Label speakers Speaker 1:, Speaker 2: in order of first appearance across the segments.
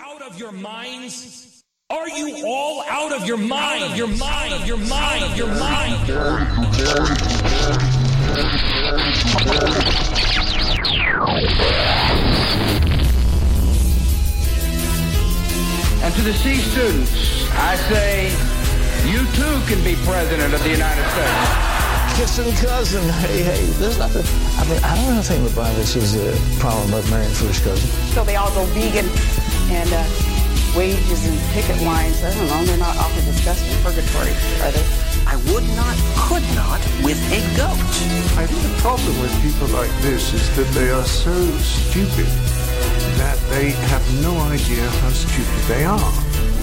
Speaker 1: out of your minds? Are you all out of your mind? Out of your mind? Out of your mind? Out of your mind?
Speaker 2: And to the C students, I say, you too can be president of the United States.
Speaker 3: Kissing cousin, hey, there's nothing. I mean, I don't think the Bible says a problem about marrying first cousin.
Speaker 4: So they all go vegan and wages and picket lines. I don't know, they're not awfully disgusting purgatory, are they?
Speaker 5: I would not, could not with a goat.
Speaker 6: I think the problem with people like this is that they are so stupid that they have no idea how stupid they are.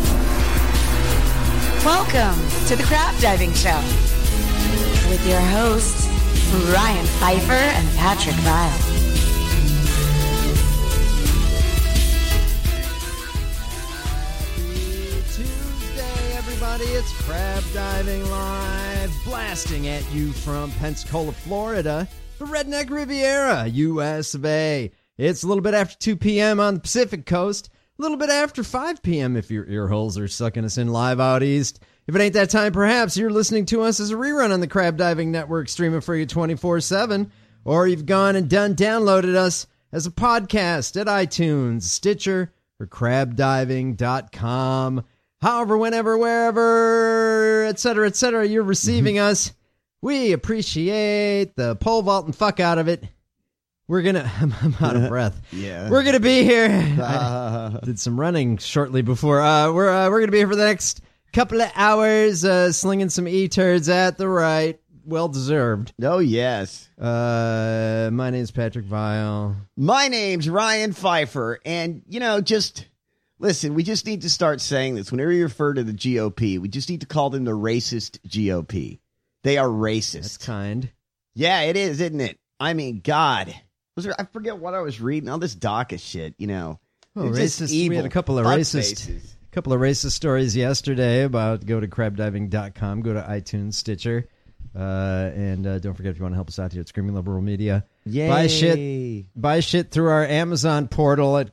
Speaker 7: Welcome to the Crab Diving Show with your hosts, Ryan Pfeiffer and Patrick Vile.
Speaker 8: Happy Tuesday, everybody. It's Crab Diving Live, blasting at you from Pensacola, Florida, the Redneck Riviera, U.S. of A. It's a little bit after 2 p.m. on the Pacific Coast, a little bit after 5 p.m. if your ear holes are sucking us in live out east. If it ain't that time, perhaps you're listening to us as a rerun on the Crab Diving Network, streaming for you 24/7, or you've gone and downloaded us as a podcast at iTunes, Stitcher, or crabdiving.com. However, whenever, wherever, etc., you're receiving us, we appreciate the pole vault and fuck out of it. We're gonna. I'm out of breath.
Speaker 9: Yeah,
Speaker 8: we're gonna be here. I did some running shortly before. We're gonna be here for the next couple of hours, slinging some e-turds at the right. Well deserved.
Speaker 9: Oh, yes.
Speaker 8: My name's Patrick Vile.
Speaker 9: My name's Ryan Pfeiffer. And, just listen, we just need to start saying this. Whenever you refer to the GOP, we just need to call them the racist GOP. They are racist.
Speaker 8: That's kind.
Speaker 9: Yeah, it is, isn't it? I mean, God. I forget what I was reading. All this DACA shit,
Speaker 8: Oh, racist. We had a couple of racist stories yesterday about go to crabdiving.com, go to iTunes, Stitcher, and don't forget if you want to help us out here at Screaming Liberal Media.
Speaker 9: Yay.
Speaker 8: Buy shit through our Amazon portal at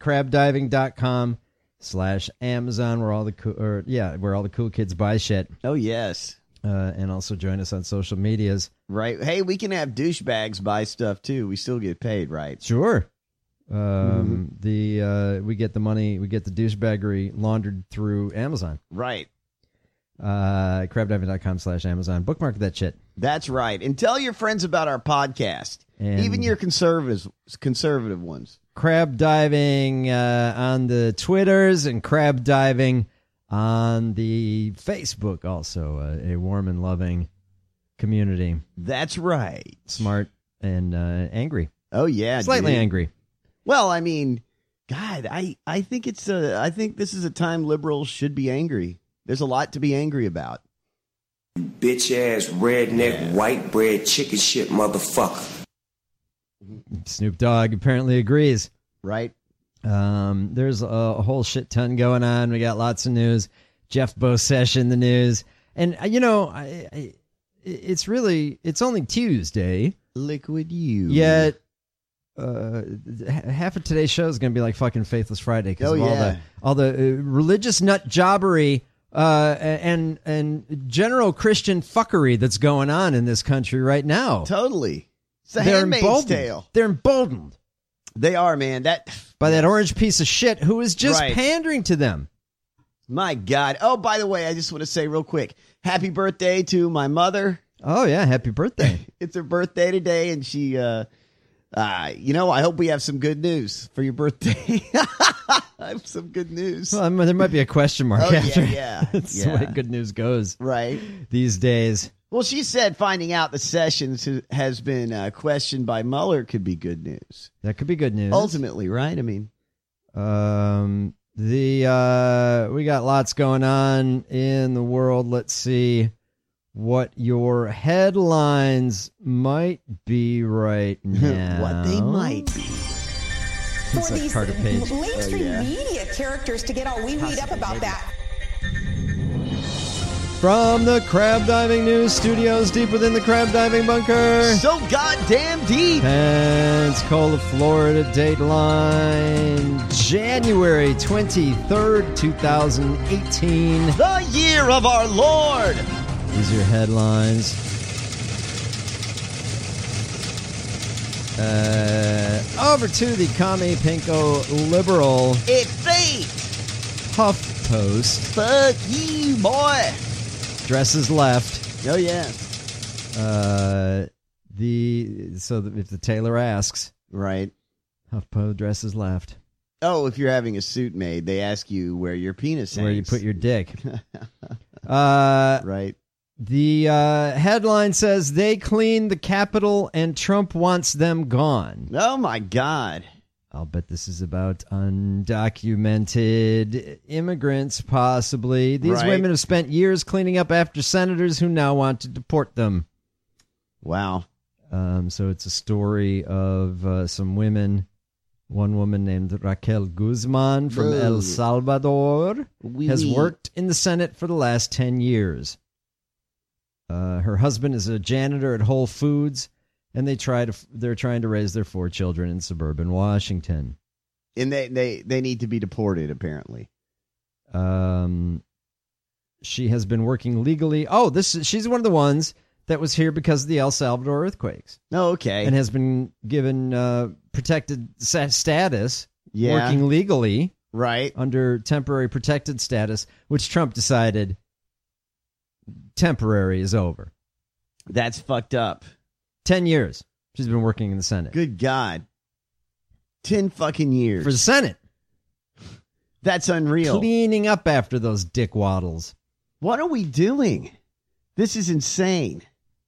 Speaker 8: crabdiving.com/Amazon where all the cool kids buy shit.
Speaker 9: Oh, yes.
Speaker 8: And also join us on social medias.
Speaker 9: Right. Hey, we can have douchebags buy stuff too. We still get paid, right?
Speaker 8: Sure. We get the money, we get the douchebaggery laundered through Amazon.
Speaker 9: Right.
Speaker 8: Crabdiving.com/Amazon. Bookmark that shit.
Speaker 9: That's right. And tell your friends about our podcast. And even your conservative ones. Crab
Speaker 8: Diving on the Twitters and Crab Diving on the Facebook. Also a warm and loving community.
Speaker 9: That's right.
Speaker 8: Smart and angry.
Speaker 9: Oh, yeah.
Speaker 8: Slightly angry.
Speaker 9: Well, I mean, God, I think I think this is a time liberals should be angry. There's a lot to be angry about.
Speaker 5: Bitch ass redneck white bread chicken shit motherfucker.
Speaker 8: Snoop Dogg apparently agrees.
Speaker 9: Right.
Speaker 8: There's a whole shit ton going on. We got lots of news. Jeff Bossesh in the news. And, it's only Tuesday.
Speaker 9: Liquid you.
Speaker 8: Yet, half of today's show is going to be like fucking Faithless Friday because of all the religious nut jobbery and general Christian fuckery that's going on in this country right now.
Speaker 9: Totally. It's a Handmaid's Tale.
Speaker 8: They're emboldened.
Speaker 9: They are, man.
Speaker 8: By that orange piece of shit who is just pandering to them.
Speaker 9: My God. Oh, by the way, I just want to say real quick, happy birthday to my mother.
Speaker 8: Oh, yeah. Happy birthday.
Speaker 9: It's her birthday today, and she, I hope we have some good news for your birthday. I have some good news.
Speaker 8: Well, there might be a question mark after.
Speaker 9: Yeah.
Speaker 8: That's the way good news goes.
Speaker 9: Right.
Speaker 8: These days.
Speaker 9: Well, she said finding out the Sessions has been questioned by Mueller could be good news.
Speaker 8: That could be good news.
Speaker 9: Ultimately, right? I mean.
Speaker 8: We got lots going on in the world. Let's see what your headlines might be right now.
Speaker 9: What they might be.
Speaker 10: For these mainstream media characters to get all wee-weed up about that.
Speaker 8: From the Crab Diving News Studios deep within the Crab Diving Bunker.
Speaker 9: So goddamn deep.
Speaker 8: Pensacola, Florida, Dateline, January 23rd, 2018.
Speaker 9: The year of our Lord.
Speaker 8: These are your headlines. Over to the Commie Pinko Liberal.
Speaker 9: It's fate.
Speaker 8: HuffPost.
Speaker 9: Fuck you, boy.
Speaker 8: Dresses left.
Speaker 9: Oh, yeah.
Speaker 8: If the tailor asks.
Speaker 9: Right.
Speaker 8: HuffPo dresses left.
Speaker 9: Oh, if you're having a suit made, they ask you where your penis hangs.
Speaker 8: Where you put your dick.
Speaker 9: Right.
Speaker 8: The headline says they clean the Capitol and Trump wants them gone.
Speaker 9: Oh, my God.
Speaker 8: I'll bet this is about undocumented immigrants, possibly. These women have spent years cleaning up after senators who now want to deport them.
Speaker 9: Wow.
Speaker 8: So it's a story of some women. One woman named Raquel Guzman from El Salvador has worked in the Senate for the last 10 years. Her husband is a janitor at Whole Foods. And they're trying to raise their 4 children in suburban Washington.
Speaker 9: And they need to be deported, apparently.
Speaker 8: She has been working legally. She's one of the ones that was here because of the El Salvador earthquakes.
Speaker 9: Oh, okay.
Speaker 8: And has been given protected status,
Speaker 9: Yeah.
Speaker 8: working legally,
Speaker 9: Right.
Speaker 8: under temporary protected status, which Trump decided temporary is over.
Speaker 9: That's fucked up.
Speaker 8: 10 years she's been working in the Senate.
Speaker 9: Good God. 10 fucking years.
Speaker 8: For the Senate.
Speaker 9: That's unreal.
Speaker 8: Cleaning up after those dick waddles.
Speaker 9: What are we doing? This is insane.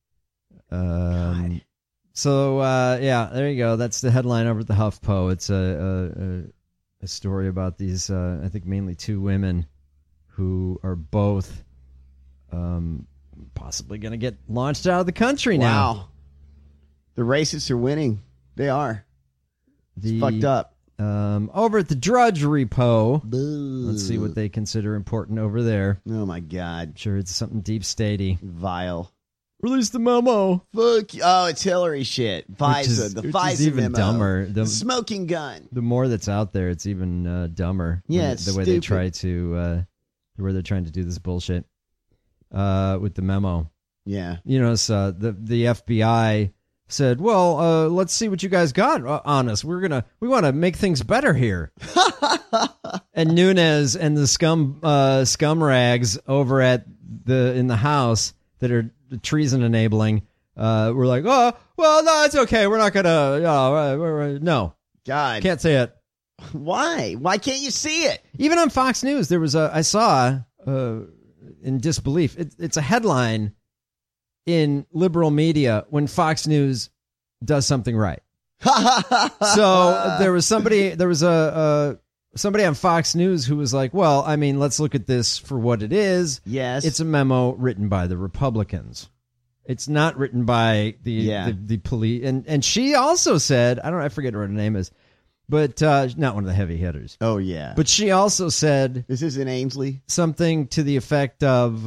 Speaker 9: God.
Speaker 8: So, there you go. That's the headline over at the HuffPo. It's a story about these, I think mainly 2 women who are both possibly going to get launched out of the country now.
Speaker 9: Wow. The racists are winning. They are. It's fucked up.
Speaker 8: Over at the Drudge Repo, let's see what they consider important over there.
Speaker 9: Oh, my God.
Speaker 8: Sure, it's something deep statey.
Speaker 9: Vile.
Speaker 8: Release the memo.
Speaker 9: Fuck. Oh, it's Hillary shit. FISA. The FISA
Speaker 8: is even
Speaker 9: memo.
Speaker 8: dumber.
Speaker 9: The smoking gun.
Speaker 8: The more that's out there, it's even dumber.
Speaker 9: Yeah,
Speaker 8: the way they try to, where they're trying to do this bullshit with the memo.
Speaker 9: Yeah.
Speaker 8: You know, so the FBI said, well, let's see what you guys got on us. We want to make things better here. And Nunes and the scum rags over in the House that are treason enabling, were like, oh, well, no, it's okay. We're not gonna, no.
Speaker 9: God.
Speaker 8: Can't say it.
Speaker 9: Why? Why can't you see it?
Speaker 8: Even on Fox News, there was I saw, in disbelief, it's a headline in liberal media when Fox News does something right. So there was somebody on Fox News who was like, well, I mean, let's look at this for what it is.
Speaker 9: Yes.
Speaker 8: It's a memo written by the Republicans. It's not written by the police. And she also said, I forget what her name is, but not one of the heavy hitters.
Speaker 9: Oh, yeah.
Speaker 8: But she also said,
Speaker 9: this is in Ainsley,
Speaker 8: something to the effect of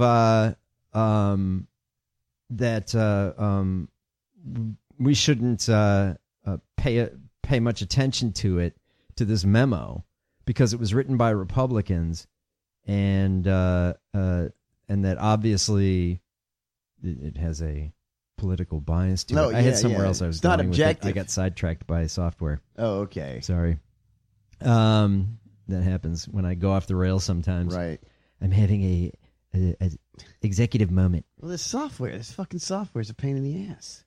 Speaker 8: that we shouldn't pay much attention to this memo because it was written by Republicans, and that obviously it has a political bias to it. I had somewhere else I was going with it. I got sidetracked by software.
Speaker 9: Oh, okay.
Speaker 8: Sorry. That happens when I go off the rails sometimes.
Speaker 9: Right.
Speaker 8: I'm having a executive moment.
Speaker 9: Well, this fucking software is a pain in the ass.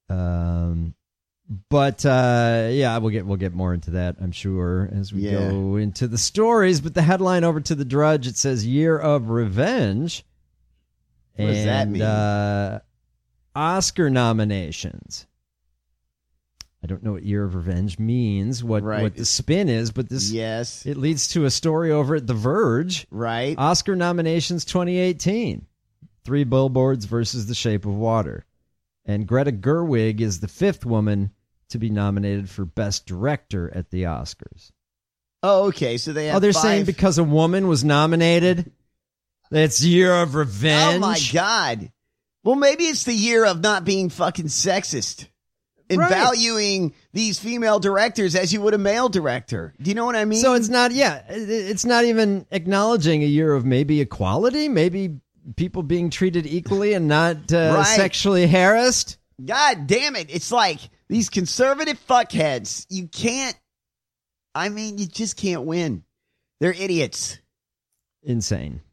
Speaker 8: But we'll get more into that, I'm sure, as we go into the stories. But the headline over to the Drudge, it says Year of Revenge.
Speaker 9: What does that mean?
Speaker 8: Oscar nominations. I don't know what Year of Revenge means, what the spin is, but it leads to a story over at The Verge.
Speaker 9: Right.
Speaker 8: Oscar nominations 2018. 3 Billboards versus The Shape of Water. And Greta Gerwig is the 5th woman to be nominated for Best Director at the Oscars.
Speaker 9: Oh, okay. So they have
Speaker 8: they're saying because a woman was nominated? It's year of revenge.
Speaker 9: Oh, my God. Well, maybe it's the year of not being fucking sexist and valuing these female directors as you would a male director. Do you know what I mean?
Speaker 8: So it's not even acknowledging a year of maybe equality, maybe people being treated equally and not sexually harassed.
Speaker 9: God damn it. It's like these conservative fuckheads. You just can't win. They're idiots.
Speaker 8: Insane.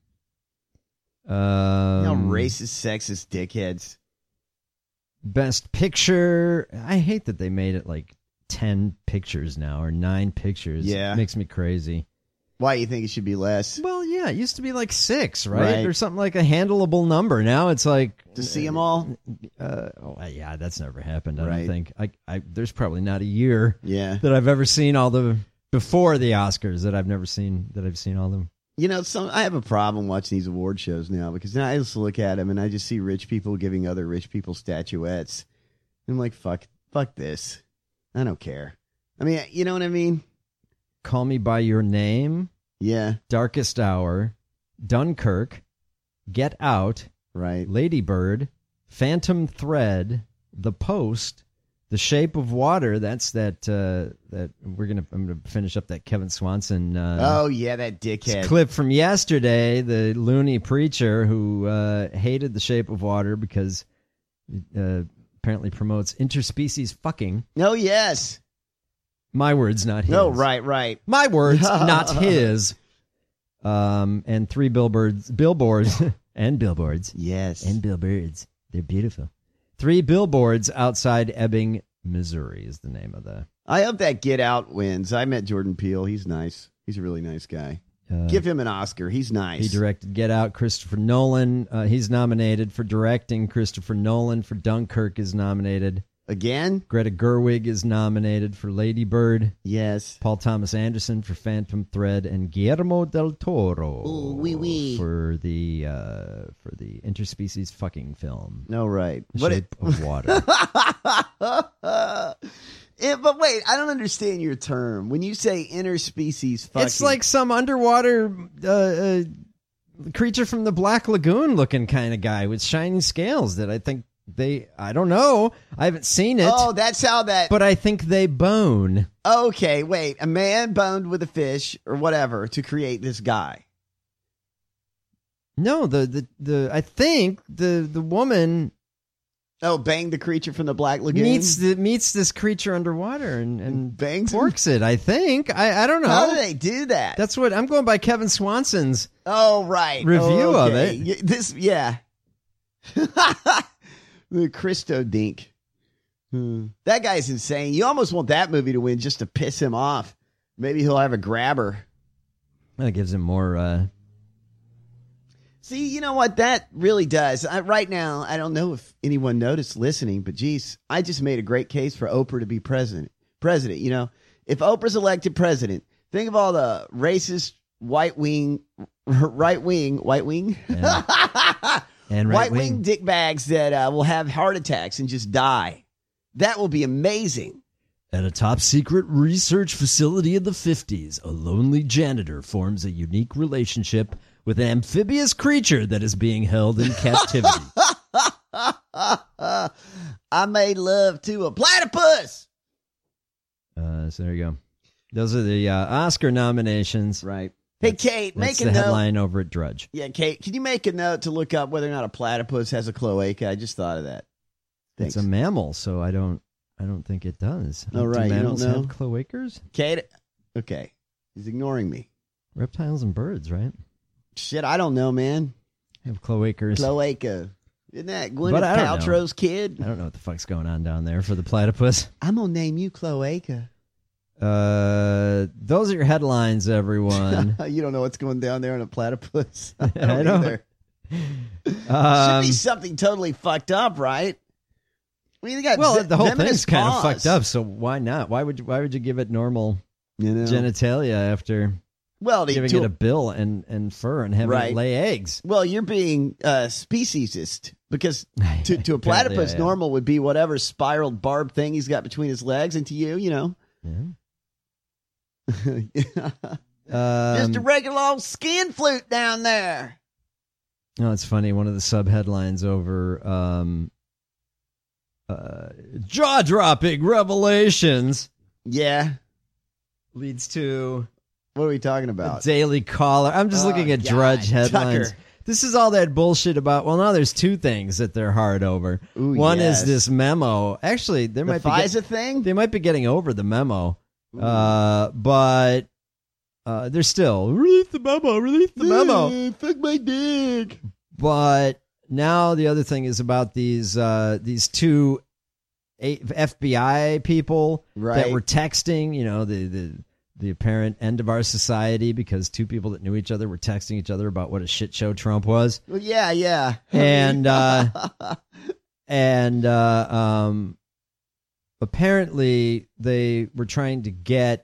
Speaker 9: Racist, sexist dickheads.
Speaker 8: Best picture. I hate that they made it like 10 pictures now or 9 pictures.
Speaker 9: Yeah.
Speaker 8: It makes me crazy.
Speaker 9: Why do you think it should be less?
Speaker 8: Well, yeah, it used to be like 6, right? Or something like a handleable number. Now it's like
Speaker 9: to see them all.
Speaker 8: Yeah, that's never happened. I don't think. There's probably not a year that I've ever seen all the before the Oscars that I've never seen that I've seen all of them.
Speaker 9: I have a problem watching these award shows now because now I just look at them and I just see rich people giving other rich people statuettes. And I'm like, fuck this. I don't care. I mean, you know what I mean?
Speaker 8: Call Me by Your Name.
Speaker 9: Yeah.
Speaker 8: Darkest Hour. Dunkirk. Get Out.
Speaker 9: Right.
Speaker 8: Lady Bird. Phantom Thread. The Post. The Shape of Water. That's that I'm gonna finish up that Kevin Swanson.
Speaker 9: That dickhead
Speaker 8: clip from yesterday. The loony preacher who hated The Shape of Water because it apparently promotes interspecies fucking.
Speaker 9: Oh yes.
Speaker 8: My words, not his.
Speaker 9: No, right.
Speaker 8: My words, not his. And 3 billboards, and billboards.
Speaker 9: Yes.
Speaker 8: And billboards. They're beautiful. 3 billboards outside Ebbing, Missouri is the name of the...
Speaker 9: I hope that Get Out wins. I met Jordan Peele. He's nice. He's a really nice guy. Give him an Oscar. He's nice.
Speaker 8: He directed Get Out. Christopher Nolan, he's nominated for directing. Christopher Nolan for Dunkirk is nominated.
Speaker 9: Again?
Speaker 8: Greta Gerwig is nominated for Lady Bird.
Speaker 9: Yes.
Speaker 8: Paul Thomas Anderson for Phantom Thread, and Guillermo del Toro for the interspecies fucking film.
Speaker 9: No, right.
Speaker 8: Shape of Water.
Speaker 9: But wait, I don't understand your term. When you say interspecies fucking...
Speaker 8: It's like some underwater creature from the Black Lagoon looking kind of guy with shiny scales that I think I don't know. I haven't seen it.
Speaker 9: Oh, that's how that...
Speaker 8: But I think they bone.
Speaker 9: Okay, wait. A man boned with a fish or whatever to create this guy.
Speaker 8: No, I think the woman...
Speaker 9: Oh, banged the creature from the Black Lagoon?
Speaker 8: Meets this creature underwater and
Speaker 9: bangs
Speaker 8: forks it, I think. I don't know.
Speaker 9: How do they do that?
Speaker 8: That's what... I'm going by Kevin Swanson's
Speaker 9: review
Speaker 8: of it.
Speaker 9: The Christo Dink. That guy's insane. You almost want that movie to win just to piss him off. Maybe he'll have a grabber.
Speaker 8: That gives him more...
Speaker 9: See, you know what? That really does. Right now, I don't know if anyone noticed listening, but geez, I just made a great case for Oprah to be president. If Oprah's elected president, think of all the racist right wing,
Speaker 8: and
Speaker 9: right-wing dickbags that will have heart attacks and just die. That will be amazing.
Speaker 8: At a top-secret research facility in the 50s, a lonely janitor forms a unique relationship with an amphibious creature that is being held in captivity.
Speaker 9: I made love to a platypus.
Speaker 8: So there you go. Those are the Oscar nominations.
Speaker 9: Right. Hey, Kate,
Speaker 8: that's
Speaker 9: make a
Speaker 8: the
Speaker 9: note.
Speaker 8: Headline over at Drudge.
Speaker 9: Yeah, Kate, can you make a note to look up whether or not a platypus has a cloaca? I just thought of that. Thanks.
Speaker 8: It's a mammal, so I don't think it does.
Speaker 9: Oh, right.
Speaker 8: Do mammals
Speaker 9: you don't know?
Speaker 8: have cloacas?
Speaker 9: Kate, okay. He's ignoring me.
Speaker 8: Reptiles and birds, right?
Speaker 9: Shit, I don't know, man.
Speaker 8: They have cloacas.
Speaker 9: Cloaca. Isn't that Gwyneth Paltrow's kid?
Speaker 8: I don't know what the fuck's going on down there for the platypus.
Speaker 9: I'm going to name you Cloaca.
Speaker 8: Those are your headlines, everyone.
Speaker 9: You don't know what's going down there in a platypus? I
Speaker 8: don't
Speaker 9: either. Should be something totally fucked up, right? I mean,
Speaker 8: the whole thing's kind of fucked up, so why not? Why would you give it normal genitalia after giving it a bill and fur and having it lay eggs?
Speaker 9: Well, you're being speciesist because to a platypus, normal would be whatever spiraled barb thing he's got between his legs, and to you, just a regular old skin flute down there.
Speaker 8: Oh, it's funny. One of the sub-headlines over jaw-dropping revelations.
Speaker 9: Yeah.
Speaker 8: Leads to...
Speaker 9: What are we talking about?
Speaker 8: Daily Caller. I'm just looking at Drudge headlines.
Speaker 9: Tucker.
Speaker 8: This is all that bullshit about... Well, now there's two things that they're hard over.
Speaker 9: Ooh,
Speaker 8: One
Speaker 9: yes.
Speaker 8: is this memo. Actually, there might be...
Speaker 9: FISA thing?
Speaker 8: They might be getting over the memo. But... they're still, release the memo.
Speaker 9: Fuck my dick.
Speaker 8: But now the other thing is about these two FBI people that were texting, the apparent end of our society because two people that knew each other were texting each other about what a shit show Trump was.
Speaker 9: Well, yeah.
Speaker 8: And apparently they were trying to get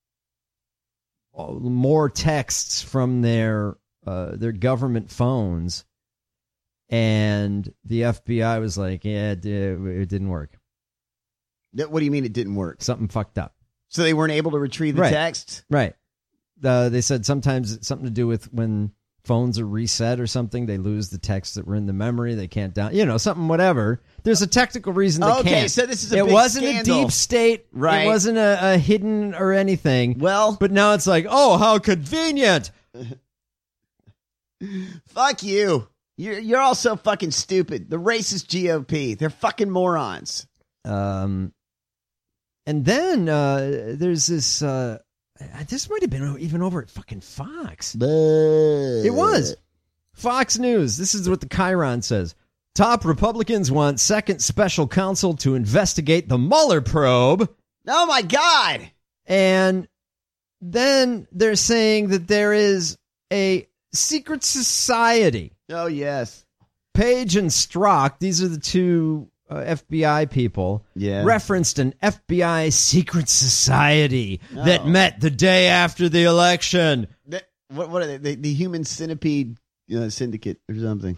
Speaker 8: more texts from their government phones, and the FBI was like, yeah, it didn't work.
Speaker 9: What do you mean it didn't work?
Speaker 8: Something fucked up.
Speaker 9: So they weren't able to retrieve the texts?
Speaker 8: Right. They said sometimes it's something to do with when phones are reset or something, they lose the texts that were in the memory. They can't something, whatever. There's a technical reason they can't.
Speaker 9: Okay, so this is a big
Speaker 8: wasn't
Speaker 9: scandal.
Speaker 8: a deep state.
Speaker 9: Right.
Speaker 8: It wasn't a hidden or anything.
Speaker 9: Well.
Speaker 8: But now it's like, oh, how convenient.
Speaker 9: Fuck you. You're all so fucking stupid. The racist GOP. They're fucking morons.
Speaker 8: And then there's this... this might have been even over at fucking Fox. It was. Fox News. This is what the Chiron says. Top Republicans want second special counsel to investigate the Mueller probe.
Speaker 9: Oh, my God.
Speaker 8: And then they're saying that there is a secret society.
Speaker 9: Oh, yes.
Speaker 8: Page and Strzok, these are the two FBI people, referenced an FBI secret society that met the day after the election.
Speaker 9: What are they? The Human Centipede Syndicate or something.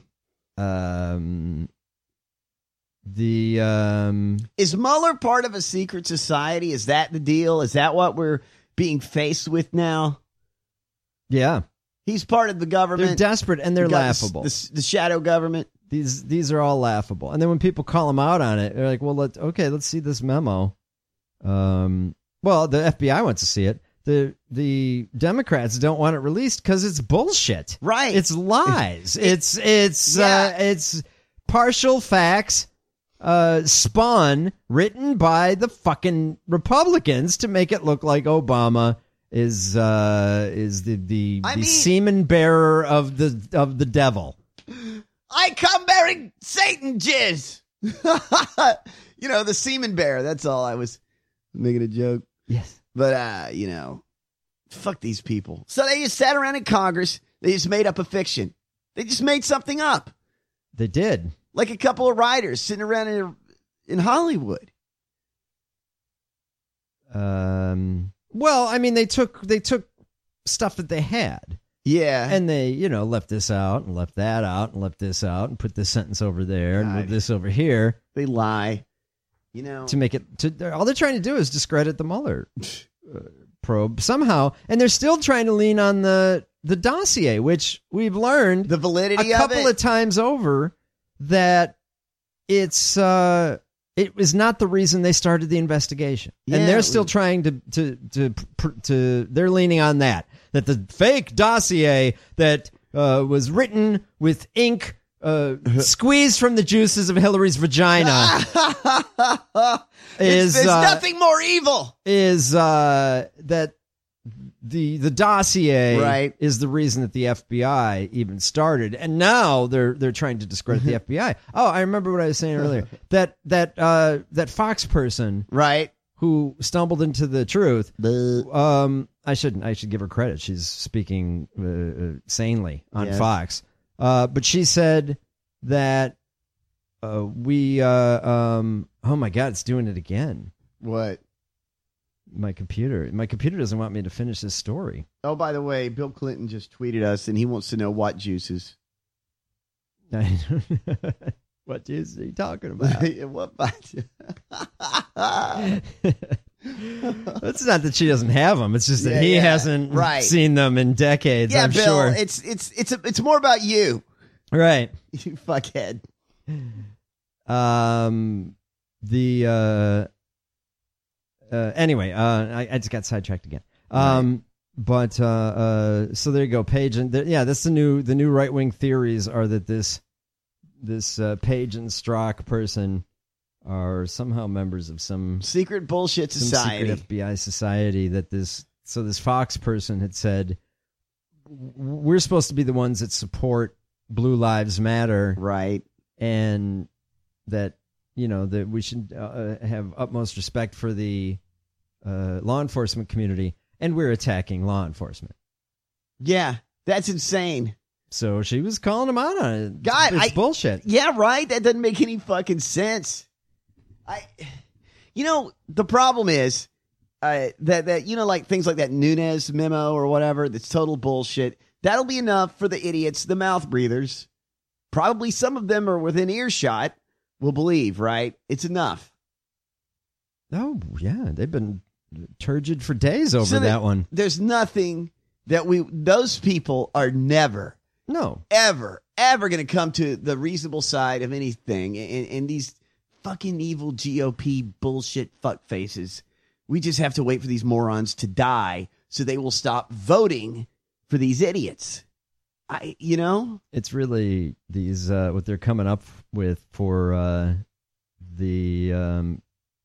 Speaker 9: Is Mueller part of a secret society? Is that the deal? Is that what we're being faced with now?
Speaker 8: Yeah.
Speaker 9: He's part of the government.
Speaker 8: They're desperate and they're laughable.
Speaker 9: The shadow government.
Speaker 8: These are all laughable. And then when people call them out on it, they're like, well, let's see this memo. Well, the FBI wants to see it. The Democrats don't want it released because it's bullshit.
Speaker 9: Right.
Speaker 8: It's lies. It's partial facts spun, written by the fucking Republicans to make it look like Obama is the semen bearer of the devil.
Speaker 9: I come bearing Satan jizz. The semen bearer. That's all. I was making a joke.
Speaker 8: Yes.
Speaker 9: But, fuck these people. So they just sat around in Congress. They just made up a fiction. They just made something up.
Speaker 8: They did.
Speaker 9: Like a couple of writers sitting around in Hollywood.
Speaker 8: Well, I mean, they took stuff that they had.
Speaker 9: Yeah.
Speaker 8: And they, left this out and left that out and left this out and put this sentence over there and moved this over here.
Speaker 9: They lie.
Speaker 8: To make it... all they're trying to do is discredit the Mueller probe somehow. And they're still trying to lean on the dossier, which we've learned...
Speaker 9: The validity
Speaker 8: a couple of times over that it was not the reason they started the investigation.
Speaker 9: Yeah,
Speaker 8: and they're still trying to they're leaning on that the fake dossier that was written with ink squeezed from the juices of Hillary's vagina
Speaker 9: there's nothing more evil.
Speaker 8: Is that the dossier is the reason that the FBI even started, and now they're trying to discredit the FBI. Oh, I remember what I was saying earlier. that Fox person, who stumbled into the truth. I should give her credit. She's speaking sanely on Fox. But she said that oh my God, it's doing it again.
Speaker 9: What?
Speaker 8: My computer doesn't want me to finish this story.
Speaker 9: Oh, by the way, Bill Clinton just tweeted us, and he wants to know what juices.
Speaker 8: What juice are you talking about?
Speaker 9: What?
Speaker 8: It's not that she doesn't have them. It's just that he hasn't seen them in decades.
Speaker 9: Yeah,
Speaker 8: I'm
Speaker 9: Bill,
Speaker 8: sure.
Speaker 9: It's more about you.
Speaker 8: Right.
Speaker 9: You fuckhead.
Speaker 8: Anyway, I just got sidetracked again.
Speaker 9: Right.
Speaker 8: But so there you go, Page, and that's the new right wing theories are that this Page and Strzok person are somehow members of some
Speaker 9: secret bullshit society,
Speaker 8: secret FBI society. That this Fox person had said we're supposed to be the ones that support Blue Lives Matter,
Speaker 9: right?
Speaker 8: And that that we should have utmost respect for the law enforcement community, and we're attacking law enforcement.
Speaker 9: Yeah, that's insane.
Speaker 8: So she was calling him out on it.
Speaker 9: God,
Speaker 8: it's bullshit.
Speaker 9: Yeah, right. That doesn't make any fucking sense. The problem is that like things like that Nunes memo or whatever. That's total bullshit. That'll be enough for the idiots, the mouth breathers. Probably some of them are within earshot. Will believe, right? It's enough.
Speaker 8: Oh yeah, they've been turgid for days over that one.
Speaker 9: There's nothing that those people are never.
Speaker 8: No.
Speaker 9: Ever going to come to the reasonable side of anything. And these fucking evil GOP bullshit fuck faces. We just have to wait for these morons to die so they will stop voting for these idiots.
Speaker 8: It's really these what they're coming up with for the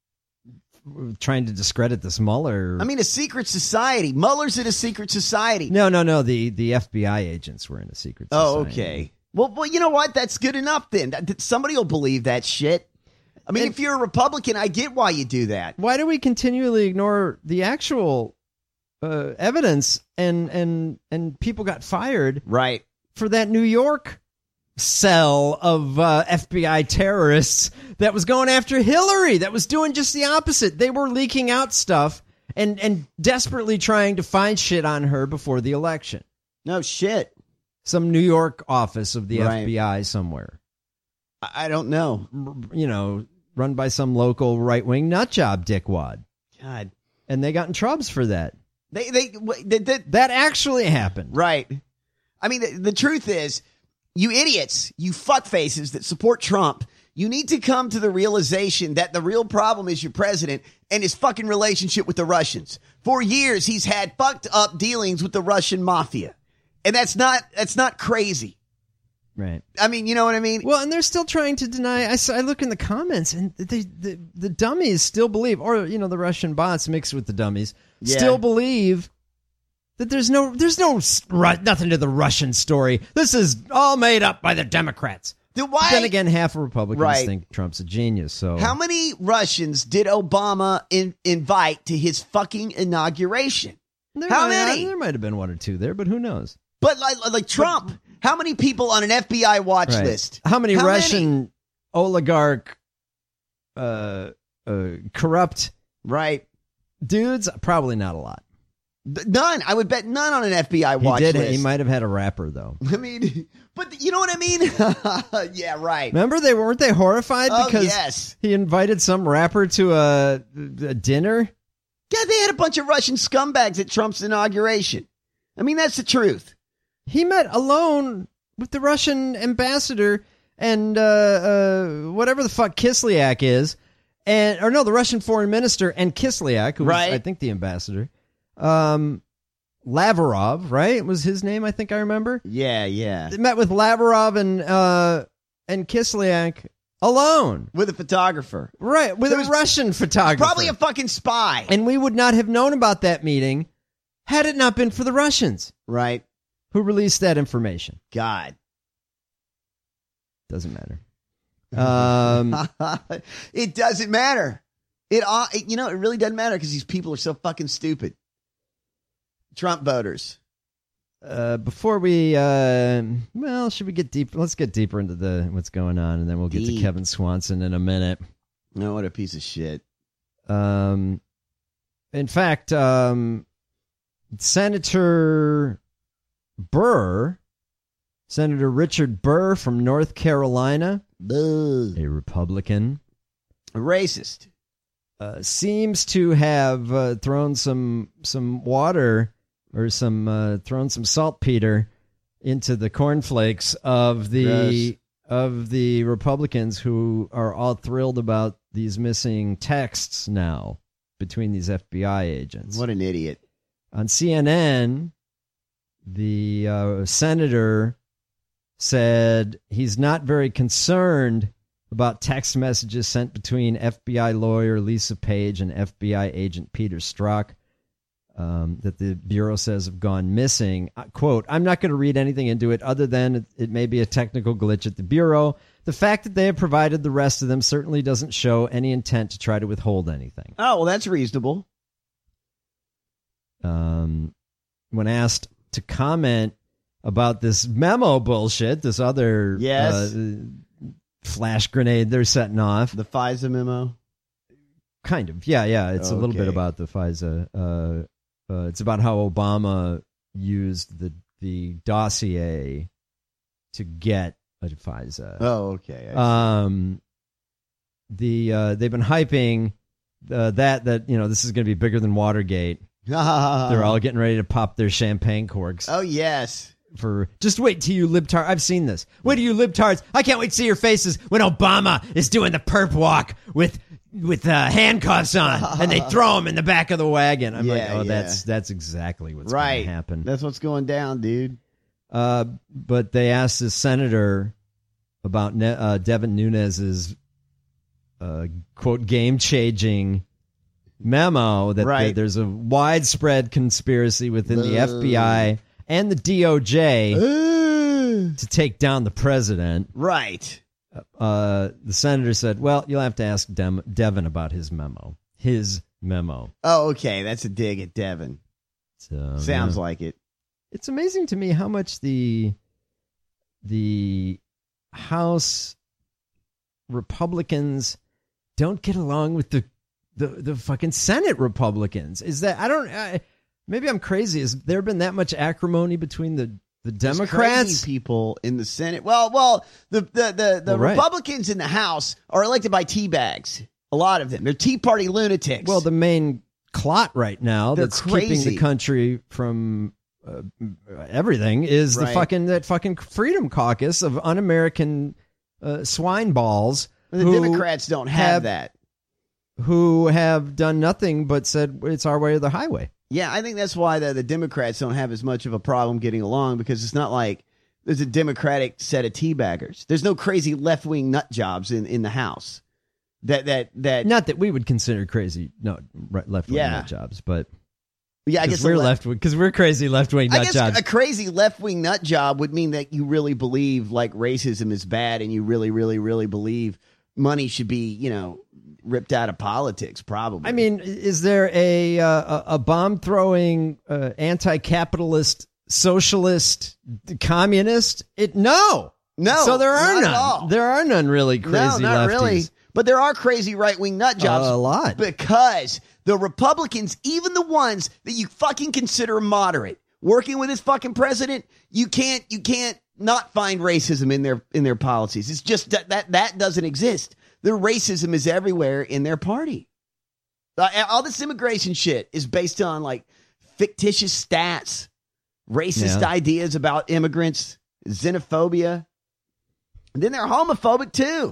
Speaker 8: trying to discredit this Mueller.
Speaker 9: I mean, a secret society. Mueller's in a secret society.
Speaker 8: No. The FBI agents were in a secret society.
Speaker 9: Oh, okay. Well, you know what? That's good enough then. Somebody will believe that shit. I mean, if you're a Republican, I get why you do that.
Speaker 8: Why do we continually ignore the actual evidence and people got fired
Speaker 9: right
Speaker 8: for that New York cell of FBI terrorists that was going after Hillary, that was doing just the opposite. They were leaking out stuff and desperately trying to find shit on her before the election.
Speaker 9: No shit.
Speaker 8: Some New York office of the FBI somewhere.
Speaker 9: I don't know.
Speaker 8: Run by some local right-wing nutjob dickwad.
Speaker 9: God.
Speaker 8: And they got in troubles for that.
Speaker 9: That
Speaker 8: actually happened.
Speaker 9: Right. I mean, the truth is, you idiots, you fuckfaces that support Trump, you need to come to the realization that the real problem is your president and his fucking relationship with the Russians. For years, he's had fucked up dealings with the Russian mafia. And that's not crazy.
Speaker 8: Right.
Speaker 9: I mean, you know what I mean?
Speaker 8: Well, and they're still trying to deny. I look in the comments, and the dummies still believe, or the Russian bots mixed with the dummies still believe that there's nothing to the Russian story. This is all made up by the Democrats. Then again, half of Republicans think Trump's a genius. So
Speaker 9: how many Russians did Obama invite to his fucking inauguration? How many?
Speaker 8: There might have been one or two there, but who knows?
Speaker 9: But like Trump, how many people on an FBI watch list?
Speaker 8: How many Russian oligarch, corrupt dudes? Probably not a lot.
Speaker 9: None. I would bet none on an FBI watch list.
Speaker 8: He might have had a rapper, though.
Speaker 9: I mean, but you know what I mean? Yeah, right.
Speaker 8: Remember, weren't they horrified because he invited some rapper to a dinner?
Speaker 9: Yeah, they had a bunch of Russian scumbags at Trump's inauguration. I mean, that's the truth.
Speaker 8: He met alone with the Russian ambassador and whatever the fuck Kislyak is, the Russian foreign minister and Kislyak, who was, I think, the ambassador. Lavrov, right? Was his name? I think I remember.
Speaker 9: Yeah.
Speaker 8: They met with Lavrov and Kislyak alone
Speaker 9: with a photographer,
Speaker 8: right? With a Russian photographer,
Speaker 9: probably a fucking spy.
Speaker 8: And we would not have known about that meeting had it not been for the Russians,
Speaker 9: right?
Speaker 8: Who released that information?
Speaker 9: God,
Speaker 8: doesn't matter.
Speaker 9: It doesn't matter. It really doesn't matter because these people are so fucking stupid. Trump voters.
Speaker 8: Before we, should we get deep? Let's get deeper into what's going on, and then we'll get to Kevin Swanson in a minute.
Speaker 9: No, what a piece of shit.
Speaker 8: In fact, Senator Richard Burr from North Carolina, a Republican,
Speaker 9: a racist,
Speaker 8: seems to have thrown some water or thrown some saltpeter into the cornflakes of the Republicans who are all thrilled about these missing texts now between these FBI agents.
Speaker 9: What an idiot.
Speaker 8: On CNN, the senator said he's not very concerned about text messages sent between FBI lawyer Lisa Page and FBI agent Peter Strzok that the Bureau says have gone missing. Quote, I'm not going to read anything into it other than it may be a technical glitch at the Bureau. The fact that they have provided the rest of them certainly doesn't show any intent to try to withhold anything.
Speaker 9: Oh, well, that's reasonable.
Speaker 8: When asked to comment about this memo bullshit, this other flash grenade they're setting off.
Speaker 9: The FISA memo?
Speaker 8: Kind of. Yeah. It's a little bit about the FISA. It's about how Obama used the dossier to get a FISA.
Speaker 9: Oh, okay.
Speaker 8: They've been hyping that this is going to be bigger than Watergate. They're all getting ready to pop their champagne corks.
Speaker 9: Oh, yes.
Speaker 8: For just wait till you libtards. I've seen this. Wait till you libtards. I can't wait to see your faces when Obama is doing the perp walk with handcuffs on, and they throw him in the back of the wagon. I'm that's exactly what's going to happen.
Speaker 9: That's what's going down, dude.
Speaker 8: But they asked the senator about Devin Nunes's quote game-changing memo that there's a widespread conspiracy within the FBI and the DOJ to take down the president.
Speaker 9: Right.
Speaker 8: The senator said, well, you'll have to ask Devin about his memo. Oh,
Speaker 9: okay. That's a dig at Devin. Sounds like it.
Speaker 8: It's amazing to me how much the House Republicans don't get along with the fucking Senate Republicans. Is that maybe I'm crazy. Has there been that much acrimony between the Democrats?
Speaker 9: Crazy people in the Senate. Well, the Republicans in the House are elected by tea bags. A lot of them. They're Tea Party lunatics.
Speaker 8: Well, the main clot right now that's keeping the country from everything is that fucking Freedom Caucus of un-American swine balls.
Speaker 9: The Democrats don't have that.
Speaker 8: Who have done nothing but said it's our way or the highway.
Speaker 9: Yeah, I think that's why the Democrats don't have as much of a problem getting along, because it's not like there's a Democratic set of teabaggers. There's no crazy left-wing nut jobs in the House. That
Speaker 8: not that we would consider crazy left-wing nut jobs, but
Speaker 9: yeah, I guess
Speaker 8: we're left-wing because we're crazy left-wing nut jobs.
Speaker 9: A crazy left-wing nut job would mean that you really believe like racism is bad, and you really, really, really believe money should be, ripped out of politics, probably.
Speaker 8: I mean, is there a bomb-throwing, anti-capitalist, socialist, communist? No. So there are none. There are none really crazy lefties.
Speaker 9: No, not really. But there are crazy right-wing nut jobs.
Speaker 8: A lot.
Speaker 9: Because the Republicans, even the ones that you fucking consider moderate, working with this fucking president, you can't not find racism in their policies. It's just that doesn't exist. The racism is everywhere in their party. All this immigration shit is based on like fictitious stats, racist ideas about immigrants, xenophobia. And then they're homophobic too.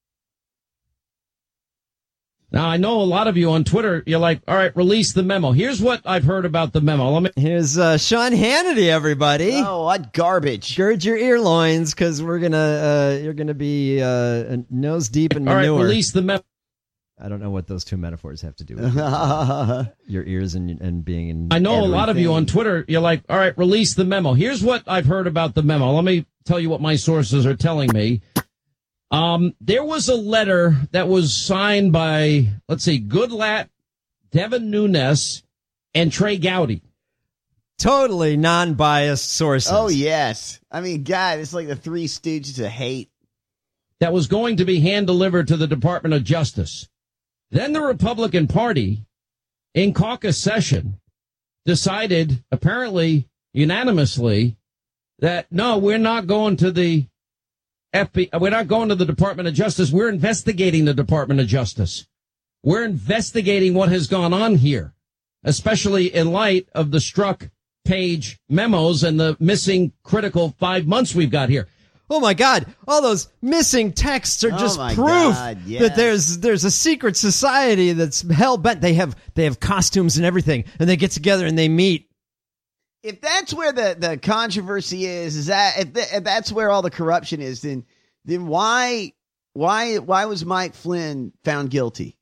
Speaker 1: Now, I know a lot of you on Twitter, you're like, all right, release the memo. Here's what I've heard about the memo.
Speaker 8: Here's Sean Hannity, everybody.
Speaker 9: Oh, what garbage.
Speaker 8: Gird your ear loins, because you're going to be nose deep in manure.
Speaker 1: All right, release the memo.
Speaker 8: I don't know what those two metaphors have to do with your ears and being in
Speaker 1: I know
Speaker 8: everything.
Speaker 1: A lot of you on Twitter, you're like, all right, release the memo. Here's what I've heard about the memo. Let me tell you what my sources are telling me. There was a letter that was signed by, let's see, Goodlatte, Devin Nunes, and Trey Gowdy.
Speaker 8: Totally non-biased sources.
Speaker 9: Oh, yes. I mean, God, it's like the Three Stooges of hate.
Speaker 1: That was going to be hand-delivered to the Department of Justice. Then the Republican Party, in caucus session, decided, apparently unanimously, that, no, we're not going to the FBI, we're not going to the Department of Justice. We're investigating the Department of Justice. We're investigating what has gone on here, especially in light of the Strzok page memos and the missing critical 5 months we've got here.
Speaker 8: Oh my God! All those missing texts are just proof that there's a secret society that's hell bent. They have costumes and everything, and they get together and they meet.
Speaker 9: If that's where the controversy is that if that's where all the corruption is, then why was Mike Flynn found guilty?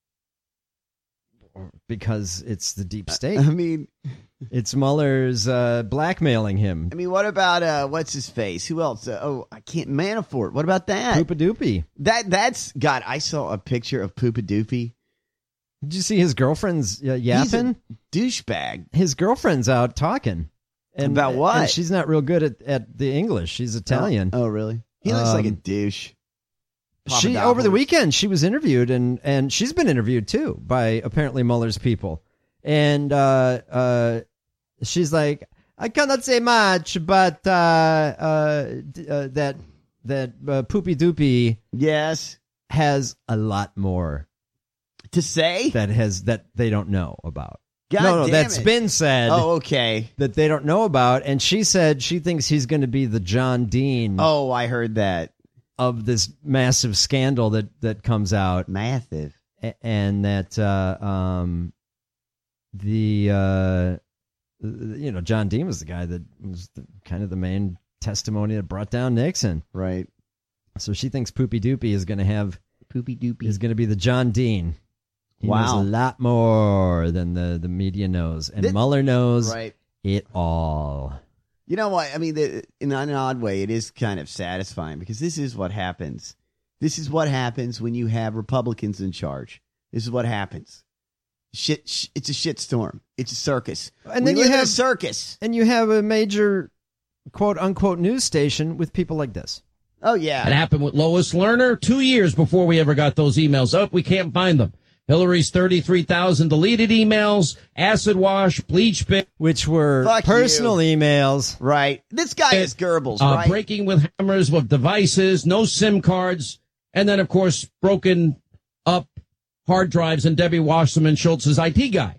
Speaker 8: Because it's the deep state.
Speaker 9: I mean,
Speaker 8: it's Mueller's blackmailing him.
Speaker 9: I mean, what about what's his face? Who else? I can't. Manafort. What about that?
Speaker 8: Poopa Doopy.
Speaker 9: That's God. I saw a picture of Poopa Doopy.
Speaker 8: Did you see his girlfriend's yapping?
Speaker 9: He's a douchebag.
Speaker 8: His girlfriend's out talking. And,
Speaker 9: about what?
Speaker 8: And she's not real good at the English. She's Italian.
Speaker 9: Oh, really? He looks like a douche.
Speaker 8: She over the weekend she was interviewed and she's been interviewed too by apparently Mueller's people, and she's like, I cannot say much, but that Poopy Doopy has a lot more
Speaker 9: to say
Speaker 8: that they don't know about.
Speaker 9: God
Speaker 8: that's been said.
Speaker 9: Oh, okay.
Speaker 8: That they don't know about, and she said she thinks he's going to be the John Dean.
Speaker 9: Oh, I heard that.
Speaker 8: Of this massive scandal that comes out.
Speaker 9: Massive.
Speaker 8: And that John Dean was the guy that was kind of the main testimony that brought down Nixon.
Speaker 9: Right.
Speaker 8: So she thinks Poopy Doopy is going to have
Speaker 9: Poopy Doopy
Speaker 8: is going to be the John Dean. He knows a lot more than the media knows, and Mueller knows it all.
Speaker 9: You know what? I mean, in an odd way, it is kind of satisfying because this is what happens. This is what happens when you have Republicans in charge. This is what happens. It's a shitstorm. It's a circus.
Speaker 8: And then you have
Speaker 9: a circus.
Speaker 8: And you have a major quote unquote news station with people like this.
Speaker 9: Oh, yeah.
Speaker 1: It happened with Lois Lerner 2 years before we ever got those emails. Oh, we can't find them. Hillary's 33,000 deleted emails, acid wash, bleach bin.
Speaker 8: Which were personal emails.
Speaker 9: Right. This guy is Goebbels, right?
Speaker 1: Breaking with hammers with devices, no SIM cards, and then, of course, broken up hard drives and Debbie Wasserman Schultz's IT guy.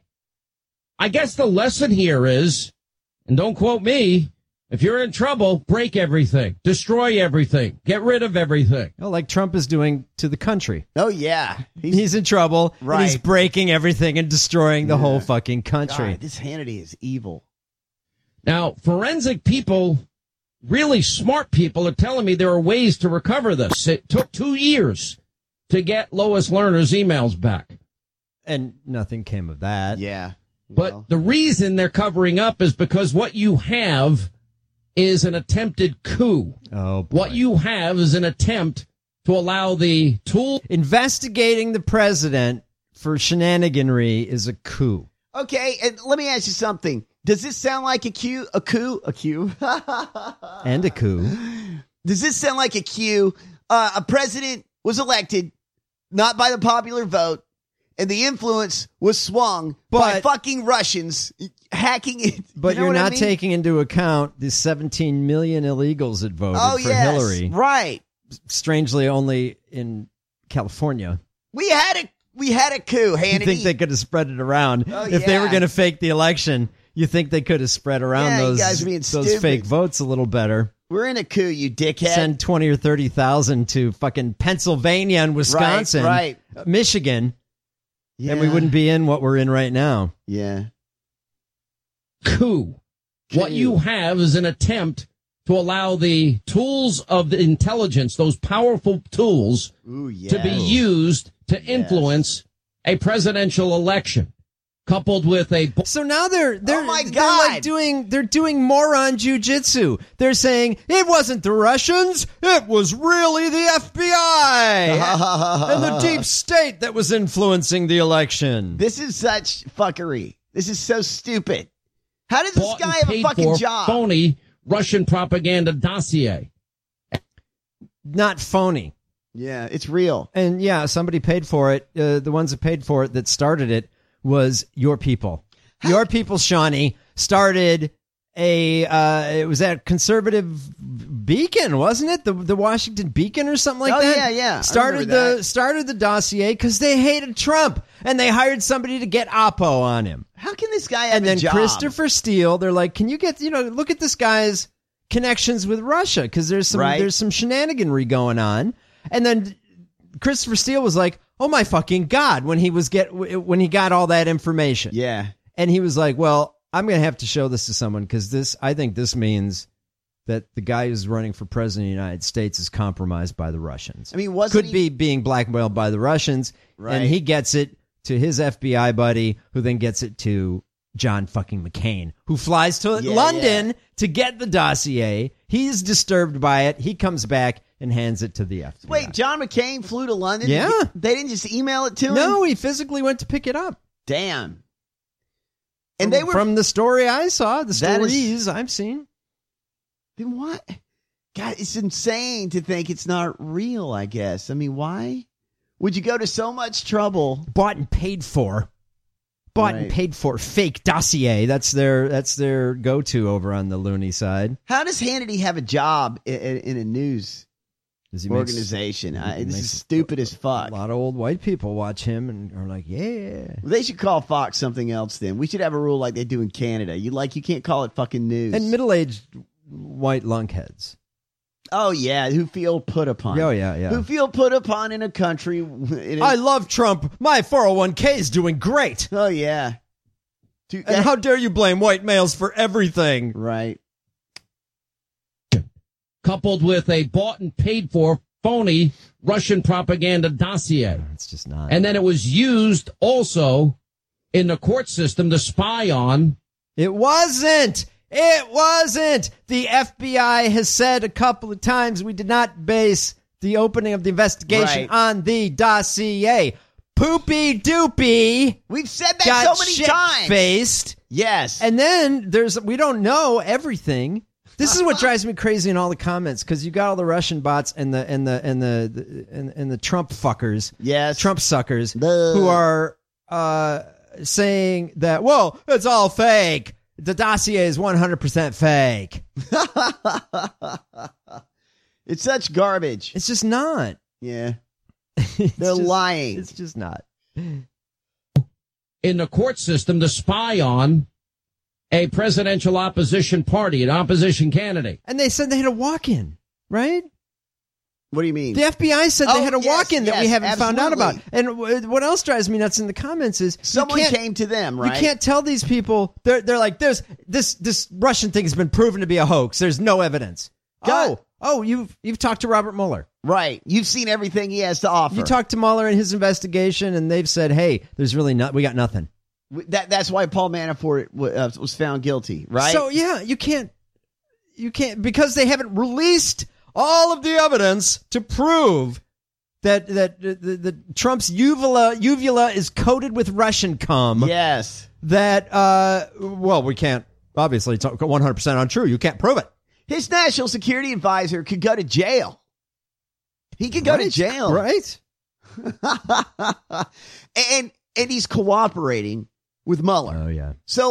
Speaker 1: I guess the lesson here is, and don't quote me, if you're in trouble, break everything, destroy everything, get rid of everything.
Speaker 8: Oh, like Trump is doing to the country.
Speaker 9: Oh, yeah.
Speaker 8: He's in trouble.
Speaker 9: Right.
Speaker 8: And he's breaking everything and destroying the whole fucking country.
Speaker 9: God, this Hannity is evil.
Speaker 1: Now, forensic people, really smart people, are telling me there are ways to recover this. It took 2 years to get Lois Lerner's emails back.
Speaker 8: And nothing came of that.
Speaker 9: Yeah.
Speaker 1: But the reason they're covering up is because what you have is an attempted coup.
Speaker 8: Oh, boy.
Speaker 1: What you have is an attempt to allow the tool.
Speaker 8: Investigating the president for shenaniganry is a coup.
Speaker 9: Okay, and let me ask you something. Does this sound like a coup? A coup?
Speaker 8: And a coup.
Speaker 9: Does this sound like a coup? A president was elected, not by the popular vote, and the influence was swung by fucking Russians hacking it.
Speaker 8: But you're not taking into account the 17 million illegals that voted for Hillary.
Speaker 9: Right.
Speaker 8: Strangely, only in California.
Speaker 9: We had a coup, Hannity.
Speaker 8: You think they could have spread it around? If they were going to fake the election, you think they could have spread around those fake votes a little better.
Speaker 9: We're in a coup, you dickhead.
Speaker 8: Send 20 or 30,000 to fucking Pennsylvania and Wisconsin,
Speaker 9: right.
Speaker 8: Michigan.
Speaker 9: Yeah.
Speaker 8: And we wouldn't be in what we're in right now.
Speaker 9: Yeah.
Speaker 1: Coup. What you have is an attempt to allow the tools of the intelligence, those powerful tools, to be used to influence a presidential election, coupled with a.
Speaker 8: So now they're
Speaker 9: oh my God.
Speaker 8: they're doing moron jujitsu. They're saying it wasn't the Russians, it was really the FBI and the deep state that was influencing the election.
Speaker 9: This is such fuckery. This is so stupid. How does this guy have a fucking job?
Speaker 1: Phony Russian propaganda dossier.
Speaker 8: Not phony.
Speaker 9: Yeah, it's real.
Speaker 8: And yeah, somebody paid for it. The ones that paid for it, that started it, was your people. Your people, Shawnee, started it was that conservative Beacon, wasn't it? The Washington Beacon or something like that?
Speaker 9: Yeah.
Speaker 8: Started the dossier because they hated Trump. and they hired somebody to get Oppo on him.
Speaker 9: How can this guy have
Speaker 8: and then
Speaker 9: a job?
Speaker 8: Christopher Steele, they're like, can you get, look at this guy's connections with Russia, because there's some shenaniganry going on. And then Christopher Steele was like, oh my fucking God, when he got all that information.
Speaker 9: Yeah.
Speaker 8: And he was like, well, I'm going to have to show this to someone, because I think this means that the guy who's running for president of the United States is compromised by the Russians.
Speaker 9: I mean,
Speaker 8: could be being blackmailed by the Russians,
Speaker 9: right.
Speaker 8: And he gets it to his FBI buddy, who then gets it to John fucking McCain, who flies to London to get the dossier. He's disturbed by it. He comes back and hands it to the FBI.
Speaker 9: Wait, John McCain flew to London?
Speaker 8: Yeah.
Speaker 9: They didn't just email it to him?
Speaker 8: No, he physically went to pick it up.
Speaker 9: Damn. And they were
Speaker 8: from the story I saw, the stories I've seen.
Speaker 9: Then what? God, it's insane to think it's not real, I guess. I mean, why would you go to so much trouble?
Speaker 8: Bought and paid for fake dossier. That's their go-to over on the loony side.
Speaker 9: How does Hannity have a job in a news organization? This is stupid as fuck.
Speaker 8: A lot of old white people watch him and are like, yeah.
Speaker 9: Well, they should call Fox something else then. We should have a rule like they do in Canada. You can't call it fucking news.
Speaker 8: And middle-aged white lunkheads.
Speaker 9: Oh, yeah, who feel put upon.
Speaker 8: Oh, yeah.
Speaker 9: Who feel put upon in a country.
Speaker 8: I love Trump. My 401k is doing great.
Speaker 9: Oh, yeah.
Speaker 8: And how dare you blame white males for everything?
Speaker 9: Right.
Speaker 1: Coupled with a bought and paid for phony Russian propaganda dossier.
Speaker 8: It's just not.
Speaker 1: And then it was used also in the court system to spy on.
Speaker 8: It wasn't. The FBI has said a couple of times we did not base the opening of the investigation on the dossier. Poopy doopy.
Speaker 9: We've said that so many times.
Speaker 8: Faced.
Speaker 9: Yes.
Speaker 8: And then we don't know everything. This is what drives me crazy in all the comments, because you got all the Russian bots and the Trump fuckers,
Speaker 9: yes,
Speaker 8: Trump suckers, who are saying that, well, it's all fake. The dossier is 100% fake.
Speaker 9: It's such garbage.
Speaker 8: It's just not.
Speaker 9: Yeah. They're lying.
Speaker 8: It's just not.
Speaker 1: In the court system to spy on a presidential opposition party, an opposition candidate.
Speaker 8: And they said they had a walk-in, right?
Speaker 9: What do you mean?
Speaker 8: The FBI said they had a walk-in that we haven't found out about. And what else drives me nuts in the comments is
Speaker 9: someone came to them, right?
Speaker 8: You can't tell these people. They're like, there's this Russian thing has been proven to be a hoax. There's no evidence. You've talked to Robert Mueller,
Speaker 9: right? You've seen everything he has to offer.
Speaker 8: You talked to Mueller and his investigation, and they've said, hey, there's really we got nothing.
Speaker 9: That's why Paul Manafort was found guilty, right?
Speaker 8: So yeah, you can't because they haven't released all of the evidence to prove that the Trump's uvula is coated with Russian cum.
Speaker 9: Yes.
Speaker 8: That we can't, obviously it's 100% untrue. You can't prove it.
Speaker 9: His national security advisor could go to jail. He could go to jail,
Speaker 8: right?
Speaker 9: and he's cooperating with Mueller.
Speaker 8: Oh yeah.
Speaker 9: So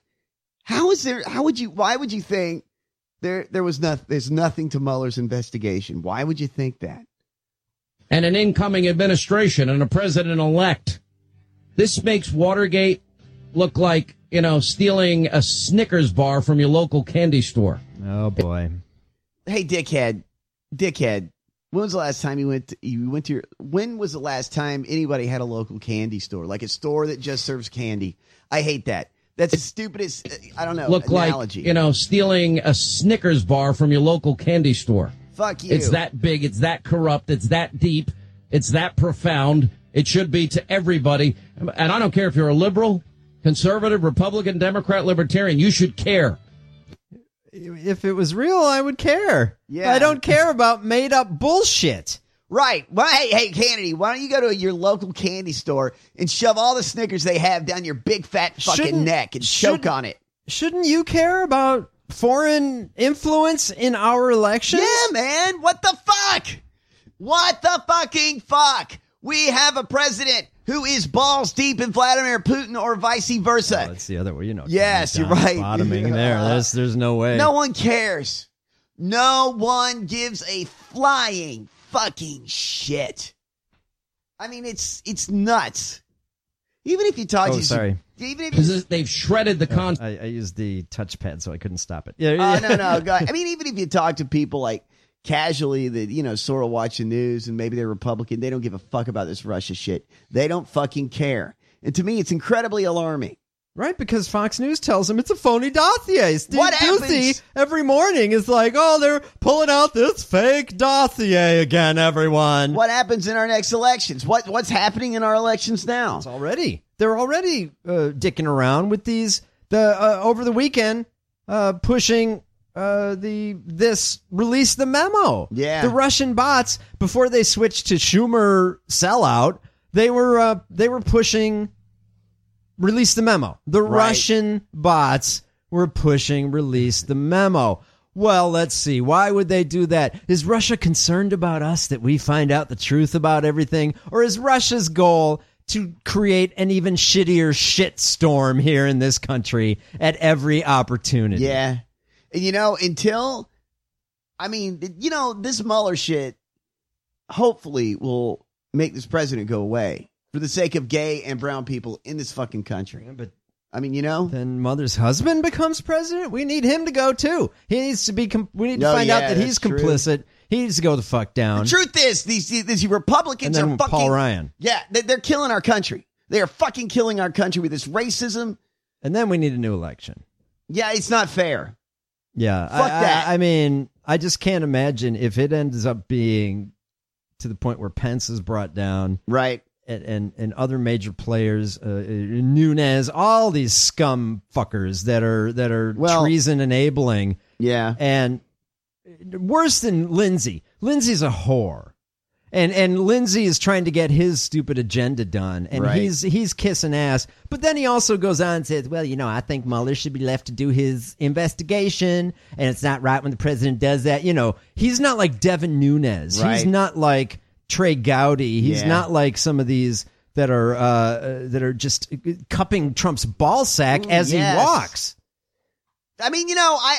Speaker 9: why would you think there's nothing to Mueller's investigation? Why would you think that?
Speaker 1: And an incoming administration and a president-elect. This makes Watergate look like, stealing a Snickers bar from your local candy store.
Speaker 8: Oh boy.
Speaker 9: Hey, dickhead. When was the last time when was the last time anybody had a local candy store? Like a store that just serves candy? I hate that. That's the stupidest, I don't know, analogy.
Speaker 1: Like, stealing a Snickers bar from your local candy store.
Speaker 9: Fuck you.
Speaker 1: It's that big, it's that corrupt, it's that deep, it's that profound. It should be to everybody. And I don't care if you're a liberal, conservative, Republican, Democrat, Libertarian, you should care.
Speaker 8: If it was real, I would care.
Speaker 9: Yeah.
Speaker 8: I don't care about made up bullshit.
Speaker 9: Right. Well, hey, Hannity, why don't you go to your local candy store and shove all the Snickers they have down your big fat fucking neck and choke on it?
Speaker 8: Shouldn't you care about foreign influence in our elections?
Speaker 9: Yeah, man. What the fuck? What the fucking fuck? We have a president who is balls deep in Vladimir Putin or vice versa.
Speaker 8: Oh, that's the other way,
Speaker 9: Yes, you're right.
Speaker 8: Bottoming there. There's no way.
Speaker 9: No one cares. No one gives a flying fucking shit. I mean, it's nuts. Even if you talk to
Speaker 8: sorry.
Speaker 9: Even if you,
Speaker 1: they've shredded the con.
Speaker 8: I used the touchpad, so I couldn't stop it.
Speaker 9: no. God. I mean, even if you talk to people like casually that, sort of watch the news and maybe they're Republican, they don't give a fuck about this Russia shit. They don't fucking care. And to me, it's incredibly alarming.
Speaker 8: Right, because Fox News tells them it's a phony dossier. Steve
Speaker 9: What
Speaker 8: Doocy
Speaker 9: happens?
Speaker 8: every morning is like, oh, they're pulling out this fake dossier again, everyone.
Speaker 9: What happens in our next elections? What's happening in our elections now?
Speaker 8: They're already dicking around with these, over the weekend, pushing release the memo.
Speaker 9: Yeah.
Speaker 8: The Russian bots, before they switched to Schumer sellout, they were pushing release the memo. The Russian bots were pushing release the memo. Well, let's see. Why would they do that? Is Russia concerned about us, that we find out the truth about everything? Or is Russia's goal to create an even shittier shitstorm here in this country at every opportunity?
Speaker 9: Yeah. And, this Mueller shit hopefully will make this president go away for the sake of gay and brown people in this fucking country.
Speaker 8: Yeah, but
Speaker 9: then
Speaker 8: Mother's husband becomes president. We need him to go too. He needs to be. We need to find out that he's complicit. He needs to go the fuck down.
Speaker 9: The truth is, these Republicans
Speaker 8: and then
Speaker 9: are fucking
Speaker 8: Paul Ryan.
Speaker 9: Yeah, they're killing our country. They are fucking killing our country with this racism.
Speaker 8: And then we need a new election.
Speaker 9: Yeah, it's not fair.
Speaker 8: Yeah,
Speaker 9: fuck that.
Speaker 8: I mean, I just can't imagine if it ends up being to the point where Pence is brought down,
Speaker 9: right?
Speaker 8: And other major players, Nunes, all these scum fuckers that are treason enabling.
Speaker 9: Yeah.
Speaker 8: And worse than Lindsey. Lindsey's a whore. And Lindsey is trying to get his stupid agenda done. And
Speaker 9: right.
Speaker 8: he's kissing ass. But then he also goes on and says, well, I think Mueller should be left to do his investigation. And it's not right when the president does that. He's not like Devin Nunes.
Speaker 9: Right.
Speaker 8: He's not like Trey Gowdy. He's not like some of these that are just cupping Trump's ball sack as he walks.
Speaker 9: I mean,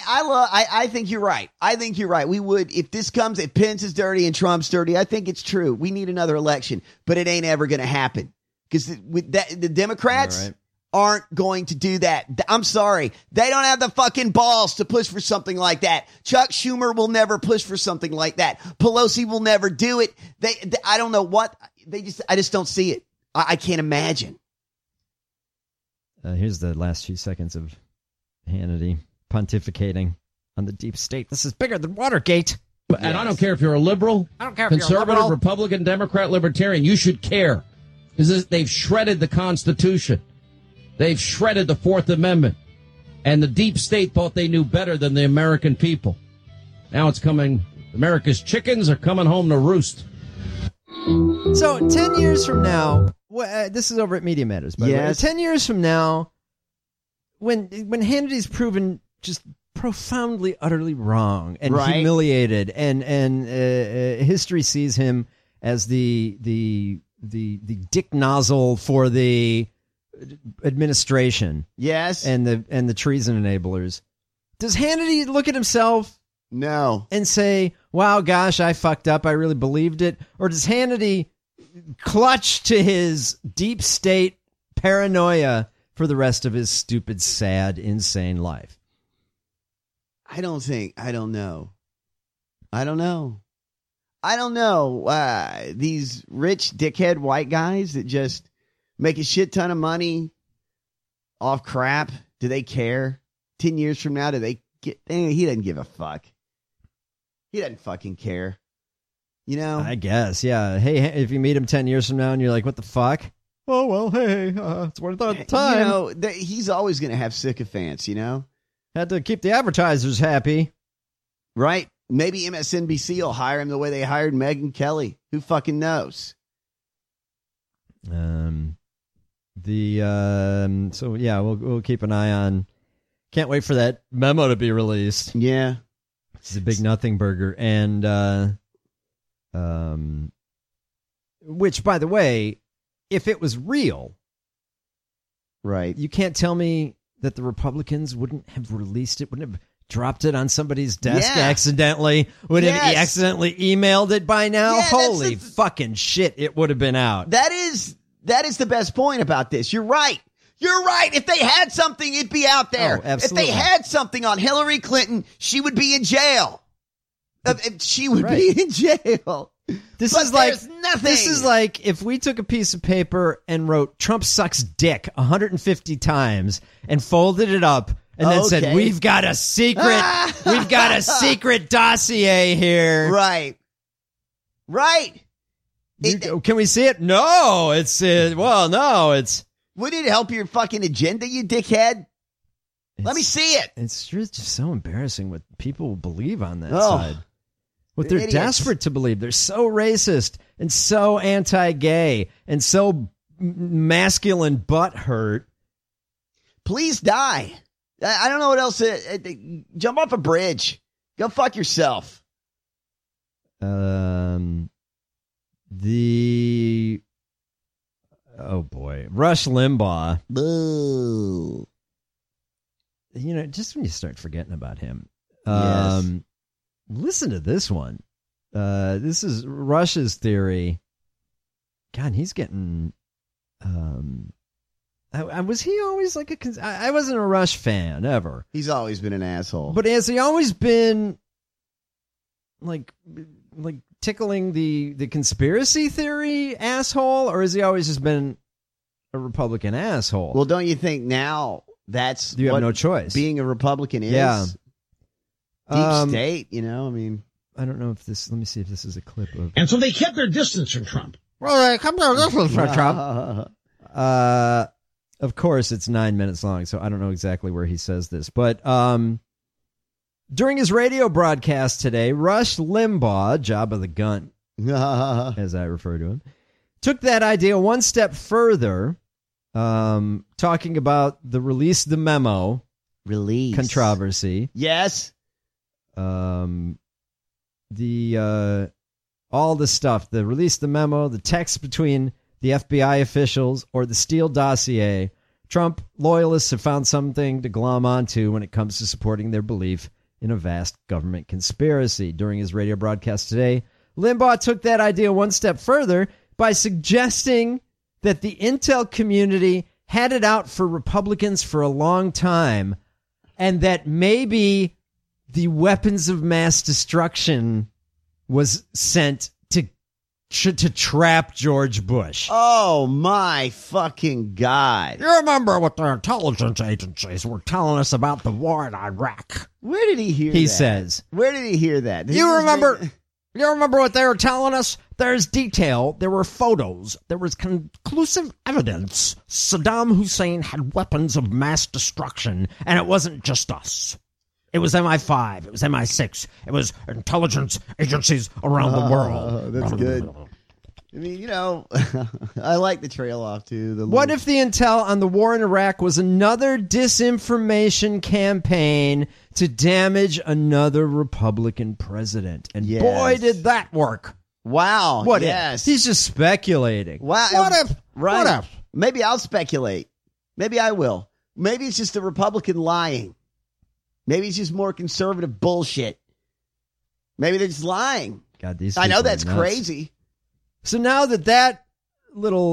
Speaker 9: I think you're right. I think you're right. We would, if Pence is dirty and Trump's dirty, I think it's true. We need another election, but it ain't ever going to happen because the Democrats aren't going to do that. I'm sorry. They don't have the fucking balls to push for something like that. Chuck Schumer will never push for something like that. Pelosi will never do it. I don't know what I just don't see it. I can't imagine.
Speaker 8: Here's the last few seconds of Hannity pontificating on the deep state. This is bigger than Watergate.
Speaker 1: And I don't care if you're a liberal,
Speaker 8: I don't care
Speaker 1: conservative,
Speaker 8: if you're a liberal,
Speaker 1: Republican, Democrat, Libertarian. You should care. Because they've shredded the Constitution. They've shredded the Fourth Amendment. And the deep state thought they knew better than the American people. Now it's coming. America's chickens are coming home to roost.
Speaker 8: So 10 years from now, this is over at Media Matters, by the way. 10 years from now, when Hannity's proven just profoundly, utterly wrong and humiliated, and history sees him as the dick nozzle for the administration, and the treason enablers. Does Hannity look at himself?
Speaker 9: No.
Speaker 8: And say, wow, gosh, I fucked up. I really believed it. Or does Hannity clutch to his deep state paranoia for the rest of his stupid, sad, insane life?
Speaker 9: I don't know. These rich dickhead white guys that just make a shit ton of money off crap. Do they care? 10 years from now, do they get? He doesn't give a fuck. He doesn't fucking care.
Speaker 8: I guess, yeah. Hey, if you meet him 10 years from now and you're like, what the fuck? Oh, well, hey, it's what I thought at the time.
Speaker 9: He's always going to have sycophants,
Speaker 8: Had to keep the advertisers happy.
Speaker 9: Right? Maybe MSNBC will hire him the way they hired Megyn Kelly. Who fucking knows?
Speaker 8: So yeah, we'll keep an eye on. Can't wait for that memo to be released.
Speaker 9: Yeah.
Speaker 8: It's a big nothing burger. And, which, by the way, if it was real,
Speaker 9: right,
Speaker 8: you can't tell me that the Republicans wouldn't have released it, wouldn't have dropped it on somebody's desk accidentally, would have accidentally emailed it by now. Holy fucking shit, it would have been out.
Speaker 9: That is That is the best point about this. You're right. You're right. If they had something, it'd be out there.
Speaker 8: Oh, absolutely.
Speaker 9: If they had something on Hillary Clinton, she would be in jail. She would be in jail.
Speaker 8: This
Speaker 9: But
Speaker 8: is like
Speaker 9: there's nothing.
Speaker 8: This is like if we took a piece of paper and wrote "Trump sucks dick" 150 times and folded it up and then said, "We've got a secret. We've got a secret dossier here."
Speaker 9: Right.
Speaker 8: Can we see it? No, it's no, it's.
Speaker 9: Wouldn't it help your fucking agenda, you dickhead? Let me see it.
Speaker 8: It's just so embarrassing what people believe on that
Speaker 9: Oh.
Speaker 8: side. What they're
Speaker 9: Idiots.
Speaker 8: desperate to believe. They're so racist and so anti-gay and so masculine butthurt.
Speaker 9: Please die. I don't know what else. Jump off a bridge. Go fuck yourself.
Speaker 8: Oh boy, Rush Limbaugh.
Speaker 9: Boo.
Speaker 8: You know, just when you start forgetting about him.
Speaker 9: Yes.
Speaker 8: Listen to this one. This is Rush's theory. God, he's getting. Was he always like a? I wasn't a Rush fan ever.
Speaker 9: He's always been an asshole.
Speaker 8: But has he always been like tickling the conspiracy theory asshole, or has he always just been a Republican asshole?
Speaker 9: Well, don't you think now that's
Speaker 8: You have
Speaker 9: what
Speaker 8: no choice.
Speaker 9: being a Republican is?
Speaker 8: Yeah.
Speaker 9: Deep state, you know, I mean.
Speaker 8: I don't know if this, let me see if this is a clip of.
Speaker 11: And so they kept their distance from Trump.
Speaker 8: Well, they kept their distance from Trump. Of course, it's 9 minutes long, so I don't know exactly where he says this. But during his radio broadcast today, Rush Limbaugh, Job of the Gun, as I refer to him, took that idea one step further, talking about the release the memo controversy.
Speaker 9: Yes.
Speaker 8: All the stuff, the release the memo, the text between the FBI officials or the Steele dossier. Trump loyalists have found something to glom onto when it comes to supporting their belief in a vast government conspiracy. During his radio broadcast today, Limbaugh took that idea one step further by suggesting that the intel community had it out for Republicans for a long time and that maybe the weapons of mass destruction was sent to trap George Bush.
Speaker 9: Oh, my fucking God.
Speaker 8: You remember what the intelligence agencies were telling us about the war in Iraq?
Speaker 9: Where did he hear that?
Speaker 8: He says.
Speaker 9: Where did he hear that?
Speaker 8: You remember what they were telling us? There's detail. There were photos. There was conclusive evidence. Saddam Hussein had weapons of mass destruction, and it wasn't just us. It was MI5. It was MI6. It was intelligence agencies around the world.
Speaker 9: That's good. I mean, you know, I like the trail off, too.
Speaker 8: What if the intel on the war in Iraq was another disinformation campaign to damage another Republican president? And boy, did that work.
Speaker 9: Wow.
Speaker 8: What
Speaker 9: yes.
Speaker 8: if? He's just speculating.
Speaker 9: Wow.
Speaker 8: What if?
Speaker 9: Right.
Speaker 8: What if?
Speaker 9: Maybe I'll speculate. Maybe I will. Maybe it's just a Republican lying. Maybe it's just more conservative bullshit. Maybe they're just lying.
Speaker 8: God, these
Speaker 9: I know
Speaker 8: people are
Speaker 9: that's
Speaker 8: nuts.
Speaker 9: crazy.
Speaker 8: So now that little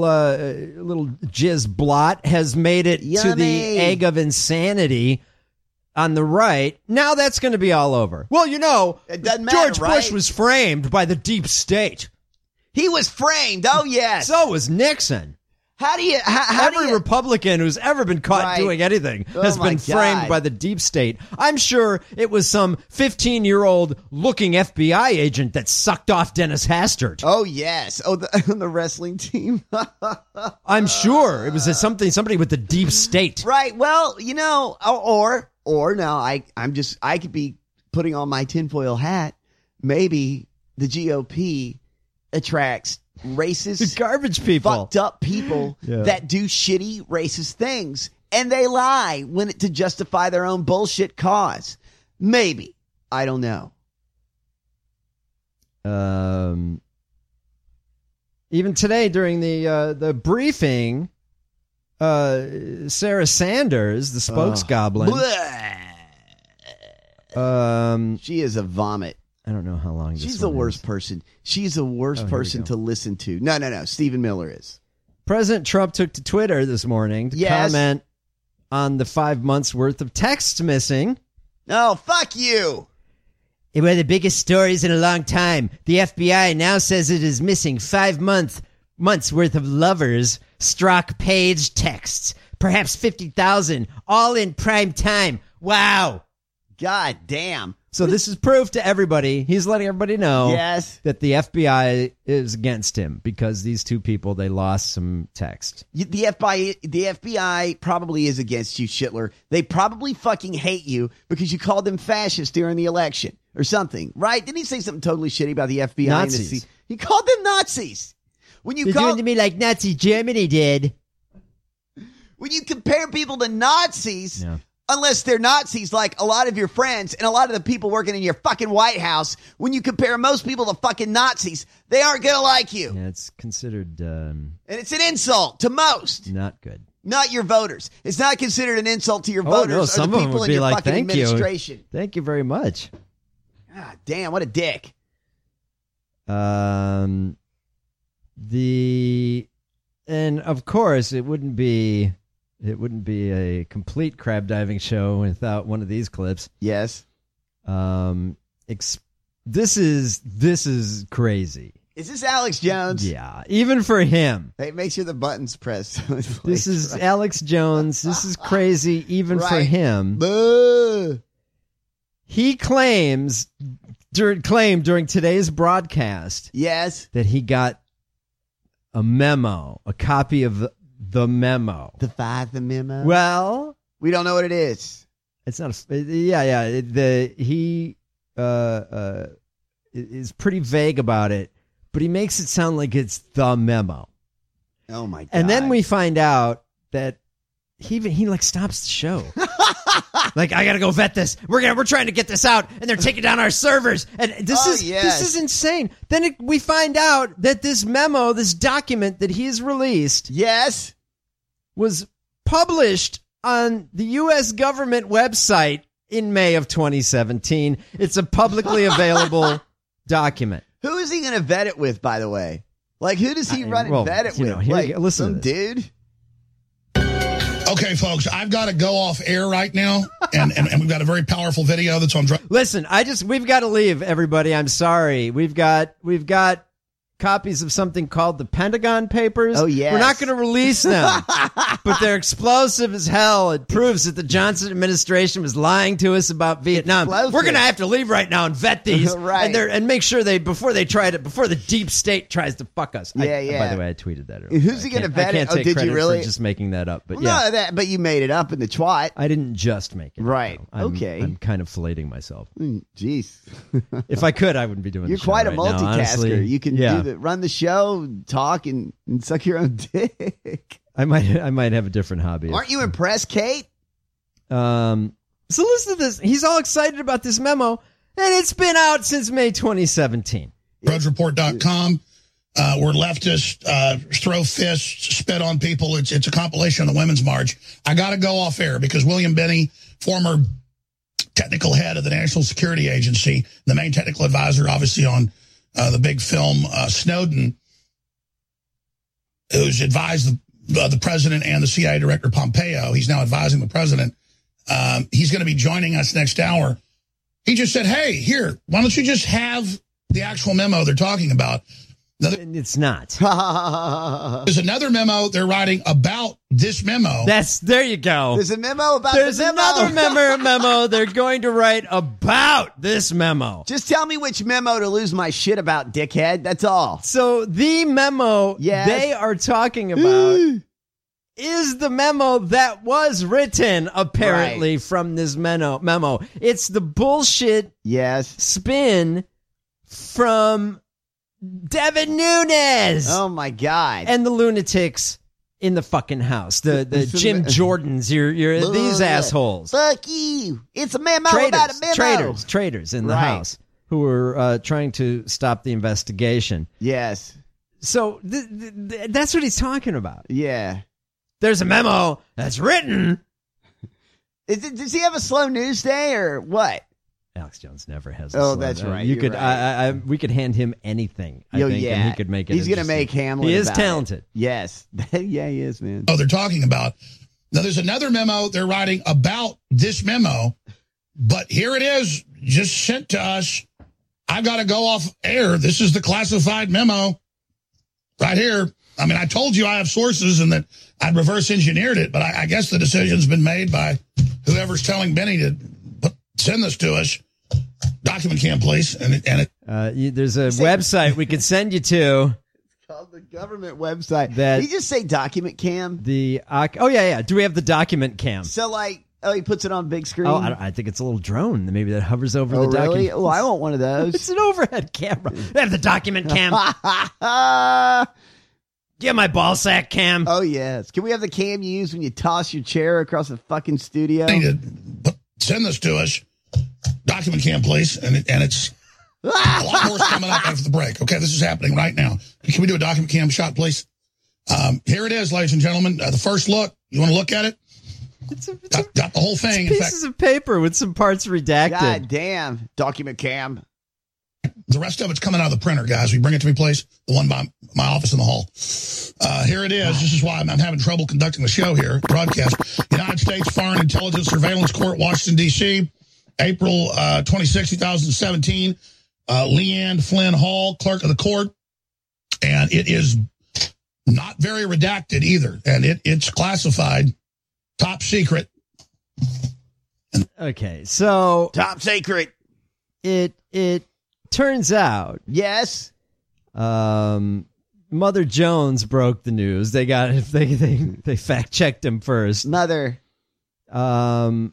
Speaker 8: jizz blot has made it to the egg of insanity on the right, now that's going to be all over. Well, you know,
Speaker 9: it doesn't matter,
Speaker 8: George
Speaker 9: right?
Speaker 8: Bush was framed by the deep state.
Speaker 9: He was framed. Oh, yes.
Speaker 8: So was Nixon.
Speaker 9: How do you...
Speaker 8: Every Republican who's ever been caught doing anything has been framed by the deep state. I'm sure it was some 15-year-old looking FBI agent that sucked off Dennis Hastert.
Speaker 9: Oh, yes. Oh, the wrestling team.
Speaker 8: I'm sure it was somebody with the deep state.
Speaker 9: Right. Well, you know, or now I could be putting on my tinfoil hat. Maybe the GOP attracts racist,
Speaker 8: garbage people,
Speaker 9: fucked up people that do shitty, racist things, and they lie to justify their own bullshit cause. Maybe. I don't know.
Speaker 8: Even today during the briefing, Sarah Sanders, the spokesgoblin,
Speaker 9: she is a vomit.
Speaker 8: I don't know how long.
Speaker 9: She's the worst person. She's the worst person to listen to. No. Stephen Miller is.
Speaker 8: President Trump took to Twitter this morning to comment on the 5 months worth of texts missing.
Speaker 9: Oh, fuck you.
Speaker 8: It was the biggest stories in a long time. The FBI now says it is missing 5 months worth of lovers' Strzok page texts. Perhaps 50,000, all in prime time. Wow.
Speaker 9: God damn.
Speaker 8: So this is proof to everybody. He's letting everybody know that the FBI is against him because these two people, they lost some text.
Speaker 9: The FBI probably is against you, Shitler. They probably fucking hate you because you called them fascists during the election or something, right? Didn't he say something totally shitty about the FBI?
Speaker 8: Nazis.
Speaker 9: He called them Nazis.
Speaker 8: They're doing to me like Nazi Germany did.
Speaker 9: When you compare people to Nazis... Unless they're Nazis like a lot of your friends and a lot of the people working in your fucking White House, when you compare most people to fucking Nazis, they aren't going to like you.
Speaker 8: Yeah, it's considered...
Speaker 9: and it's an insult to most.
Speaker 8: Not good.
Speaker 9: Not your voters. It's not considered an insult to your voters
Speaker 8: some
Speaker 9: or the
Speaker 8: of them
Speaker 9: people
Speaker 8: would
Speaker 9: in
Speaker 8: be
Speaker 9: your
Speaker 8: like,
Speaker 9: fucking
Speaker 8: thank
Speaker 9: administration.
Speaker 8: You. Thank you very much.
Speaker 9: God damn, what a dick.
Speaker 8: And of course, it wouldn't be a complete crab diving show without one of these clips.
Speaker 9: Yes.
Speaker 8: This is crazy.
Speaker 9: Is this Alex Jones?
Speaker 8: Yeah, even for him.
Speaker 9: Hey, make sure the button's pressed.
Speaker 8: This is right. Alex Jones. This is crazy even for him.
Speaker 9: Boo.
Speaker 8: He claimed during today's broadcast
Speaker 9: that
Speaker 8: he got a memo, a copy of the memo.
Speaker 9: The memo?
Speaker 8: Well,
Speaker 9: we don't know what it is.
Speaker 8: It's not he is pretty vague about it, but he makes it sound like it's the memo.
Speaker 9: Oh my God.
Speaker 8: And then we find out that he like stops the show. Like, I gotta go vet this. We're trying to get this out, and they're taking down our servers. And this is insane. Then we find out that this memo, this document that he's released, was published on the U.S. government website in May of 2017. It's a publicly available document.
Speaker 9: Who is he going to vet it with, by the way? Like, who does he run and vet it with?
Speaker 8: Like, listen
Speaker 9: some dude?
Speaker 12: Okay, folks, I've got to go off air right now, and we've got a very powerful video that's on.
Speaker 8: Listen, we've got to leave, everybody. I'm sorry. We've got copies of something called the Pentagon Papers.
Speaker 9: Oh, yes.
Speaker 8: We're not going to release them, but they're explosive as hell. It proves that the Johnson administration was lying to us about Vietnam.
Speaker 9: Explosive.
Speaker 8: We're going to have to leave right now and vet these
Speaker 9: right.
Speaker 8: and make sure before the deep state tries to fuck us. By the way, I tweeted that earlier.
Speaker 9: Who's he going to vet it?
Speaker 8: I can't take
Speaker 9: did
Speaker 8: credit
Speaker 9: you really?
Speaker 8: for just making that up, but
Speaker 9: but you made it up in the twat.
Speaker 8: I didn't just make it.
Speaker 9: Right.
Speaker 8: Up,
Speaker 9: okay.
Speaker 8: I'm kind of filleting myself.
Speaker 9: Jeez.
Speaker 8: If I could, I wouldn't be doing.
Speaker 9: You're
Speaker 8: the show
Speaker 9: quite a
Speaker 8: right
Speaker 9: multitasker.
Speaker 8: now, honestly.
Speaker 9: You can run the show, talk, and suck your own dick.
Speaker 8: I might have a different hobby.
Speaker 9: Aren't you impressed, Kate?
Speaker 8: So listen to this. He's all excited about this memo, and it's been out since May 2017.
Speaker 12: RoadsReport.com. Where leftists throw fists, spit on people. It's a compilation of the Women's March. I got to go off air because William Binney, former technical head of the National Security Agency, the main technical advisor, obviously, on the big film Snowden, who's advised the president and the CIA director Pompeo. He's now advising the president. He's going to be joining us next hour. He just said, hey, here, why don't you just have the actual memo they're talking about?
Speaker 8: It's not.
Speaker 12: There's another memo they're writing about this memo.
Speaker 8: There you go.
Speaker 9: There's a memo about
Speaker 8: There's
Speaker 9: the memo.
Speaker 8: another memo they're going to write about this memo.
Speaker 9: Just tell me which memo to lose my shit about, dickhead. That's all.
Speaker 8: So the memo they are talking about is the memo that was written, apparently, from this memo. It's the bullshit spin from Devin Nunes.
Speaker 9: Oh, my God.
Speaker 8: And the lunatics in the fucking house. The Jim Jordans. You're these assholes.
Speaker 9: Fuck you. It's a memo about a memo.
Speaker 8: Traitors in the house who were trying to stop the investigation.
Speaker 9: Yes.
Speaker 8: So that's what he's talking about.
Speaker 9: Yeah.
Speaker 8: There's a memo that's written.
Speaker 9: Does he have a slow news day or what?
Speaker 8: Alex Jones never has. A
Speaker 9: Oh,
Speaker 8: slur.
Speaker 9: that's right.
Speaker 8: You
Speaker 9: You're
Speaker 8: could.
Speaker 9: right.
Speaker 8: we could hand him anything. I think,
Speaker 9: yeah.
Speaker 8: and he could make it.
Speaker 9: He's going to make Hamlet.
Speaker 8: He is
Speaker 9: about
Speaker 8: talented.
Speaker 9: It. Yes. Yeah, he is, man.
Speaker 12: They're talking about. Now, there's another memo they're writing about this memo, but here it is, just sent to us. I've got to go off air. This is the classified memo right here. I mean, I told you I have sources and that I'd reverse engineered it, but I guess the decision's been made by whoever's telling Benny to send this to us. Document cam, please. And
Speaker 8: there's a website we could send you to.
Speaker 9: It's called the government website.
Speaker 8: Did
Speaker 9: you just say document cam?
Speaker 8: Oh, yeah. Do we have the document cam?
Speaker 9: So, he puts it on big screen?
Speaker 8: Oh, I think it's a little drone maybe that hovers over the document.
Speaker 9: Really? Oh, I want one of those.
Speaker 8: It's an overhead camera. They have the document cam. Get my ball sack cam.
Speaker 9: Oh, yes. Can we have the cam you use when you toss your chair across the fucking studio?
Speaker 12: Send this to us. Document cam, please. And it's a lot more coming up after the break. Okay, this is happening right now. Can we do a document cam shot, please? Here it is, ladies and gentlemen. The first look. You want to look at it? Got the whole thing.
Speaker 8: It's pieces of paper with some parts redacted.
Speaker 9: God damn. Document cam.
Speaker 12: The rest of it's coming out of the printer, guys. Will you bring it to me, please? The one by my office in the hall. Here it is. This is why I'm having trouble conducting the show here, broadcast. United States Foreign Intelligence Surveillance Court, Washington, D.C., April 26, 2017. Leanne Flynn Hall, clerk of the court. And it is not very redacted either. And it's classified, top secret.
Speaker 8: Okay, so...
Speaker 9: Top secret.
Speaker 8: It turns out...
Speaker 9: Yes?
Speaker 8: Mother Jones broke the news. They fact-checked him first.
Speaker 9: Mother.
Speaker 8: Mother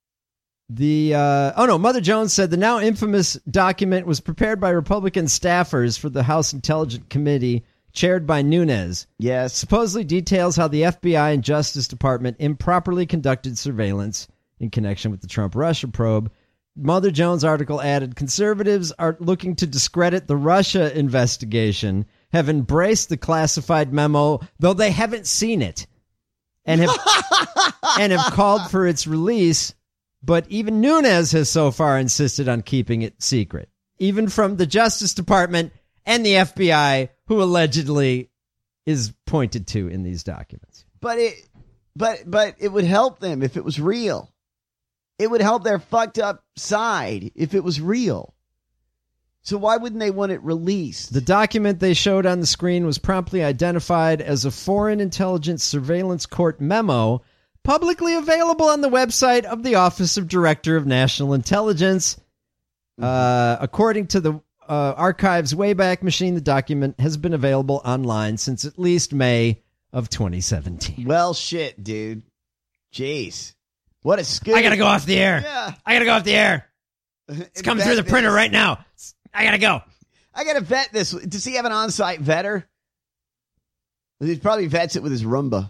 Speaker 8: Jones said the now infamous document was prepared by Republican staffers for the House Intelligence Committee, chaired by Nunes.
Speaker 9: Yes.
Speaker 8: Supposedly details how the FBI and Justice Department improperly conducted surveillance in connection with the Trump-Russia probe. Mother Jones' article added, conservatives are looking to discredit the Russia investigation, have embraced the classified memo, though they haven't seen it, and have called for its release. But even Nunes has so far insisted on keeping it secret, even from the Justice Department and the FBI, who allegedly is pointed to in these documents.
Speaker 9: But it would help them if it was real. It would help their fucked up side if it was real. So why wouldn't they want it released?
Speaker 8: The document they showed on the screen was promptly identified as a Foreign Intelligence Surveillance Court memo, publicly available on the website of the Office of Director of National Intelligence. According to the Archives Wayback Machine, the document has been available online since at least May of 2017.
Speaker 9: Well, shit, dude. Jeez. What a scoop.
Speaker 8: I gotta go off the air.
Speaker 9: Yeah.
Speaker 8: I gotta go off the air. It's coming through the printer right now. I gotta go.
Speaker 9: I gotta vet this. Does he have an on-site vetter? He probably vets it with his Roomba.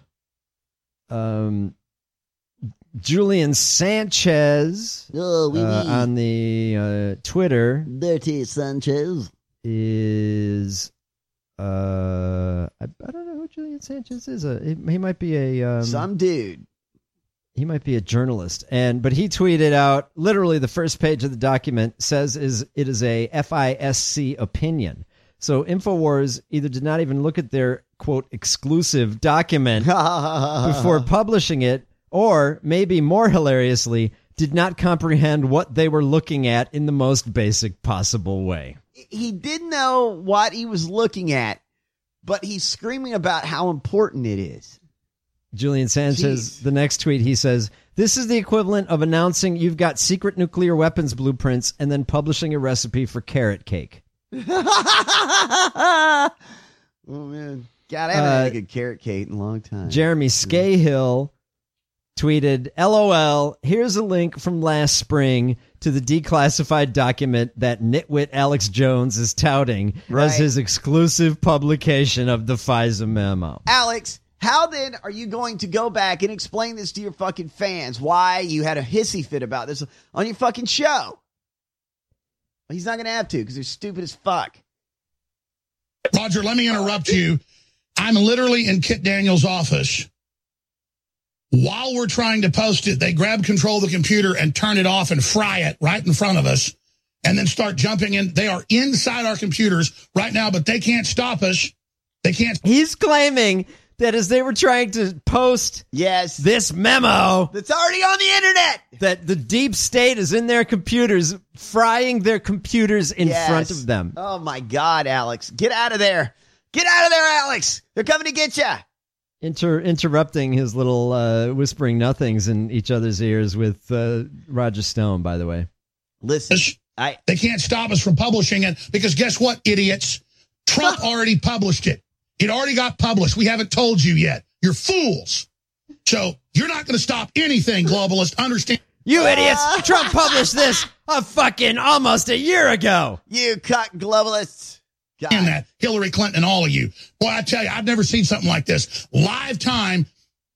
Speaker 8: Julian Sanchez on the Twitter.
Speaker 9: Dirty Sanchez
Speaker 8: is I don't know who Julian Sanchez is. He might be a
Speaker 9: some dude.
Speaker 8: He might be a journalist, but he tweeted out literally the first page of the document says it is a FISC opinion. So InfoWars either did not even look at their quote exclusive document before publishing it, or maybe more hilariously, did not comprehend what they were looking at in the most basic possible way.
Speaker 9: He didn't know what he was looking at, but he's screaming about how important it is.
Speaker 8: Julian Sanchez, the next tweet, he says, this is the equivalent of announcing you've got secret nuclear weapons blueprints and then publishing a recipe for carrot cake.
Speaker 9: Oh, man. God, I haven't had a good carrot cake in a long time.
Speaker 8: Jeremy Scahill tweeted, LOL, here's a link from last spring to the declassified document that nitwit Alex Jones is touting as his exclusive publication of the FISA memo.
Speaker 9: Alex, how then are you going to go back and explain this to your fucking fans? Why you had a hissy fit about this on your fucking show? Well, he's not going to have to because they're stupid as fuck.
Speaker 12: Roger, let me interrupt you. I'm literally in Kit Daniels' office while we're trying to post it, they grab control of the computer and turn it off and fry it right in front of us and then start jumping in. They are inside our computers right now, but they can't stop us. They can't.
Speaker 8: He's claiming that as they were trying to post this memo
Speaker 9: that's already on the internet,
Speaker 8: that the deep state is in their computers, frying their computers in front of them.
Speaker 9: Oh, my God, Alex. Get out of there. Get out of there, Alex. They're coming to get you.
Speaker 8: Interrupting his little whispering nothings in each other's ears with Roger Stone, by the way.
Speaker 9: Listen,
Speaker 12: they can't stop us from publishing it because guess what, idiots? Trump already published it. It already got published. We haven't told you yet. You're fools. So you're not going to stop anything, globalist. Understand?
Speaker 8: You idiots. Trump published this fucking almost a year ago.
Speaker 9: You cuck globalists. God.
Speaker 12: And that Hillary Clinton and all of you. Boy, I tell you, I've never seen something like this. Live time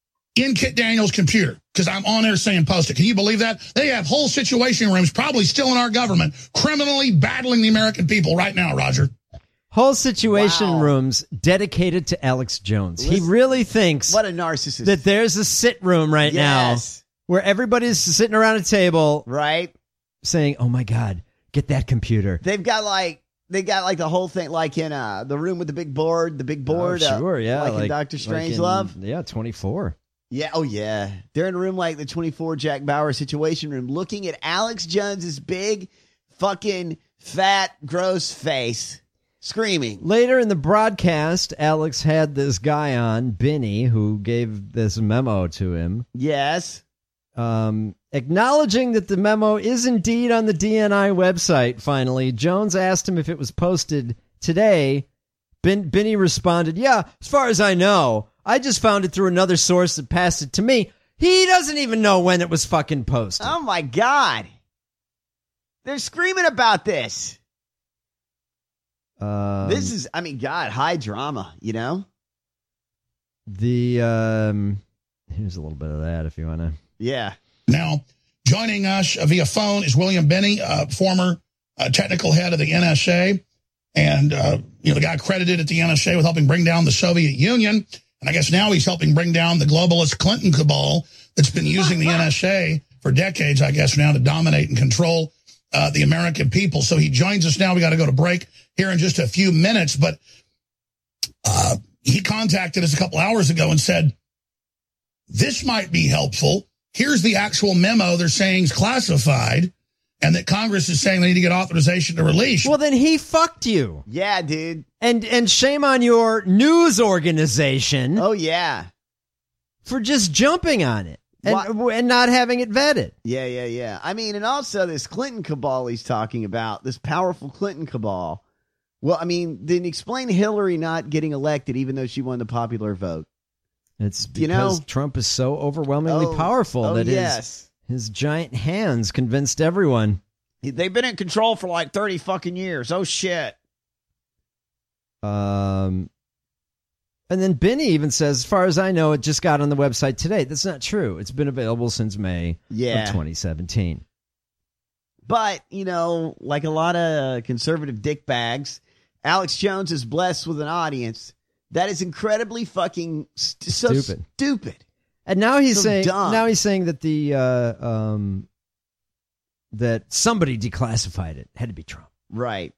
Speaker 12: in Kit Daniels' computer because I'm on there saying post it. Can you believe that? They have whole situation rooms probably still in our government criminally battling the American people right now, Roger.
Speaker 8: Whole situation rooms dedicated to Alex Jones. He really thinks
Speaker 9: what a narcissist
Speaker 8: that there's a sit room right now where everybody's sitting around a table,
Speaker 9: right,
Speaker 8: saying, "Oh my God, get that computer."
Speaker 9: They got like the whole thing, like in the room with the big board.
Speaker 8: Oh, sure, yeah,
Speaker 9: like in Dr. Strangelove.
Speaker 8: Yeah, 24.
Speaker 9: Yeah, oh yeah. They're in a room like the 24 Jack Bauer situation room, looking at Alex Jones's big, fucking fat, gross face. Screaming.
Speaker 8: Later in the broadcast, Alex had this guy on, Benny, who gave this memo to him.
Speaker 9: Yes.
Speaker 8: Acknowledging that the memo is indeed on the DNI website, finally. Jones asked him if it was posted today. Benny responded, "Yeah, as far as I know. I just found it through another source that passed it to me." He doesn't even know when it was fucking posted.
Speaker 9: Oh, my God. They're screaming about this. This is, I mean, God, high drama, you know?
Speaker 8: Here's a little bit of that if you want to.
Speaker 9: Yeah.
Speaker 12: Now, joining us via phone is William Binney, former technical head of the NSA. And, the guy credited at the NSA with helping bring down the Soviet Union. And I guess now he's helping bring down the globalist Clinton cabal that's been using the NSA for decades, I guess, now to dominate and control the American people. So he joins us now. We got to go to break here in just a few minutes. But he contacted us a couple hours ago and said, this might be helpful. Here's the actual memo they're saying is classified and that Congress is saying they need to get authorization to release.
Speaker 8: Well, then he fucked you.
Speaker 9: Yeah, dude.
Speaker 8: And shame on your news organization.
Speaker 9: Oh, yeah.
Speaker 8: For just jumping on it. And not having it vetted.
Speaker 9: Yeah. I mean, and also this Clinton cabal he's talking about, this powerful Clinton cabal. Well, I mean, then explain Hillary not getting elected even though she won the popular vote.
Speaker 8: It's because Trump is so overwhelmingly powerful that his giant hands convinced everyone.
Speaker 9: They've been in control for like 30 fucking years. Oh, shit.
Speaker 8: And then Benny even says, as far as I know, it just got on the website today. That's not true. It's been available since May of 2017.
Speaker 9: But, like a lot of conservative dickbags, Alex Jones is blessed with an audience that is incredibly fucking stupid.
Speaker 8: And now he's saying
Speaker 9: dumb.
Speaker 8: that that somebody declassified it. Had to be Trump.
Speaker 9: Right.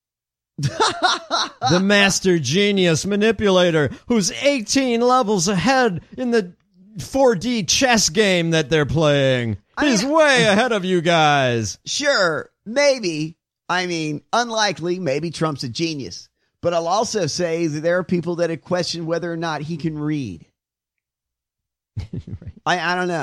Speaker 8: The master genius manipulator who's 18 levels ahead in the 4D chess game that they're playing. He's way ahead of you guys.
Speaker 9: Sure, maybe. I mean, unlikely. Maybe Trump's a genius. But I'll also say that there are people that have questioned whether or not he can read. Right. I don't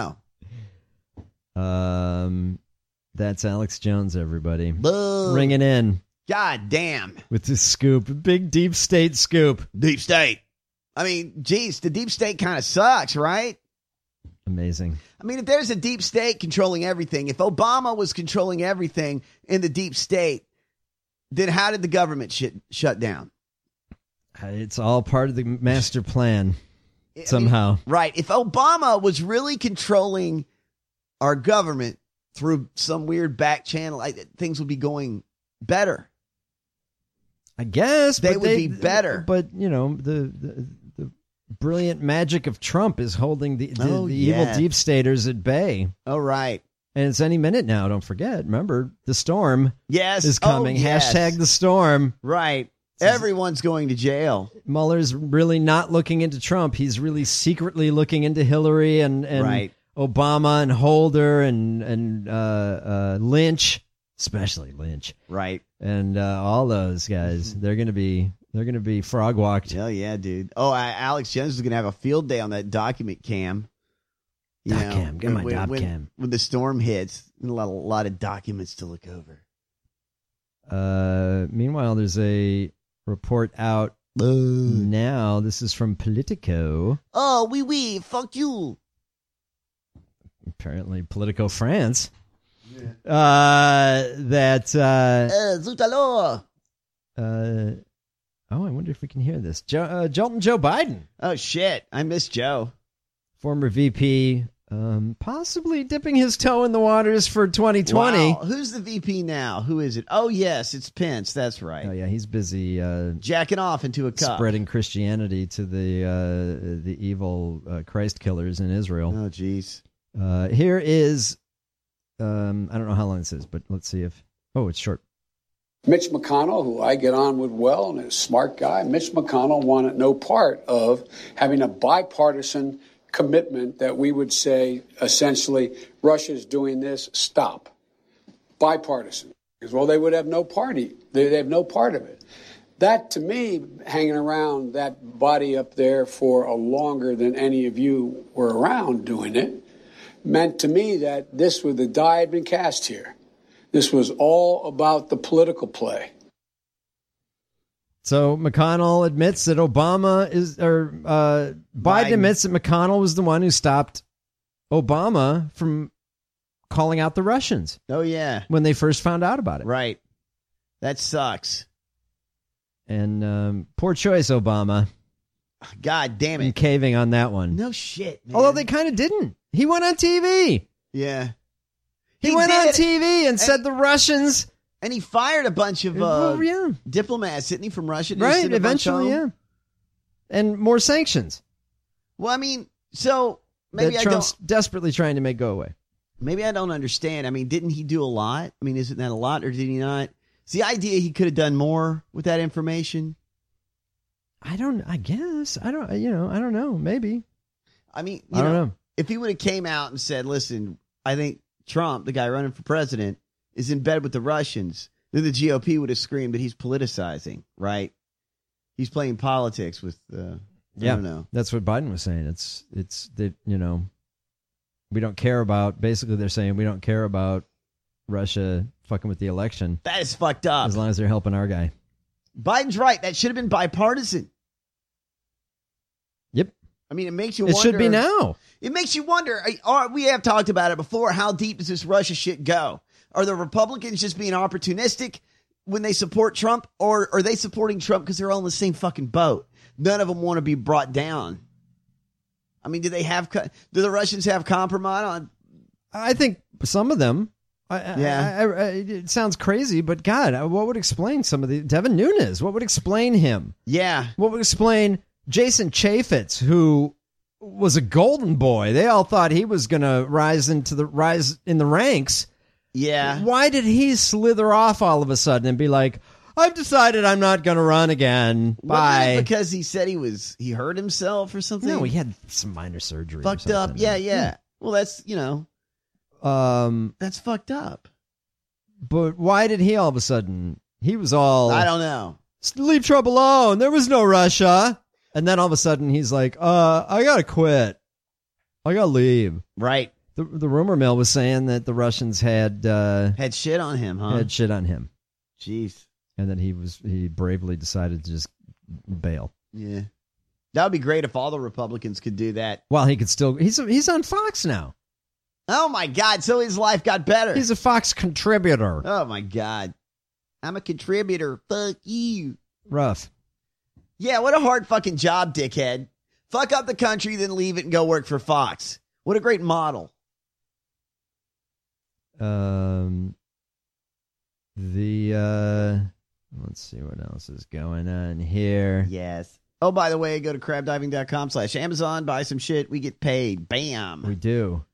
Speaker 9: know.
Speaker 8: That's Alex Jones, everybody.
Speaker 9: Boo.
Speaker 8: Ringing in.
Speaker 9: God damn.
Speaker 8: With this scoop. Big deep state scoop.
Speaker 9: Deep state. I mean, geez, the deep state kind of sucks, right?
Speaker 8: Amazing.
Speaker 9: I mean, if there's a deep state controlling everything, if Obama was controlling everything in the deep state, then how did the government shut down?
Speaker 8: It's all part of the master plan somehow.
Speaker 9: I mean, right. If Obama was really controlling our government through some weird back channel, things would be going better.
Speaker 8: I guess
Speaker 9: they would be better.
Speaker 8: But, the brilliant magic of Trump is holding the
Speaker 9: Oh,
Speaker 8: evil
Speaker 9: yeah.
Speaker 8: deep staters at bay.
Speaker 9: Oh, right.
Speaker 8: And it's any minute now. Don't forget. Remember, the storm
Speaker 9: Yes.
Speaker 8: is coming.
Speaker 9: Oh, yes.
Speaker 8: Hashtag the storm.
Speaker 9: Right. Everyone's going to jail.
Speaker 8: Mueller's really not looking into Trump. He's really secretly looking into Hillary and
Speaker 9: Right.
Speaker 8: Obama and Holder and Lynch, especially Lynch.
Speaker 9: Right.
Speaker 8: And all those guys. They're gonna be frog walked.
Speaker 9: Hell yeah, dude. Oh, Alex Jones is going to have a field day on that document cam. You
Speaker 8: Doc
Speaker 9: know,
Speaker 8: cam. Get my doc cam.
Speaker 9: When the storm hits, a lot of documents to look over.
Speaker 8: Meanwhile, there's a report out now. This is from Politico.
Speaker 9: Oh, oui, fuck you.
Speaker 8: Apparently, Politico France. That.
Speaker 9: Zut alors.
Speaker 8: I wonder if we can hear this. Jolton Joe Biden.
Speaker 9: Oh, shit. I miss Joe.
Speaker 8: Former VP, possibly dipping his toe in the waters for 2020.
Speaker 9: Wow. Who's the VP now? Who is it? Oh, yes, it's Pence. That's right.
Speaker 8: Oh, yeah, he's busy
Speaker 9: jacking off into a cup.
Speaker 8: Spreading Christianity to the evil Christ killers in Israel.
Speaker 9: Oh, jeez.
Speaker 8: Here is, I don't know how long this is, but let's see if, it's short.
Speaker 13: Mitch McConnell, who I get on with well and is a smart guy, Mitch McConnell wanted no part of having a bipartisan commitment that we would say, essentially, Russia's doing this, stop. Bipartisan. Because, well, they would have no party. They have no part of it. That, to me, hanging around that body up there for a longer than any of you were around doing it, meant to me that this was the die had been cast here. This was all about the political play.
Speaker 8: So McConnell admits that Biden admits that McConnell was the one who stopped Obama from calling out the Russians.
Speaker 9: Oh, yeah.
Speaker 8: When they first found out about it.
Speaker 9: Right. That sucks.
Speaker 8: And poor choice, Obama.
Speaker 9: God damn it.
Speaker 8: And caving on that one.
Speaker 9: No shit, man.
Speaker 8: Although they kind of didn't. He went on TV.
Speaker 9: Yeah.
Speaker 8: He went on TV and said the Russians...
Speaker 9: And he fired a bunch of diplomats, didn't he, from Russia?
Speaker 8: Right, eventually, yeah. And more sanctions.
Speaker 9: Well, I mean, so maybe
Speaker 8: Trump's desperately trying to make go away.
Speaker 9: Maybe I don't understand. I mean, didn't he do a lot? I mean, isn't that a lot, or did he not? It's the idea he could have done more with that information.
Speaker 8: I guess. I don't know. Maybe.
Speaker 9: I mean,
Speaker 8: I don't know.
Speaker 9: If he would have came out and said, listen, I think Trump, the guy running for president, is in bed with the Russians, then the GOP would have screamed that he's politicizing, right? He's playing politics with, I don't know.
Speaker 8: That's what Biden was saying. It's that, we don't care about, basically they're saying we don't care about Russia fucking with the election.
Speaker 9: That is fucked up.
Speaker 8: As long as they're helping our guy.
Speaker 9: Biden's right. That should have been bipartisan.
Speaker 8: Yep.
Speaker 9: I mean, it makes you wonder.
Speaker 8: It should be now.
Speaker 9: It makes you wonder. We have talked about it before. How deep does this Russia shit go? Are the Republicans just being opportunistic when they support Trump, or are they supporting Trump because they're all in the same fucking boat? None of them want to be brought down. I mean, do the Russians have compromise on?
Speaker 8: I think some of them. It sounds crazy, but God, what would explain some of the Devin Nunes? What would explain him?
Speaker 9: Yeah.
Speaker 8: What would explain Jason Chaffetz, who was a golden boy? They all thought he was going to rise in the ranks.
Speaker 9: Yeah.
Speaker 8: Why did he slither off all of a sudden and be like, I've decided I'm not going to run again. Bye.
Speaker 9: Because he said he hurt himself or something?
Speaker 8: No, he had some minor surgery.
Speaker 9: Fucked up. Yeah. Well, that's, that's fucked up.
Speaker 8: But why did he all of a sudden, he was all,
Speaker 9: I don't know.
Speaker 8: Leave Trump alone. There was no Russia. And then all of a sudden he's like, I got to quit. I got to leave.
Speaker 9: Right.
Speaker 8: The rumor mill was saying that the Russians had
Speaker 9: shit on him, huh?
Speaker 8: Had shit on him.
Speaker 9: Jeez.
Speaker 8: And then he bravely decided to just bail.
Speaker 9: Yeah. That would be great if all the Republicans could do that.
Speaker 8: Well, he could still, he's on Fox now.
Speaker 9: Oh my God. So his life got better.
Speaker 8: He's a Fox contributor.
Speaker 9: Oh my God. I'm a contributor. Fuck you.
Speaker 8: Rough.
Speaker 9: Yeah. What a hard fucking job, dickhead. Fuck up the country, then leave it and go work for Fox. What a great model.
Speaker 8: Let's see what else is going on here.
Speaker 9: Yes. Oh, by the way, go to crabdiving.com/Amazon, buy some shit. We get paid. Bam.
Speaker 8: We do.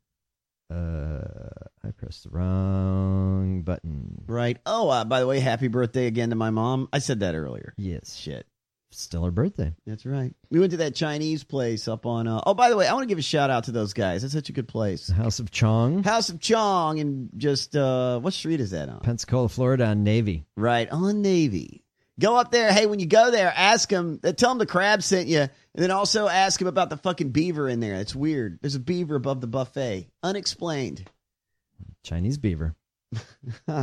Speaker 8: I pressed the wrong button.
Speaker 9: Right. Oh, by the way, happy birthday again to my mom. I said that earlier.
Speaker 8: Yes.
Speaker 9: Shit.
Speaker 8: Still her birthday.
Speaker 9: That's right. We went to that Chinese place up on... oh, by the way, I want to give a shout out to those guys. That's such a good place.
Speaker 8: The House of Chong.
Speaker 9: House of Chong, and just... what street is that on?
Speaker 8: Pensacola, Florida, on Navy.
Speaker 9: Right, on Navy. Go up there. Hey, when you go there, ask them... Tell them the crab sent you, and then also ask them about the fucking beaver in there. It's weird. There's a beaver above the buffet. Unexplained.
Speaker 8: Chinese beaver. There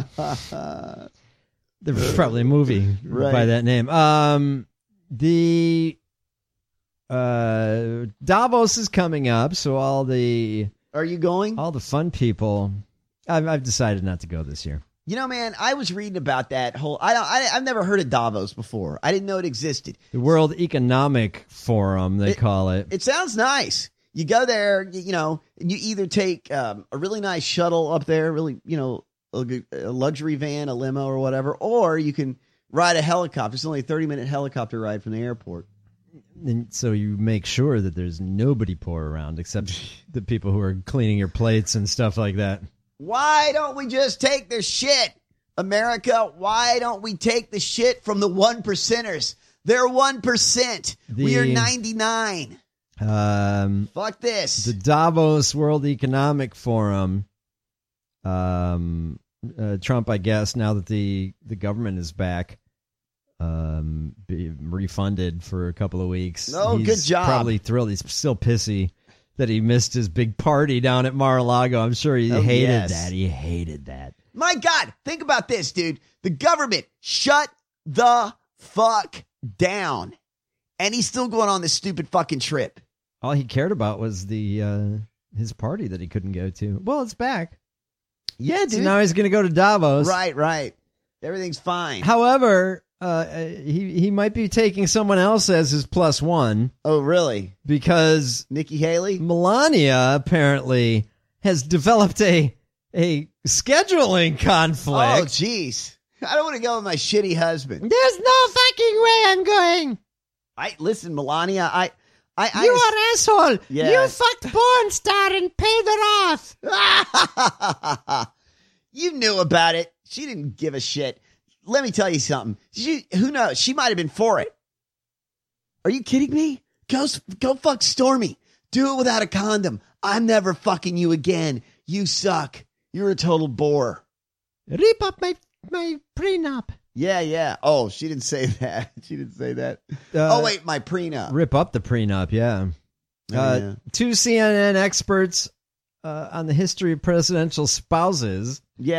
Speaker 8: was probably a movie by that name. The Davos is coming up, so all the...
Speaker 9: Are you going?
Speaker 8: All the fun people. I've decided not to go this year.
Speaker 9: You know, man, I was reading about that whole... I've never heard of Davos before. I didn't know it existed.
Speaker 8: The World Economic Forum, they call it.
Speaker 9: It sounds nice. You go there, you know, and you either take a really nice shuttle up there, really, you know, a luxury van, a limo or whatever, or you can ride a helicopter. It's only a 30-minute helicopter ride from the airport.
Speaker 8: And so you make sure that there's nobody poor around except the people who are cleaning your plates and stuff like that.
Speaker 9: Why don't we just take their shit, America? Why don't we take the shit from the 1%ers? They're 1%. We are 99. Fuck this.
Speaker 8: The Davos World Economic Forum. Trump, I guess, now that the government is back, be refunded for a couple of weeks.
Speaker 9: Oh, good job.
Speaker 8: Probably thrilled. He's still pissy that he missed his big party down at Mar-a-Lago. I'm sure he hated that. He hated that.
Speaker 9: My God, think about this, dude. The government shut the fuck down, and he's still going on this stupid fucking trip.
Speaker 8: All he cared about was his party that he couldn't go to. Well, it's back.
Speaker 9: Yeah, dude.
Speaker 8: So now he's going to go to Davos.
Speaker 9: Right. Everything's fine.
Speaker 8: However, he might be taking someone else as his plus one.
Speaker 9: Oh, really?
Speaker 8: Because
Speaker 9: Nikki Haley?
Speaker 8: Melania apparently has developed a scheduling conflict.
Speaker 9: Oh, jeez. I don't want to go with my shitty husband.
Speaker 8: There's no fucking way I'm going.
Speaker 9: Listen, Melania,
Speaker 8: you are an asshole.
Speaker 9: Yeah.
Speaker 8: You fucked porn star and paid her off.
Speaker 9: You knew about it. She didn't give a shit. Let me tell you something. Who knows? She might have been for it. Are you kidding me? Go fuck Stormy. Do it without a condom. I'm never fucking you again. You suck. You're a total bore.
Speaker 8: Rip up my prenup.
Speaker 9: Yeah. Oh, she didn't say that. She didn't say that. Oh, wait, my prenup.
Speaker 8: Rip up the prenup, yeah. Two CNN experts on the history of presidential spouses.
Speaker 9: Yeah.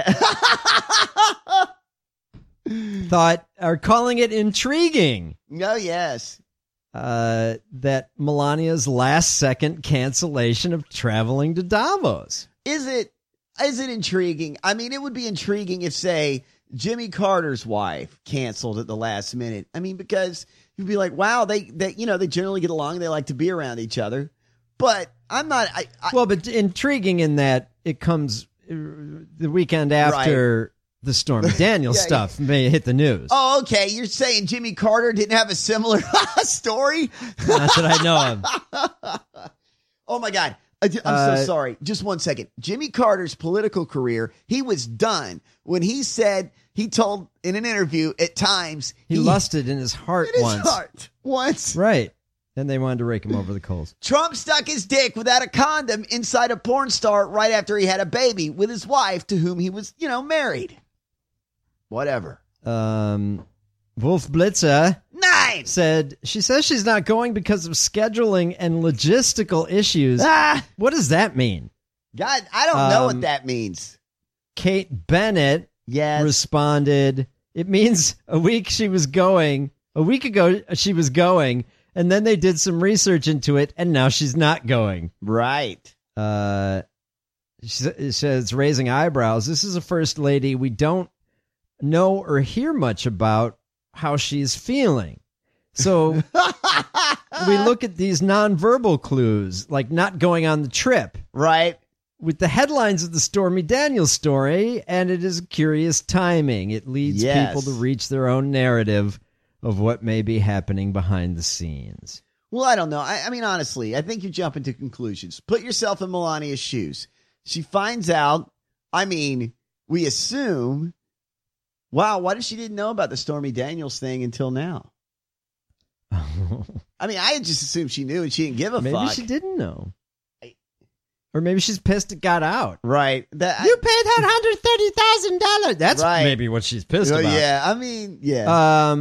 Speaker 8: are calling it intriguing.
Speaker 9: Oh, yes.
Speaker 8: That Melania's last second cancellation of traveling to Davos.
Speaker 9: Is it intriguing? I mean, it would be intriguing if, say, Jimmy Carter's wife canceled at the last minute. I mean, because you'd be like, wow, they generally get along. They like to be around each other. But I'm not.
Speaker 8: But intriguing in that it comes the weekend after the Stormy Daniels stuff may hit the news.
Speaker 9: Oh, okay. You're saying Jimmy Carter didn't have a similar story?
Speaker 8: Not that I know of.
Speaker 9: Oh, my God. I'm so sorry. Just 1 second. Jimmy Carter's political career, he was done when he told in an interview at times
Speaker 8: he lusted in his heart
Speaker 9: once.
Speaker 8: Right. And they wanted to rake him over the coals.
Speaker 9: Trump stuck his dick without a condom inside a porn star right after he had a baby with his wife to whom he was, married. Whatever.
Speaker 8: Wolf Blitzer
Speaker 9: 9
Speaker 8: says she's not going because of scheduling and logistical issues. What does that mean?
Speaker 9: God, I don't know what that means.
Speaker 8: Kate Bennett responded, it means a week ago she was going, and then they did some research into it, and now she's not going.
Speaker 9: Right.
Speaker 8: She says, raising eyebrows, this is a first lady we don't know or hear much about how she's feeling. So we look at these nonverbal clues, like not going on the trip.
Speaker 9: Right.
Speaker 8: With the headlines of the Stormy Daniels story, and it is curious timing. It leads people to reach their own narrative of what may be happening behind the scenes.
Speaker 9: Well, I don't know. I mean, honestly, I think you're jumping to conclusions. Put yourself in Melania's shoes. She finds out. I mean, we assume. Wow, what if she didn't know about the Stormy Daniels thing until now? I mean, I just assumed she knew and she didn't give a fuck.
Speaker 8: Maybe she didn't know. Or maybe she's pissed it got out.
Speaker 9: Right.
Speaker 8: You paid her $130,000. That's
Speaker 9: right.
Speaker 8: Maybe what she's pissed about.
Speaker 9: Yeah, I mean, yeah.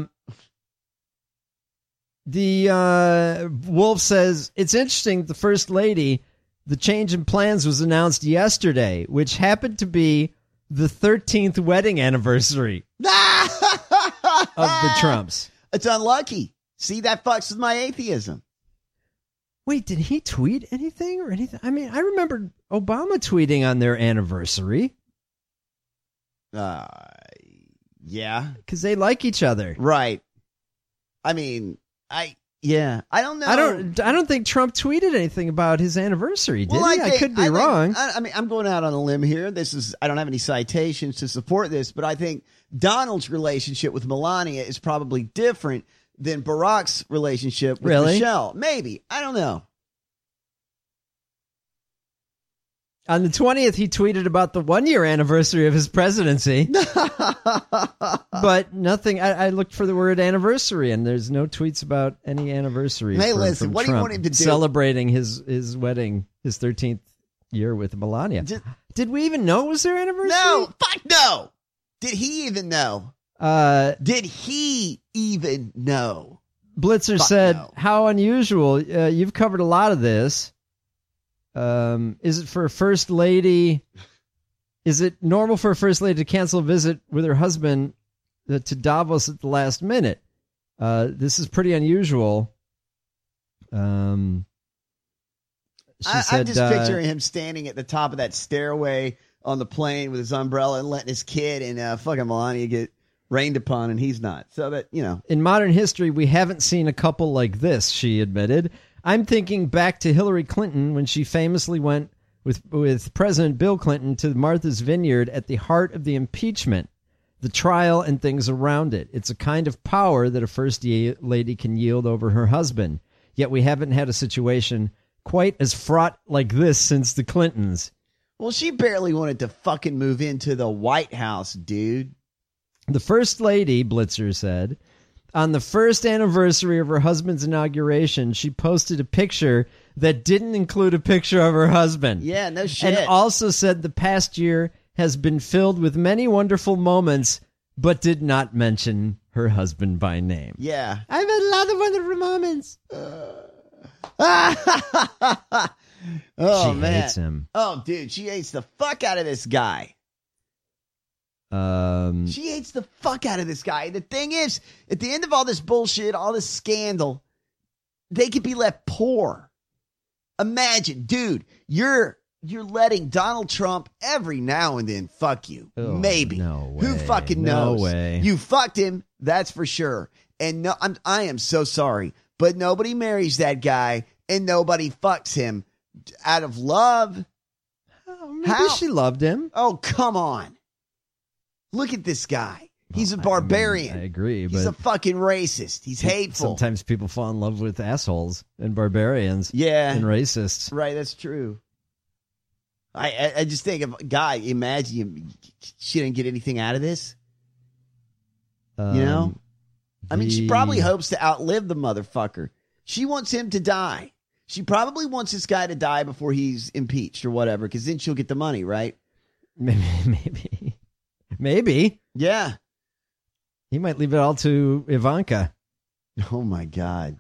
Speaker 8: The Wolf says, it's interesting, the First Lady, the change in plans was announced yesterday, which happened to be the 13th wedding anniversary of the Trumps.
Speaker 9: It's unlucky. See, that fucks with my atheism.
Speaker 8: Wait, did he tweet anything or anything? I mean, I remember Obama tweeting on their anniversary.
Speaker 9: Yeah.
Speaker 8: Because they like each other.
Speaker 9: Right. I mean, I don't know.
Speaker 8: I don't think Trump tweeted anything about his anniversary, did he? I could be wrong.
Speaker 9: I mean, I'm going out on a limb here. I don't have any citations to support this, but I think Donald's relationship with Melania is probably different than Barack's relationship with Michelle. Maybe. I don't know.
Speaker 8: On the 20th, he tweeted about the 1-year anniversary of his presidency. But nothing. I looked for the word anniversary, and there's no tweets about any anniversary.
Speaker 9: Hey,
Speaker 8: listen,
Speaker 9: what do you want him to do?
Speaker 8: Celebrating his wedding, his 13th year with Melania. Did we even know it was their anniversary?
Speaker 9: No. Fuck no. Did he even know? Did he even know?
Speaker 8: Blitzer said, how unusual. You've covered a lot of this. Is it for a first lady? Is it normal for a first lady to cancel a visit with her husband to Davos at the last minute? This is pretty unusual.
Speaker 9: I'm just picturing him standing at the top of that stairway on the plane with his umbrella and letting his kid and fucking Melania get rained upon, and he's not. So that, you know.
Speaker 8: In modern history, we haven't seen a couple like this, she admitted. I'm thinking back to Hillary Clinton when she famously went with President Bill Clinton to Martha's Vineyard at the heart of the impeachment, the trial, and things around it. It's a kind of power that a first lady can yield over her husband. Yet we haven't had a situation quite as fraught like this since the Clintons.
Speaker 9: Well, she barely wanted to fucking move into the White House, dude.
Speaker 8: The First Lady, Blitzer said, on the first anniversary of her husband's inauguration, she posted a picture that didn't include a picture of her husband.
Speaker 9: Yeah, no shit.
Speaker 8: And also said the past year has been filled with many wonderful moments, but did not mention her husband by name.
Speaker 9: Yeah.
Speaker 8: I've had a lot of wonderful moments.
Speaker 9: Oh,
Speaker 8: she
Speaker 9: man.
Speaker 8: hates him.
Speaker 9: Oh, dude, she hates the fuck out of this guy. She hates the fuck out of this guy. The thing is, at the end of all this bullshit, all this scandal, they could be left poor. Imagine, dude, you're letting Donald Trump every now and then fuck you.
Speaker 8: Oh,
Speaker 9: maybe.
Speaker 8: No way.
Speaker 9: Who fucking knows?
Speaker 8: No way.
Speaker 9: You fucked him, that's for sure. And no, I am so sorry, but nobody marries that guy and nobody fucks him out of love.
Speaker 8: Oh, maybe she loved him.
Speaker 9: Oh, come on. Look at this guy. He's a barbarian.
Speaker 8: I agree.
Speaker 9: He's a fucking racist. He's hateful.
Speaker 8: Sometimes people fall in love with assholes and barbarians.
Speaker 9: Yeah.
Speaker 8: And racists.
Speaker 9: Right, that's true. I just think of a guy, imagine she didn't get anything out of this. You know? I mean, she probably hopes to outlive the motherfucker. She wants him to die. She probably wants this guy to die before he's impeached or whatever, because then she'll get the money, right?
Speaker 8: Maybe.
Speaker 9: Yeah.
Speaker 8: He might leave it all to Ivanka.
Speaker 9: Oh, my God.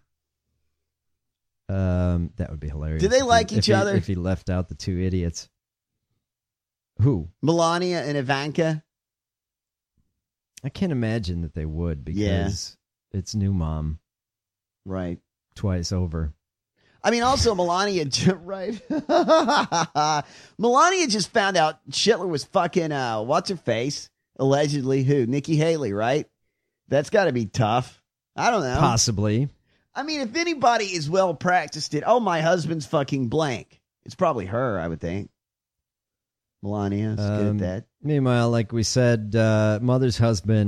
Speaker 8: That would be hilarious.
Speaker 9: Do they like each other?
Speaker 8: If he left out the two idiots. Who?
Speaker 9: Melania and Ivanka?
Speaker 8: I can't imagine that they would, because it's new mom.
Speaker 9: Right.
Speaker 8: Twice over.
Speaker 9: I mean, also Melania, right? Melania just found out Schittler was fucking, what's her face? Allegedly, who? Nikki Haley, right? That's got to be tough. I don't know.
Speaker 8: Possibly.
Speaker 9: I mean, if anybody is well practiced at, oh, my husband's fucking blank, it's probably her, I would think. Melania is good at that.
Speaker 8: Meanwhile, like we said, mother's husband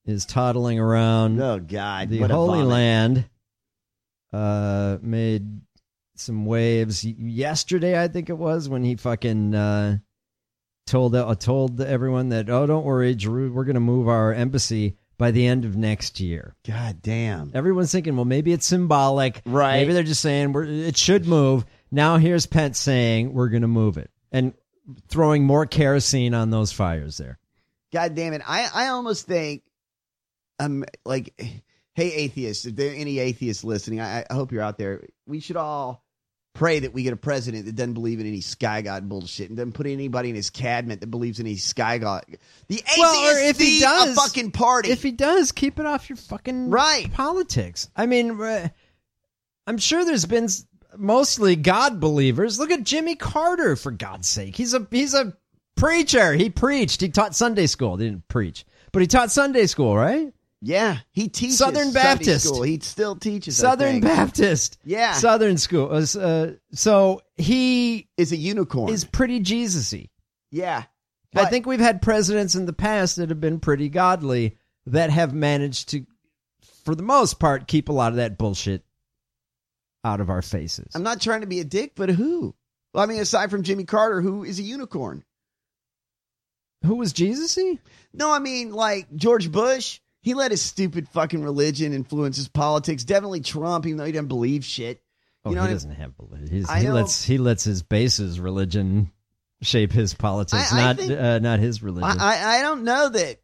Speaker 8: is toddling around.
Speaker 9: Oh, God.
Speaker 8: The
Speaker 9: what a
Speaker 8: Holy
Speaker 9: vomit.
Speaker 8: Land. Made some waves yesterday, I think it was, when he fucking told everyone that, oh, don't worry, we're going to move our embassy by the end of next year.
Speaker 9: God damn.
Speaker 8: Everyone's thinking, well, maybe it's symbolic.
Speaker 9: Right.
Speaker 8: Maybe they're just saying it should move. Now here's Pence saying we're going to move it and throwing more kerosene on those fires there.
Speaker 9: God damn it. I almost think, like, hey, atheists, if there are any atheists listening, I hope you're out there. We should all pray that we get a president that doesn't believe in any sky god bullshit and doesn't put anybody in his cabinet that believes in any sky god. The atheists need a fucking party.
Speaker 8: If he does, keep it off your fucking politics. I mean, I'm sure there's been mostly God believers. Look at Jimmy Carter, for God's sake. He's a preacher. He preached. He taught Sunday school. He didn't preach, but he taught Sunday school, right?
Speaker 9: Yeah, he teaches
Speaker 8: Southern Baptist.
Speaker 9: Sunday school. He still teaches
Speaker 8: Southern Baptist.
Speaker 9: Yeah,
Speaker 8: Southern school. So he
Speaker 9: is a unicorn.
Speaker 8: Is pretty Jesus-y.
Speaker 9: Yeah,
Speaker 8: I think we've had presidents in the past that have been pretty godly that have managed to, for the most part, keep a lot of that bullshit out of our faces.
Speaker 9: I'm not trying to be a dick, but who? Well, I mean, aside from Jimmy Carter, who is a unicorn?
Speaker 8: Who was Jesus-y?
Speaker 9: No, I mean, like George Bush. He let his stupid fucking religion influence his politics. Definitely Trump, even though he doesn't believe shit.
Speaker 8: He doesn't have religion. He lets his base's religion shape his politics, not his religion.
Speaker 9: I don't know that.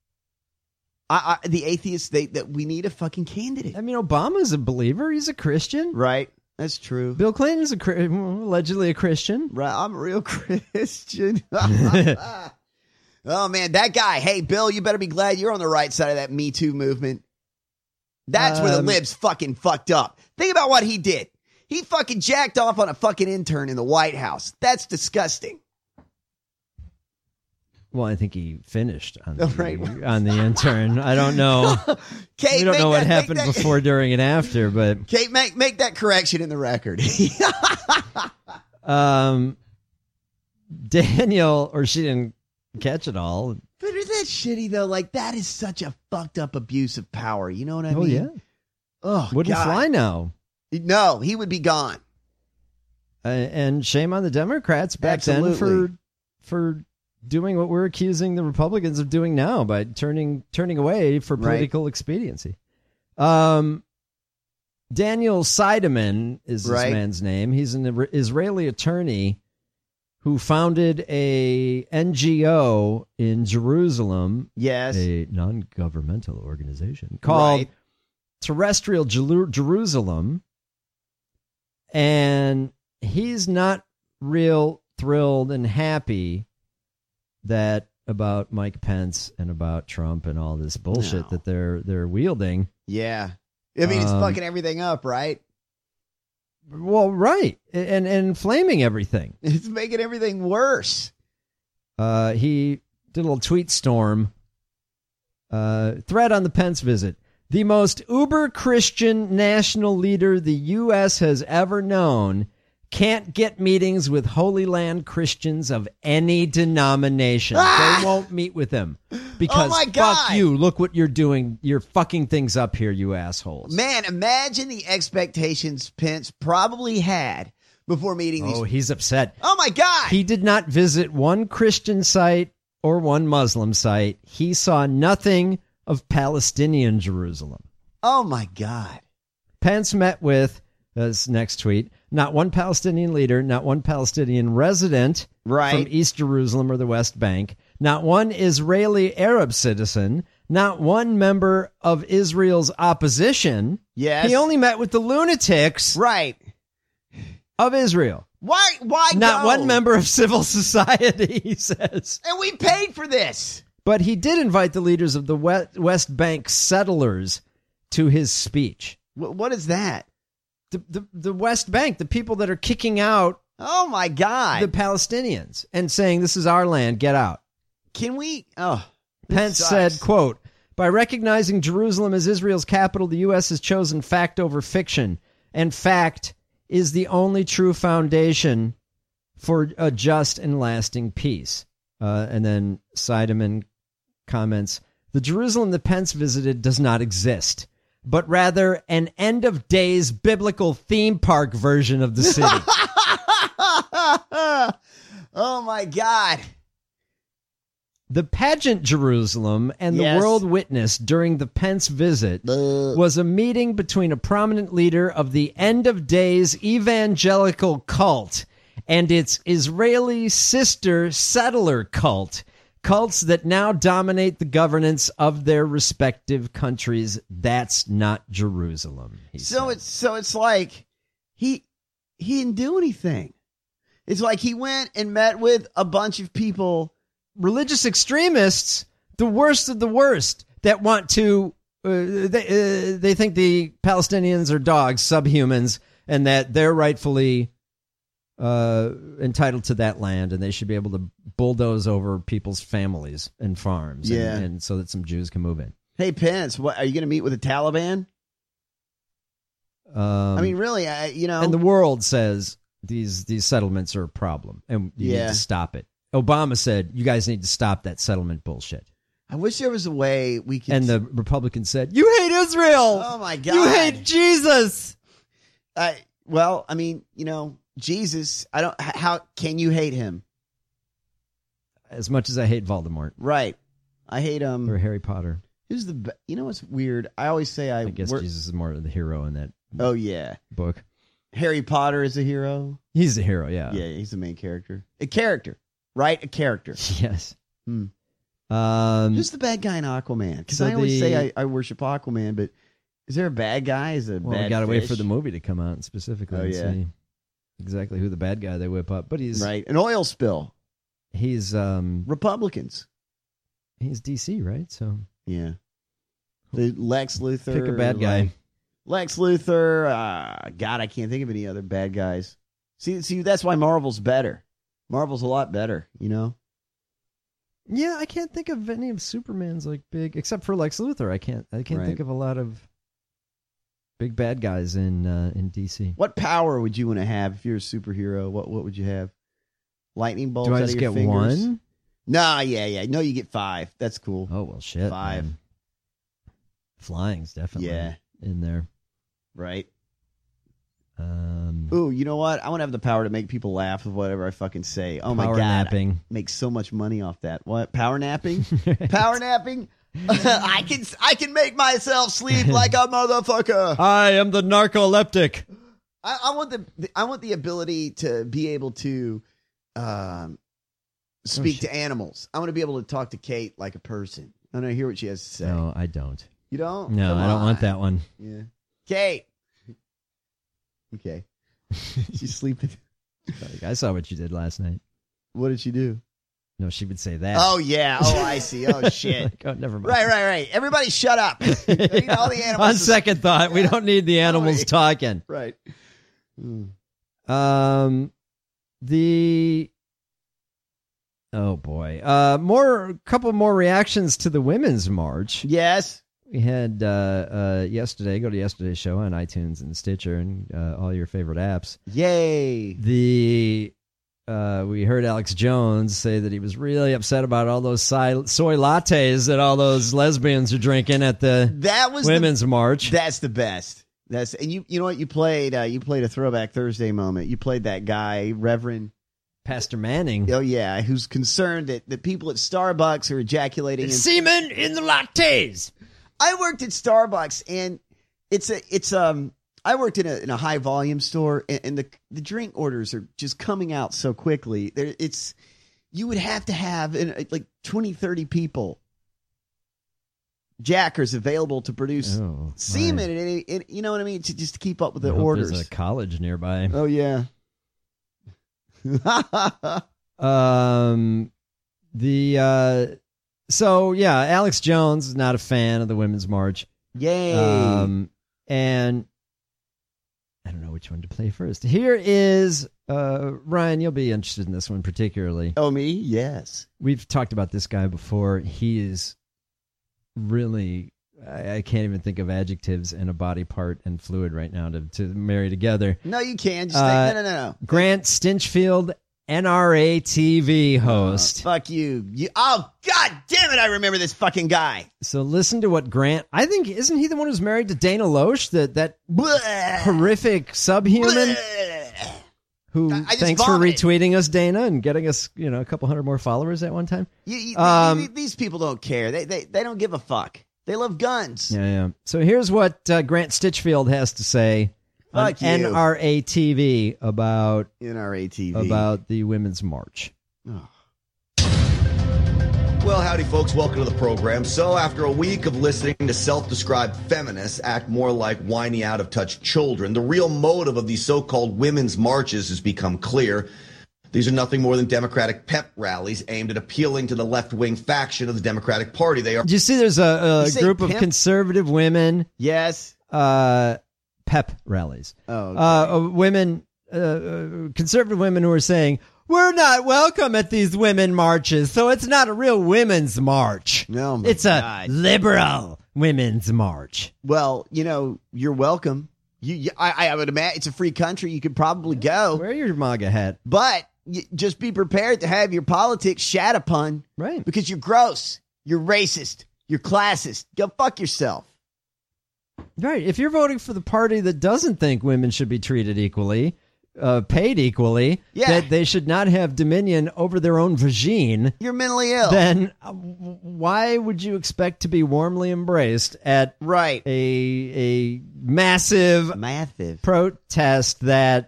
Speaker 9: The atheists that we need a fucking candidate.
Speaker 8: I mean, Obama's a believer. He's a Christian,
Speaker 9: right? That's true.
Speaker 8: Bill Clinton's allegedly a Christian,
Speaker 9: right? I'm a real Christian. Oh, man, that guy. Hey, Bill, you better be glad you're on the right side of that Me Too movement. That's where the libs fucking fucked up. Think about what he did. He fucking jacked off on a fucking intern in the White House. That's disgusting.
Speaker 8: Well, I think he finished on the intern. I don't know.
Speaker 9: Kate,
Speaker 8: we don't know what happened before, during, and after, but
Speaker 9: Kate, make that correction in the record.
Speaker 8: Daniel, or she didn't catch it all.
Speaker 9: But is that shitty though? Like, that is such a fucked up abuse of power. You know what I mean?
Speaker 8: Yeah.
Speaker 9: Oh,
Speaker 8: wouldn't
Speaker 9: God.
Speaker 8: Fly now.
Speaker 9: No, he would be gone.
Speaker 8: And shame on the Democrats back then for doing what we're accusing the Republicans of doing now by turning away for political expediency. Daniel Seideman is this man's name. He's an Israeli attorney who founded a NGO in Jerusalem.
Speaker 9: Yes.
Speaker 8: A non-governmental organization called Terrestrial Jerusalem. And he's not real thrilled and happy about Mike Pence and about Trump and all this bullshit that they're wielding.
Speaker 9: Yeah. I mean, it's fucking everything up, right?
Speaker 8: Well, right. And inflaming everything.
Speaker 9: It's making everything worse.
Speaker 8: He did a little tweet storm. Thread on the Pence visit. The most uber-Christian national leader the U.S. has ever known can't get meetings with Holy Land Christians of any denomination. They won't meet with him because fuck you. Look what you're doing. You're fucking things up here, you assholes.
Speaker 9: Man, imagine the expectations Pence probably had before meeting these.
Speaker 8: Oh, he's upset.
Speaker 9: Oh, my God.
Speaker 8: He did not visit one Christian site or one Muslim site. He saw nothing of Palestinian Jerusalem.
Speaker 9: Oh, my God.
Speaker 8: Pence met with, this next tweet, not one Palestinian leader, not one Palestinian resident from East Jerusalem or the West Bank, not one Israeli Arab citizen, not one member of Israel's opposition.
Speaker 9: Yes.
Speaker 8: He only met with the lunatics of Israel.
Speaker 9: Why
Speaker 8: not
Speaker 9: go?
Speaker 8: One member of civil society, he says.
Speaker 9: And we paid for this.
Speaker 8: But he did invite the leaders of the West Bank settlers to his speech.
Speaker 9: What is that?
Speaker 8: The West Bank, the people that are kicking out
Speaker 9: oh my God,
Speaker 8: the Palestinians and saying, this is our land, get out.
Speaker 9: Can we?
Speaker 8: Pence said, quote, by recognizing Jerusalem as Israel's capital, the U.S. has chosen fact over fiction, and fact is the only true foundation for a just and lasting peace. And then Seideman comments, The Jerusalem that Pence visited does not exist, but rather an end-of-days biblical theme park version of the city.
Speaker 9: Oh, my God.
Speaker 8: The pageant Jerusalem and the world witness during the Pence visit was a meeting between a prominent leader of the end-of-days evangelical cult and its Israeli sister settler cult, cults that now dominate the governance of their respective countries. That's not Jerusalem.
Speaker 9: So it's like he didn't do anything. It's like he went and met with a bunch of people,
Speaker 8: religious extremists, the worst of the worst, that want to they think the Palestinians are dogs, subhumans, and that they're rightfully entitled to that land, and they should be able to bulldoze over people's families and farms, and so that some Jews can move in.
Speaker 9: Hey, Pence, what are you going to meet with the Taliban? I mean, really,
Speaker 8: and the world says these settlements are a problem, and you need to stop it. Obama said, you guys need to stop that settlement bullshit.
Speaker 9: I wish there was a way we could...
Speaker 8: And the Republicans said, you hate Israel!
Speaker 9: Oh, my God.
Speaker 8: You hate Jesus!
Speaker 9: Well, I mean, Jesus, how can you hate him?
Speaker 8: As much as I hate Voldemort.
Speaker 9: Right. I hate him.
Speaker 8: Or Harry Potter.
Speaker 9: Who's what's weird? I always say
Speaker 8: I guess Jesus is more of the hero in that book.
Speaker 9: Harry Potter is a hero.
Speaker 8: He's the hero, yeah.
Speaker 9: Yeah, he's the main character. A character, right? A character.
Speaker 8: Yes.
Speaker 9: Who's the bad guy in Aquaman? Because I always say I worship Aquaman, but is there a bad guy?
Speaker 8: We got to wait for the movie to come out specifically and see exactly who the bad guy they whip up. But he's...
Speaker 9: Right. An oil spill.
Speaker 8: He's...
Speaker 9: Republicans.
Speaker 8: He's DC, right? So...
Speaker 9: Yeah. The Lex Luthor.
Speaker 8: Pick a bad guy.
Speaker 9: Lex Luthor. God, I can't think of any other bad guys. See, that's why Marvel's better. Marvel's a lot better,
Speaker 8: Yeah, I can't think of any of Superman's big, except for Lex Luthor. I can't think of a lot of big bad guys in DC.
Speaker 9: What power would you want to have if you're a superhero? What would you have? Lightning bolts
Speaker 8: Do I
Speaker 9: out
Speaker 8: just
Speaker 9: of your
Speaker 8: get
Speaker 9: fingers?
Speaker 8: one?
Speaker 9: Nah, yeah. No, you get 5. That's cool.
Speaker 8: Oh, well, shit.
Speaker 9: 5.
Speaker 8: Man. Flying's definitely in there.
Speaker 9: Right. Ooh, you know what? I want to have the power to make people laugh with whatever I fucking say. Oh, my God.
Speaker 8: Power napping.
Speaker 9: I make so much money off that. What? Power napping? Power napping? I can make myself sleep like a motherfucker.
Speaker 8: I am the narcoleptic.
Speaker 9: I want the ability to be able to speak to animals. I want to be able to talk to Kate like a person. I want to hear what she has to say.
Speaker 8: No, I don't.
Speaker 9: You don't?
Speaker 8: No,
Speaker 9: Come
Speaker 8: I don't
Speaker 9: on.
Speaker 8: want that one.
Speaker 9: Yeah. Kate. Okay. She's sleeping.
Speaker 8: I saw what you did last night.
Speaker 9: What did she do?
Speaker 8: No, she would say that.
Speaker 9: Oh, yeah. Oh, I see. Oh, shit.
Speaker 8: Oh, never mind.
Speaker 9: Right. Everybody shut up. All the animals.
Speaker 8: On second thought, we don't need the animals talking.
Speaker 9: Right.
Speaker 8: Oh, boy. A couple more reactions to the Women's March.
Speaker 9: Yes.
Speaker 8: We had yesterday, go to yesterday's show on iTunes and Stitcher and all your favorite apps.
Speaker 9: Yay.
Speaker 8: We heard Alex Jones say that he was really upset about all those soy lattes that all those lesbians are drinking at the Women's March.
Speaker 9: That's the best. And you know what? You played a Throwback Thursday moment. You played that guy, Reverend
Speaker 8: Pastor Manning.
Speaker 9: Oh, yeah, who's concerned that people at Starbucks are ejaculating.
Speaker 8: Semen in the lattes.
Speaker 9: I worked at Starbucks, and I worked in a high volume store, and the drink orders are just coming out so quickly. You would have to have like 20, 30 people, jackers available to produce semen, and you know what I mean, to just keep up with the orders.
Speaker 8: There's a college nearby.
Speaker 9: Oh yeah.
Speaker 8: So yeah, Alex Jones is not a fan of the Women's March.
Speaker 9: Yay.
Speaker 8: And I don't know which one to play first. Here is Ryan, you'll be interested in this one particularly.
Speaker 9: Oh, me? Yes.
Speaker 8: We've talked about this guy before. He is really, I can't even think of adjectives and a body part and fluid right now to marry together.
Speaker 9: No, you can. Just no.
Speaker 8: Grant Stinchfield NRA TV host.
Speaker 9: Fuck you. Oh, God damn it, I remember this fucking guy.
Speaker 8: So listen to what Grant, I think, isn't he the one who's married to Dana Loesch, that horrific subhuman? Who, thanks for retweeting us, Dana, and getting us, a couple hundred more followers at one time.
Speaker 9: These people don't care. They don't give a fuck. They love guns.
Speaker 8: Yeah. So here's what Grant Stitchfield has to say on NRA TV about the Women's March.
Speaker 9: Oh.
Speaker 14: Well, howdy, folks. Welcome to the program. So after a week of listening to self-described feminists act more like whiny, out-of-touch children, the real motive of these so-called women's marches has become clear. These are nothing more than Democratic pep rallies aimed at appealing to the left-wing faction of the Democratic Party. They are.
Speaker 8: Did you see there's a group of conservative women?
Speaker 9: Yes.
Speaker 8: Pep rallies.
Speaker 9: Oh.
Speaker 8: Okay. Conservative women who are saying, we're not welcome at these women marches, so it's not a real women's march.
Speaker 9: No,
Speaker 8: it's a liberal women's march.
Speaker 9: Well, you're welcome. I would imagine it's a free country. You could probably go.
Speaker 8: Wear your MAGA hat.
Speaker 9: But just be prepared to have your politics shat upon.
Speaker 8: Right.
Speaker 9: Because you're gross. You're racist. You're classist. Go fuck yourself.
Speaker 8: Right. If you're voting for the party that doesn't think women should be treated equally, paid equally, that they should not have dominion over their own vagine,
Speaker 9: you're mentally ill.
Speaker 8: Then why would you expect to be warmly embraced at a massive protest that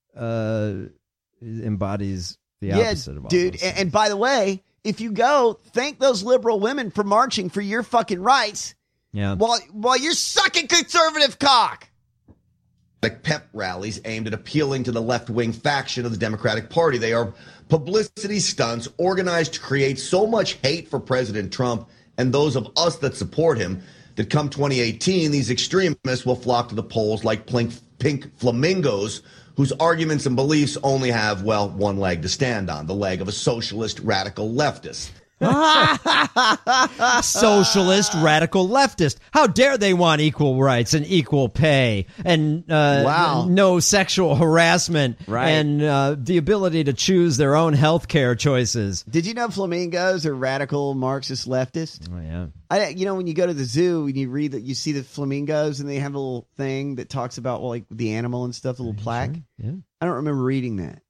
Speaker 8: embodies the opposite of all
Speaker 9: dude.
Speaker 8: those
Speaker 9: and by the way, if you go, thank those liberal women for marching for your fucking rights.
Speaker 8: Yeah.
Speaker 9: While you're sucking conservative cock.
Speaker 14: Like pep rallies aimed at appealing to the left-wing faction of the Democratic Party. They are publicity stunts organized to create so much hate for President Trump and those of us that support him that come 2018, these extremists will flock to the polls like pink flamingos whose arguments and beliefs only have, one leg to stand on, the leg of a socialist radical leftist.
Speaker 8: Socialist radical leftist. How dare they want equal rights and equal pay and no sexual harassment and the ability to choose their own health care choices.
Speaker 9: Did you know flamingos are radical Marxist leftists?
Speaker 8: Oh, yeah.
Speaker 9: When you go to the zoo and you read that, you see the flamingos and they have a little thing that talks about the animal and stuff, a little plaque.
Speaker 8: Sure. Yeah.
Speaker 9: I don't remember reading that.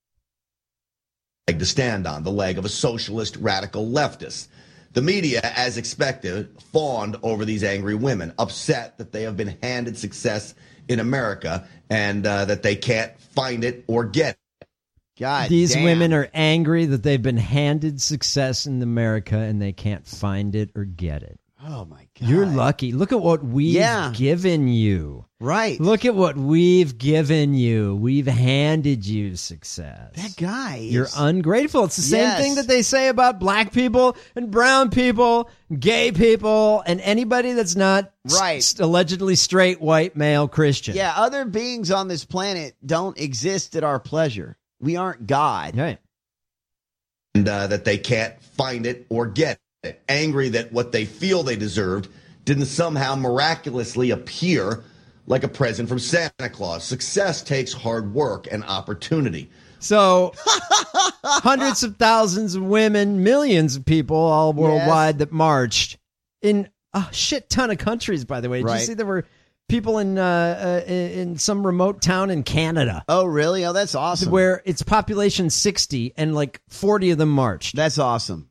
Speaker 14: To stand on, the leg of a socialist radical leftist. The media, as expected, fawned over these angry women, upset that they have been handed success in America and that they can't find it or get it.
Speaker 9: God,
Speaker 8: these
Speaker 9: damn.
Speaker 8: women are angry that they've been handed success in America and they can't find it or get it.
Speaker 9: Oh, my God.
Speaker 8: You're lucky. Look at what we've given you.
Speaker 9: Right.
Speaker 8: Look at what we've given you. We've handed you success.
Speaker 9: That guy
Speaker 8: You're ungrateful. It's the same thing that they say about black people and brown people, gay people, and anybody that's not allegedly straight, white, male, Christian.
Speaker 9: Yeah, other beings on this planet don't exist at our pleasure. We aren't God.
Speaker 8: Right.
Speaker 14: And that they can't find it or get it. Angry that what they feel they deserved didn't somehow miraculously appear like a present from Santa Claus. Success takes hard work and opportunity.
Speaker 8: So hundreds of thousands of women, millions of people all worldwide that marched in a shit ton of countries, by the way. Did you see there were people in some remote town in Canada?
Speaker 9: Oh, really? Oh, that's awesome.
Speaker 8: Where it's population 60 and 40 of them marched.
Speaker 9: That's awesome.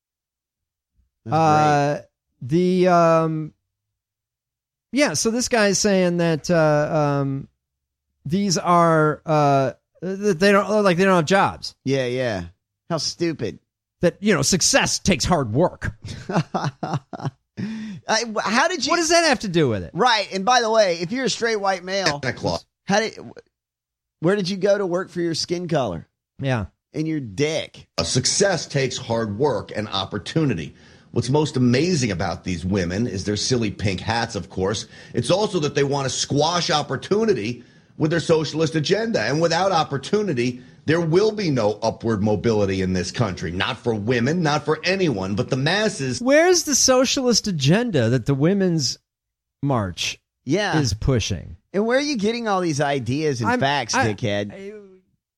Speaker 8: So this guy is saying that these are that they don't have jobs.
Speaker 9: Yeah. How stupid.
Speaker 8: That success takes hard work.
Speaker 9: How did you?
Speaker 8: What does that have to do with it?
Speaker 9: Right. And by the way, if you're a straight white male, where did you go to work for your skin color?
Speaker 8: Yeah.
Speaker 9: And your dick.
Speaker 14: Success takes hard work and opportunity. What's most amazing about these women is their silly pink hats, of course. It's also that they want to squash opportunity with their socialist agenda. And without opportunity, there will be no upward mobility in this country. Not for women, not for anyone, but the masses.
Speaker 8: Where's the socialist agenda that the Women's March is pushing?
Speaker 9: And where are you getting all these ideas and facts, dickhead?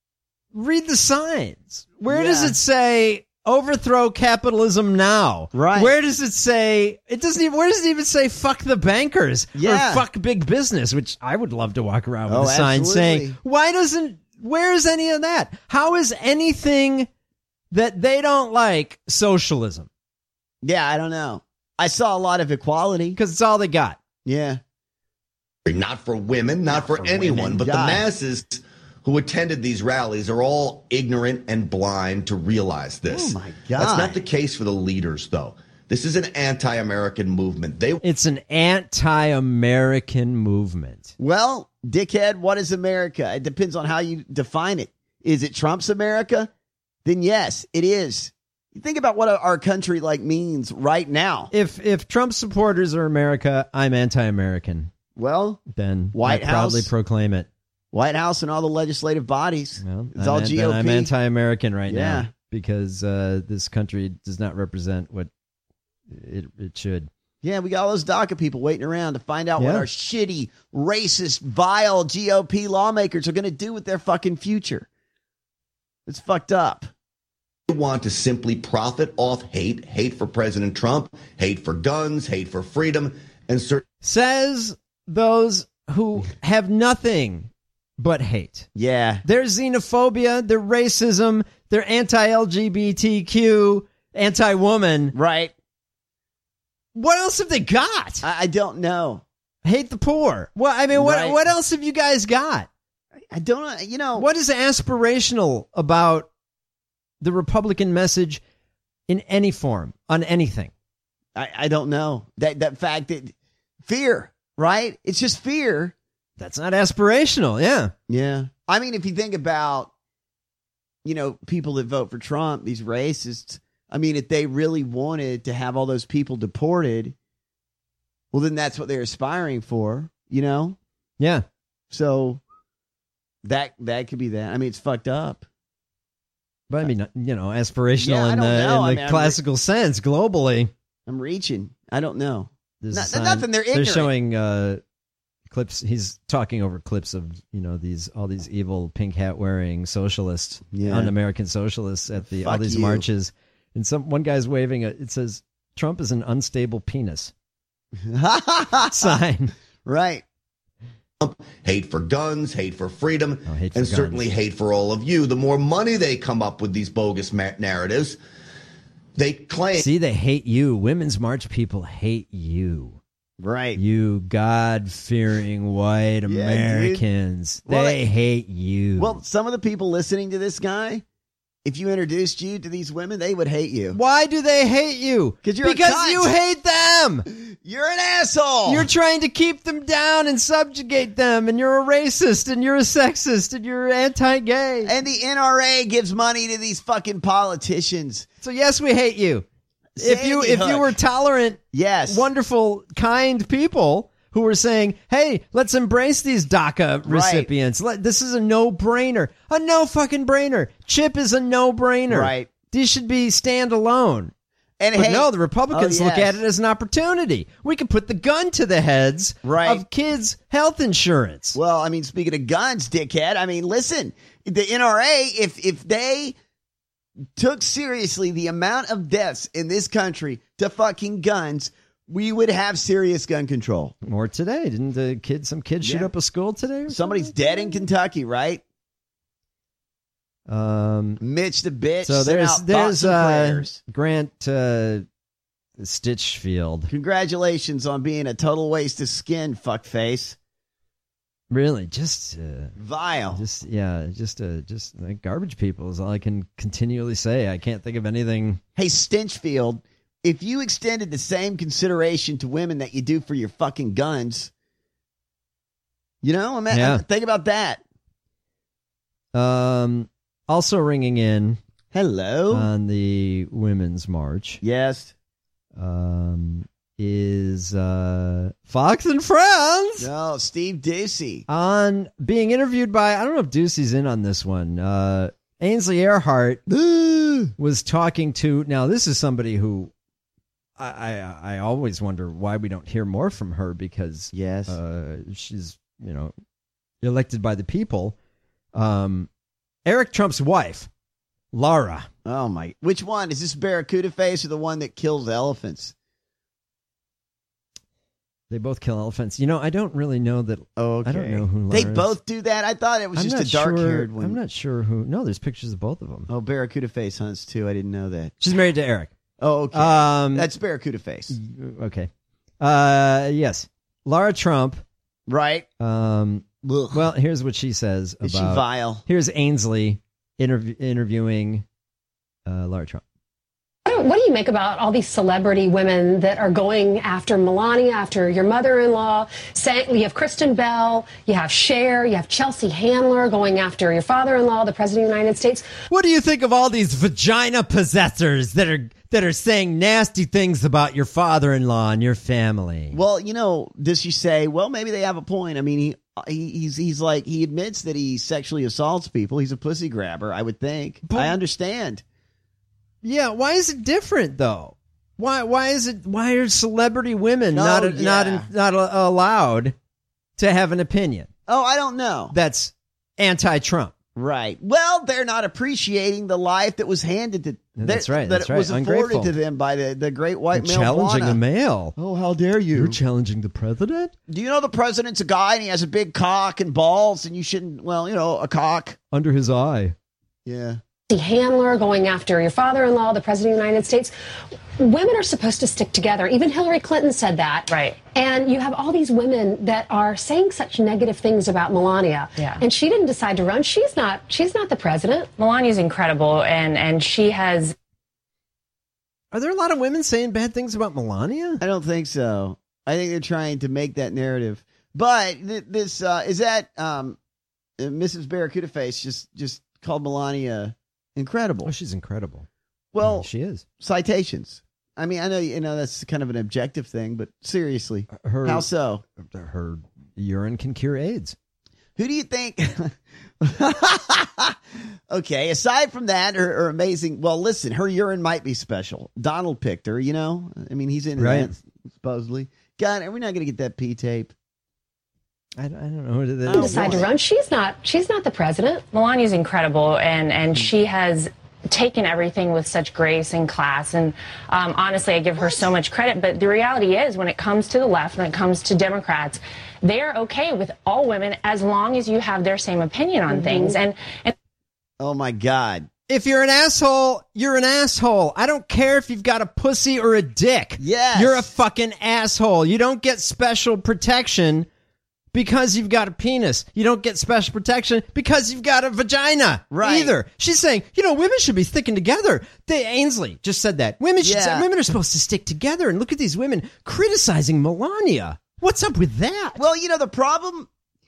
Speaker 8: read the signs. Where does it say overthrow capitalism now?
Speaker 9: Right.
Speaker 8: Where does it say, where does it even say fuck the bankers or fuck big business, which I would love to walk around with a sign saying, where is any of that? How is anything that they don't like socialism?
Speaker 9: Yeah, I don't know. I saw a lot of equality.
Speaker 8: Because it's all they got.
Speaker 9: Yeah.
Speaker 14: Not for women, not for anyone, but the masses who attended these rallies are all ignorant and blind to realize this.
Speaker 9: Oh, my God.
Speaker 14: That's not the case for the leaders, though. This is an anti-American movement.
Speaker 8: It's an anti-American movement.
Speaker 9: Well, dickhead, what is America? It depends on how you define it. Is it Trump's America? Then yes, it is. You think about what our country means right now.
Speaker 8: If Trump supporters are America, I'm anti-American.
Speaker 9: Well,
Speaker 8: then
Speaker 9: White
Speaker 8: I
Speaker 9: House,
Speaker 8: proudly proclaim it.
Speaker 9: White House and all the legislative bodies.
Speaker 8: Well,
Speaker 9: it's all GOP.
Speaker 8: I'm anti-American right now because this country does not represent what it should.
Speaker 9: Yeah, we got all those DACA people waiting around to find out what our shitty, racist, vile GOP lawmakers are going to do with their fucking future. It's fucked up.
Speaker 14: They want to simply profit off hate for President Trump, hate for guns, hate for freedom, and
Speaker 8: says those who have nothing but hate.
Speaker 9: Yeah.
Speaker 8: Their xenophobia, their racism, their anti-LGBTQ, anti-woman.
Speaker 9: Right.
Speaker 8: What else have they got?
Speaker 9: I don't know.
Speaker 8: Hate the poor. Well, I mean, what else have you guys got?
Speaker 9: I don't know.
Speaker 8: What is aspirational about the Republican message in any form, on anything?
Speaker 9: I don't know. That fact that fear, right? It's just fear.
Speaker 8: That's not aspirational. Yeah.
Speaker 9: Yeah. I mean, if you think about, people that vote for Trump, these racists, I mean, if they really wanted to have all those people deported, well, then that's what they're aspiring for,
Speaker 8: Yeah.
Speaker 9: So that could be that. I mean, it's fucked up.
Speaker 8: But I mean, aspirational in the classical sense globally.
Speaker 9: I'm reaching. I don't know.
Speaker 8: Nothing.
Speaker 9: They're ignorant.
Speaker 8: They're showing clips. He's talking over clips of all these evil pink hat wearing socialists, un-American socialists at all these marches. And one guy's waving it says Trump is an unstable penis sign.
Speaker 9: Right.
Speaker 14: Hate for guns, hate for freedom, and
Speaker 8: guns.
Speaker 14: Certainly hate for all of you. The more money they come up with these bogus narratives, they claim.
Speaker 8: See, they hate you. Women's March people hate you.
Speaker 9: Right.
Speaker 8: You God-fearing white Americans.
Speaker 9: Well,
Speaker 8: they hate you.
Speaker 9: Well, some of the people listening to this guy, if you introduced you to these women, they would hate you.
Speaker 8: Why do they hate you?
Speaker 9: Because
Speaker 8: you hate them.
Speaker 9: You're an asshole.
Speaker 8: You're trying to keep them down and subjugate them, and you're a racist, and you're a sexist, and you're anti-gay.
Speaker 9: And the NRA gives money to these fucking politicians.
Speaker 8: So yes, we hate you. If you were tolerant, wonderful, kind people who were saying, hey, let's embrace these DACA recipients. This is a no-brainer. A no-fucking-brainer. CHIP is a no-brainer.
Speaker 9: Right.
Speaker 8: These should be standalone. But no, the Republicans look at it as an opportunity. We can put the gun to the heads of kids' health insurance.
Speaker 9: Well, I mean, speaking of guns, dickhead, I mean, listen, the NRA, if they took seriously the amount of deaths in this country to fucking guns, we would have serious gun control.
Speaker 8: More today. Didn't some kid shoot up a school today?
Speaker 9: Somebody's dead in Kentucky, right? Mitch the bitch.
Speaker 8: So there's Grant Stitchfield.
Speaker 9: Congratulations on being a total waste of skin, fuckface.
Speaker 8: Really, just
Speaker 9: vile.
Speaker 8: Just like garbage people is all I can continually say. I can't think of anything.
Speaker 9: Hey, Stinchfield, if you extended the same consideration to women that you do for your fucking guns, think about that.
Speaker 8: Also ringing in.
Speaker 9: Hello.
Speaker 8: On the Women's March.
Speaker 9: Yes.
Speaker 8: Is Fox and Friends.
Speaker 9: No, Steve Doocy.
Speaker 8: On being interviewed by, I don't know if Doocy's in on this one. Ainsley Earhart was talking to, now this is somebody who I always wonder why we don't hear more from her, because she's, elected by the people. Eric Trump's wife, Lara.
Speaker 9: Oh, my. Which one? Is this Barracuda Face or the one that kills elephants?
Speaker 8: They both kill elephants. You know, I don't really know that.
Speaker 9: Oh, okay.
Speaker 8: I don't know who Lara
Speaker 9: They
Speaker 8: is.
Speaker 9: both do that? I thought it was just a dark-haired one.
Speaker 8: I'm not sure who. No, there's pictures of both of them.
Speaker 9: Oh, Barracuda Face hunts, too. I didn't know that.
Speaker 8: She's married to Eric.
Speaker 9: Oh, okay. That's Barracuda Face.
Speaker 8: Okay. Yes. Lara Trump.
Speaker 9: Right.
Speaker 8: Well, here's what she says about.
Speaker 9: Is she vile?
Speaker 8: Here's Ainsley interviewing Lara Trump.
Speaker 15: What do you make about all these celebrity women that are going after Melania, after your mother-in-law? You have Kristen Bell, you have Cher, you have Chelsea Handler going after your father-in-law, the President of the United States.
Speaker 8: What do you think of all these vagina possessors that are saying nasty things about your father-in-law and your family?
Speaker 9: Well, you know, does she say, well, maybe they have a point. I mean, he's like, he admits that he sexually assaults people. He's a pussy grabber, I would think. But I understand.
Speaker 8: Yeah, why is it different though? Why are celebrity women not allowed to have an opinion?
Speaker 9: Oh, I don't know.
Speaker 8: That's anti-Trump.
Speaker 9: Right. Well, they're not appreciating the life that was handed to them.
Speaker 8: That's right.
Speaker 9: That was afforded to them by the great white male.
Speaker 8: Challenging a male.
Speaker 9: Oh, how dare you?
Speaker 8: You're challenging the president?
Speaker 9: Do you know the president's a guy and he has a big cock and balls and you shouldn't, well, you know, a cock.
Speaker 8: Under his eye.
Speaker 9: Yeah.
Speaker 15: Handler going after your father-in-law, the President of the United States. Women are supposed to stick together. Even Hillary Clinton said that.
Speaker 16: Right.
Speaker 15: And you have all these women that are saying such negative things about Melania.
Speaker 16: Yeah.
Speaker 15: And she didn't decide to run. She's not the president.
Speaker 16: Melania's incredible, and she has.
Speaker 8: Are there a lot of women saying bad things about Melania?
Speaker 9: I don't think so. I think they're trying to make that narrative. But this is that Mrs. Barracuda Face just called Melania incredible.
Speaker 8: Oh, she's incredible.
Speaker 9: Well,
Speaker 8: she is.
Speaker 9: Citations. I mean, I know that's kind of an objective thing, but seriously, how so?
Speaker 8: Her urine can cure AIDS.
Speaker 9: Who do you think? Okay, aside from that, her amazing. Well, listen, her urine might be special. Donald picked her. You know, I mean, he's in
Speaker 8: right.
Speaker 9: that supposedly. God, are we not going to get that P tape?
Speaker 8: I don't know who that
Speaker 15: She decide to run. She's not the president.
Speaker 16: Melania's incredible, and she has taken everything with such grace and class. And honestly, I give her so much credit. But the reality is, when it comes to the left, when it comes to Democrats, they're okay with all women as long as you have their same opinion on things. And
Speaker 9: oh my God.
Speaker 8: If you're an asshole, you're an asshole. I don't care if you've got a pussy or a dick.
Speaker 9: Yes.
Speaker 8: You're a fucking asshole. You don't get special protection because you've got a penis. You don't get special protection because you've got a vagina.
Speaker 9: Right.
Speaker 8: Either. She's saying, women should be sticking together. Ainsley just said that. Women are supposed to stick together. And look at these women criticizing Melania. What's up with that?
Speaker 9: Well, the problem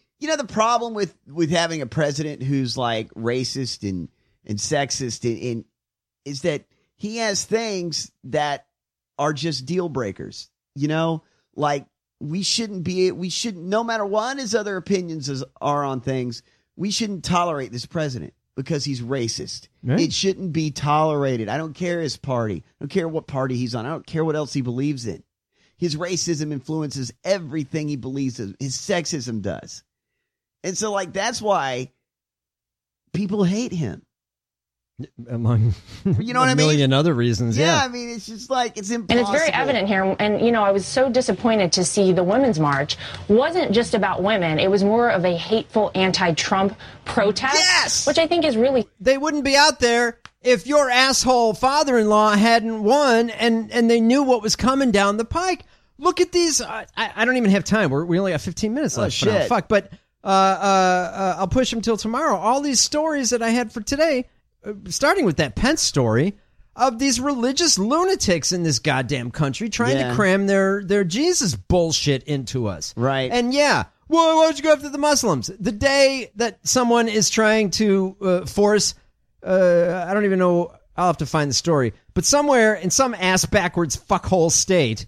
Speaker 9: with having a president who's like racist and sexist and is that he has things that are just deal breakers. Like we shouldn't, no matter what his other opinions are on things, we shouldn't tolerate this president because he's racist. Right. It shouldn't be tolerated. I don't care his party. I don't care what party he's on. I don't care what else he believes in. His racism influences everything he believes in. His sexism does. And so, that's why people hate him.
Speaker 8: Among a million other reasons, yeah.
Speaker 9: I mean, it's just it's impossible.
Speaker 16: And it's very evident here. And, I was so disappointed to see the Women's March wasn't just about women. It was more of a hateful anti-Trump protest,
Speaker 9: yes! Which
Speaker 16: I think is really...
Speaker 8: They wouldn't be out there if your asshole father-in-law hadn't won and they knew what was coming down the pike. Look at these. I don't even have time. We only have 15 minutes left.
Speaker 9: Oh, shit.
Speaker 8: Fuck. But I'll push them till tomorrow. All these stories that I had for today... starting with that Pence story of these religious lunatics in this goddamn country trying to cram their Jesus bullshit into us.
Speaker 9: Right.
Speaker 8: And why don't you go after the Muslims? The day that someone is trying to force, I don't even know, I'll have to find the story, but somewhere in some ass backwards fuckhole state,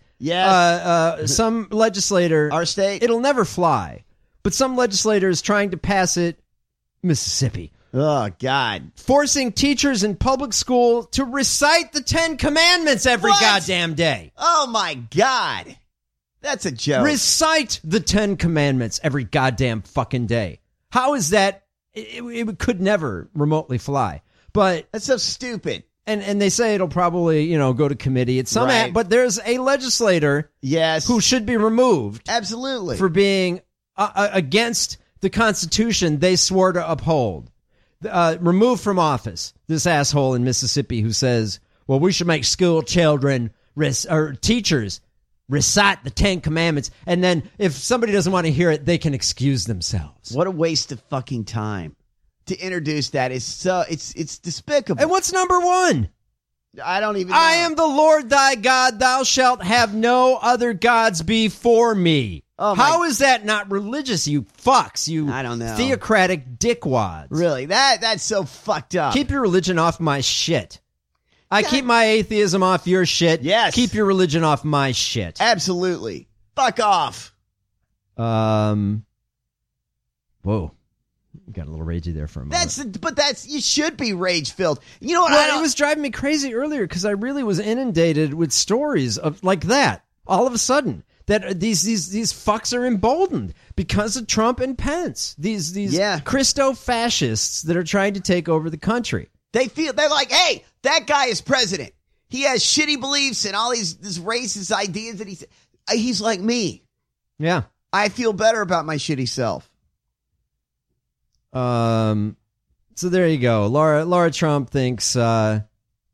Speaker 8: some legislator,
Speaker 9: our state,
Speaker 8: it'll never fly, but some legislator is trying to pass it, Mississippi.
Speaker 9: Oh, God.
Speaker 8: Forcing teachers in public school to recite the 10 Commandments every goddamn day.
Speaker 9: Oh, my God. That's a joke.
Speaker 8: Recite the 10 Commandments every goddamn fucking day. How is that it could never remotely fly. But
Speaker 9: that's so stupid.
Speaker 8: And they say it'll probably, go to committee at some but there's a legislator who should be removed.
Speaker 9: Absolutely.
Speaker 8: For being against the Constitution they swore to uphold. Removed from office, this asshole in Mississippi who says, well, we should make school children or teachers recite the 10 Commandments. And then if somebody doesn't want to hear it, they can excuse themselves.
Speaker 9: What a waste of fucking time. To introduce that is so it's despicable.
Speaker 8: And what's number one?
Speaker 9: I don't even know.
Speaker 8: I am the Lord thy God. Thou shalt have no other gods before me.
Speaker 9: Oh
Speaker 8: How is that not religious, you fucks, you
Speaker 9: I don't know.
Speaker 8: theocratic dickwads?
Speaker 9: Really? That's so fucked up.
Speaker 8: Keep your religion off my shit. I keep my atheism off your shit.
Speaker 9: Yes.
Speaker 8: Keep your religion off my shit.
Speaker 9: Absolutely. Fuck off.
Speaker 8: Whoa. Got a little ragey there for a moment.
Speaker 9: But you should be rage filled. You know what?
Speaker 8: Well, it was driving me crazy earlier because I really was inundated with stories of like that. All of a sudden, that these fucks are emboldened because of Trump and Pence. These Christo-fascists that are trying to take over the country.
Speaker 9: They're like, hey, that guy is president. He has shitty beliefs and all these racist ideas that he's like me.
Speaker 8: Yeah,
Speaker 9: I feel better about my shitty self.
Speaker 8: So there you go. Laura Trump thinks that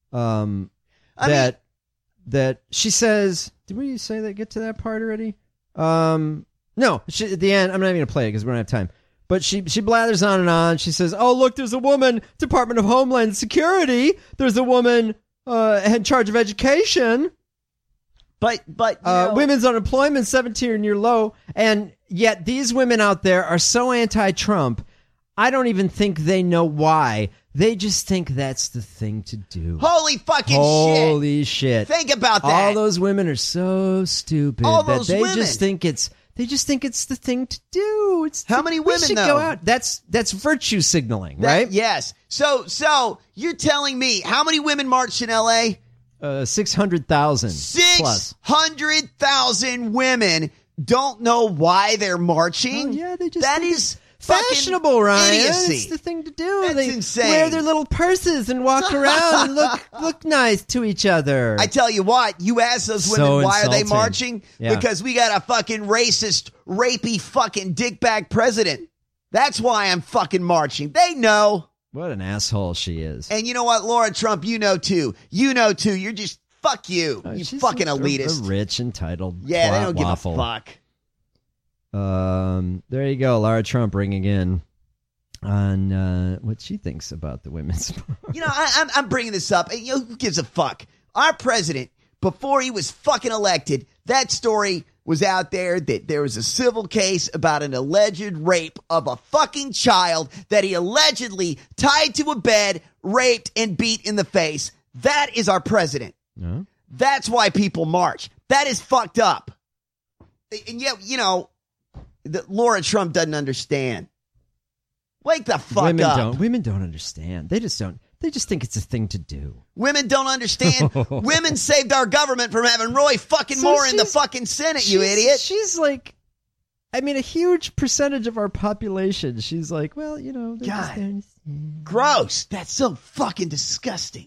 Speaker 8: she says, did we say that? Get to that part already? No, at the end, I'm not even gonna play it because we don't have time. But she blathers on and on. She says, "Oh, look, there's a woman, Department of Homeland Security. There's a woman in charge of education.
Speaker 9: But
Speaker 8: women's unemployment 17-year low, and yet these women out there are so anti-Trump. I don't even think they know why. They just think that's the thing to do.
Speaker 9: Holy fucking shit.
Speaker 8: Holy shit.
Speaker 9: Think about that.
Speaker 8: All those women are so stupid that they just think it's the thing to do.
Speaker 9: How many women
Speaker 8: we should
Speaker 9: though?
Speaker 8: Go out. That's virtue signaling, right?
Speaker 9: Yes. So you're telling me how many women marched in LA?
Speaker 8: 600,000 plus.
Speaker 9: 600,000 women don't know why they're marching.
Speaker 8: Oh, yeah, they just
Speaker 9: that is
Speaker 8: fashionable, Ryan.
Speaker 9: Idiocy.
Speaker 8: It's the thing to do.
Speaker 9: That's
Speaker 8: they
Speaker 9: insane.
Speaker 8: Wear their little purses and walk around and look nice to each other.
Speaker 9: I tell you what, you ask those women
Speaker 8: So
Speaker 9: why are they
Speaker 8: insulting.
Speaker 9: marching?
Speaker 8: Yeah.
Speaker 9: Because we got a fucking racist, rapey fucking dickbag president. That's why I'm fucking marching. They know.
Speaker 8: What an asshole she is.
Speaker 9: And you know what, Laura Trump, you know too. You're just fuck you. You fucking elitist.
Speaker 8: A rich, entitled
Speaker 9: Yeah, they don't
Speaker 8: waffle.
Speaker 9: give a fuck.
Speaker 8: There you go, Laura Trump bringing in on what she thinks about the women's.
Speaker 9: You know, I'm bringing this up. And, who gives a fuck? Our president, before he was fucking elected, that story was out there that there was a civil case about an alleged rape of a fucking child that he allegedly tied to a bed, raped, and beat in the face. That is our president.
Speaker 8: No?
Speaker 9: That's why people march. That is fucked up. And yet, Laura Trump doesn't understand. Wake the fuck up.
Speaker 8: Women don't understand. They just don't. They just think it's a thing to do.
Speaker 9: Women don't understand. Women saved our government from having Roy fucking Moore in the fucking Senate, you idiot.
Speaker 8: She's like, a huge percentage of our population. She's like, well,
Speaker 9: God, gross. That's so fucking disgusting.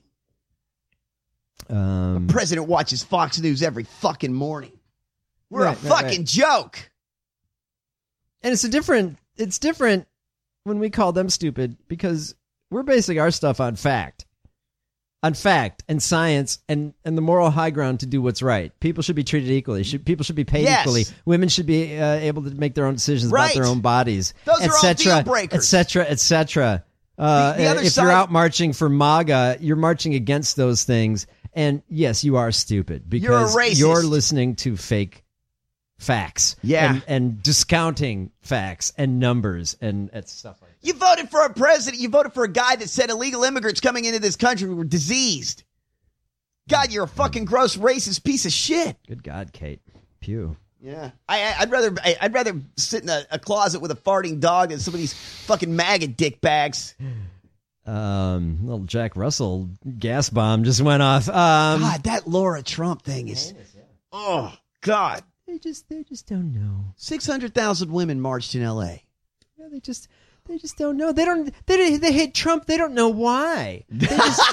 Speaker 9: The president watches Fox News every fucking morning. We're a fucking joke.
Speaker 8: And it's different when we call them stupid because we're basing our stuff on fact and science and the moral high ground to do what's right. People should be treated equally. People should be paid equally. Women should be able to make their own decisions about their own bodies.
Speaker 9: Those are all deal breakers.
Speaker 8: etc., etc. If you're out marching for MAGA, you're marching against those things. And yes, you are stupid because
Speaker 9: you're a racist.
Speaker 8: You're listening to fake facts.
Speaker 9: Yeah.
Speaker 8: And discounting facts and numbers and stuff like that.
Speaker 9: You voted for a president. You voted for a guy that said illegal immigrants coming into this country were diseased. God, you're a fucking gross racist piece of shit.
Speaker 8: Good God, Kate. Pew.
Speaker 9: Yeah. I'd rather sit in a closet with a farting dog than some of these fucking MAGA dickbags.
Speaker 8: Little Jack Russell gas bomb just went off.
Speaker 9: God, that Laura Trump thing is. Oh God.
Speaker 8: They just don't know.
Speaker 9: 600,000 women marched in L.A.
Speaker 8: Yeah, they just They just don't know. They hate Trump. They don't know why. They just...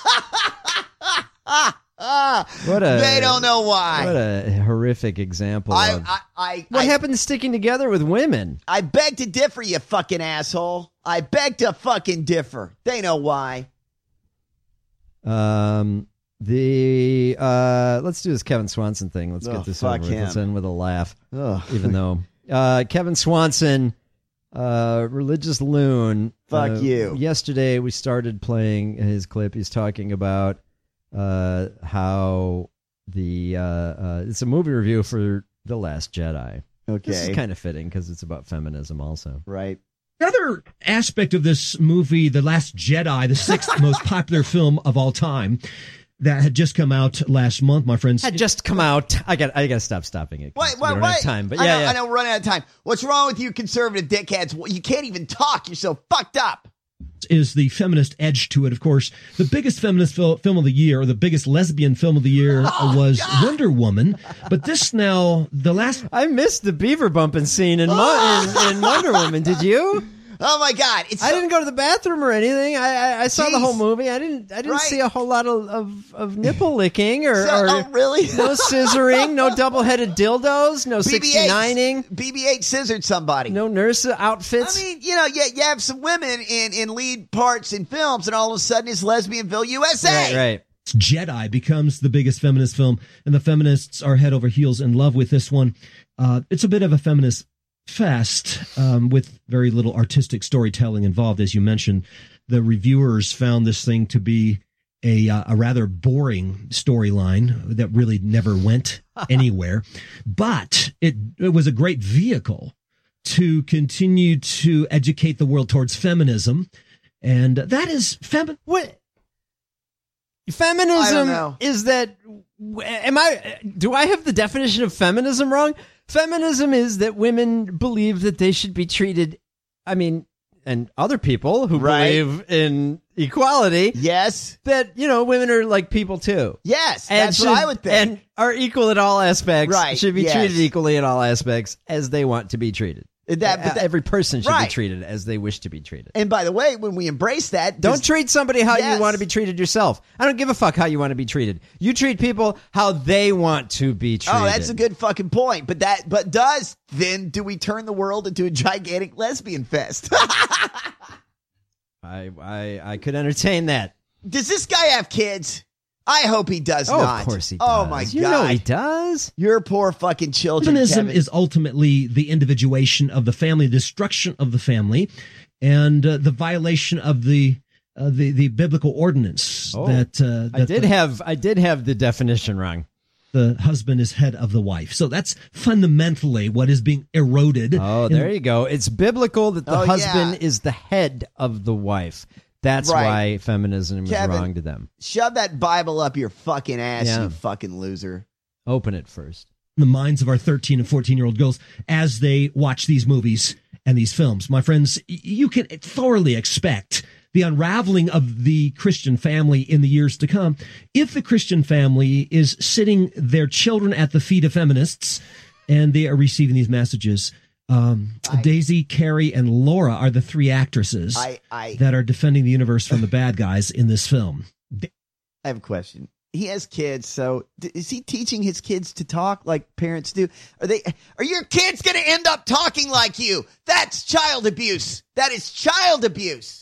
Speaker 9: They don't know why.
Speaker 8: What a horrific example what happened to sticking together with women?
Speaker 9: I beg to differ, you fucking asshole. I beg to fucking differ. They know why.
Speaker 8: Let's do this Kevin Swanson thing. Let's get this over with. Let's end with a laugh. Even though Kevin Swanson, religious loon.
Speaker 9: Fuck you.
Speaker 8: Yesterday we started playing his clip. He's talking about how it's a movie review for The Last Jedi.
Speaker 9: Okay.
Speaker 8: This is kind of fitting because it's about feminism also.
Speaker 9: Right.
Speaker 17: Another aspect of this movie, The Last Jedi, the 6th most popular film of all time, that had just come out last month, my friends.
Speaker 8: Had just come out. I got to stop stopping it.
Speaker 9: Wait,
Speaker 8: we don't have time, but
Speaker 9: I know we're running out of time. What's wrong with you conservative dickheads? You can't even talk. You're so fucked up.
Speaker 17: Is the feminist edge to it, of course. The biggest feminist film of the year, or the biggest lesbian film of the year, was Wonder Woman. But this now,
Speaker 8: I missed the beaver bumping scene in Wonder Woman. Did you?
Speaker 9: Oh my God!
Speaker 8: I didn't go to the bathroom or anything. I saw the whole movie. I didn't see a whole lot of nipple licking or
Speaker 9: really?
Speaker 8: No scissoring, no double-headed dildos, no 69ing.
Speaker 9: BB-8 scissored somebody.
Speaker 8: No nurse outfits.
Speaker 9: I mean, you have some women in lead parts in films, and all of a sudden it's Lesbianville, USA.
Speaker 8: Right.
Speaker 17: Jedi becomes the biggest feminist film, and the feminists are head over heels in love with this one. It's a bit of a feminist fest with very little artistic storytelling involved. As you mentioned, the reviewers found this thing to be a rather boring storyline that really never went anywhere, but it was a great vehicle to continue to educate the world towards feminism, and that is
Speaker 8: what feminism is. That do I have the definition of feminism wrong? Feminism is that women believe that they should be treated, and other people who believe in equality.
Speaker 9: Yes.
Speaker 8: That, women are like people too.
Speaker 9: Yes, that's what I would think.
Speaker 8: And are equal in all aspects.
Speaker 9: Right.
Speaker 8: Should be treated equally in all aspects as they want to be treated. Every person should be treated as they wish to be treated.
Speaker 9: And by the way, when we embrace that...
Speaker 8: Don't treat somebody how you want to be treated yourself. I don't give a fuck how you want to be treated. You treat people how they want to be treated.
Speaker 9: Oh, that's a good fucking point. But do we turn the world into a gigantic lesbian fest?
Speaker 8: I could entertain that.
Speaker 9: Does this guy have kids? I hope he does not.
Speaker 8: Of course he does.
Speaker 9: Oh, my God.
Speaker 8: You know he does.
Speaker 9: Your poor fucking children,
Speaker 17: Feminism
Speaker 9: Kevin.
Speaker 17: is ultimately the individuation of the family, destruction of the family, and the violation of the biblical ordinance. That
Speaker 8: I did have the definition wrong.
Speaker 17: The husband is head of the wife. So that's fundamentally what is being eroded.
Speaker 8: Oh, there you go. It's biblical that the husband is the head of the wife. That's why feminism is wrong to them.
Speaker 9: Shove that Bible up your fucking ass, you fucking loser.
Speaker 8: Open it first.
Speaker 17: The minds of our 13 and 14-year-old girls as they watch these movies and these films. My friends, you can thoroughly expect the unraveling of the Christian family in the years to come if the Christian family is sitting their children at the feet of feminists and they are receiving these messages. Daisy, Carrie, and Laura are the three actresses that are defending the universe from the bad guys in this film.
Speaker 9: I have a question. He has kids, so is he teaching his kids to talk like parents do? Are your kids going to end up talking like you? That's child abuse. That is child abuse.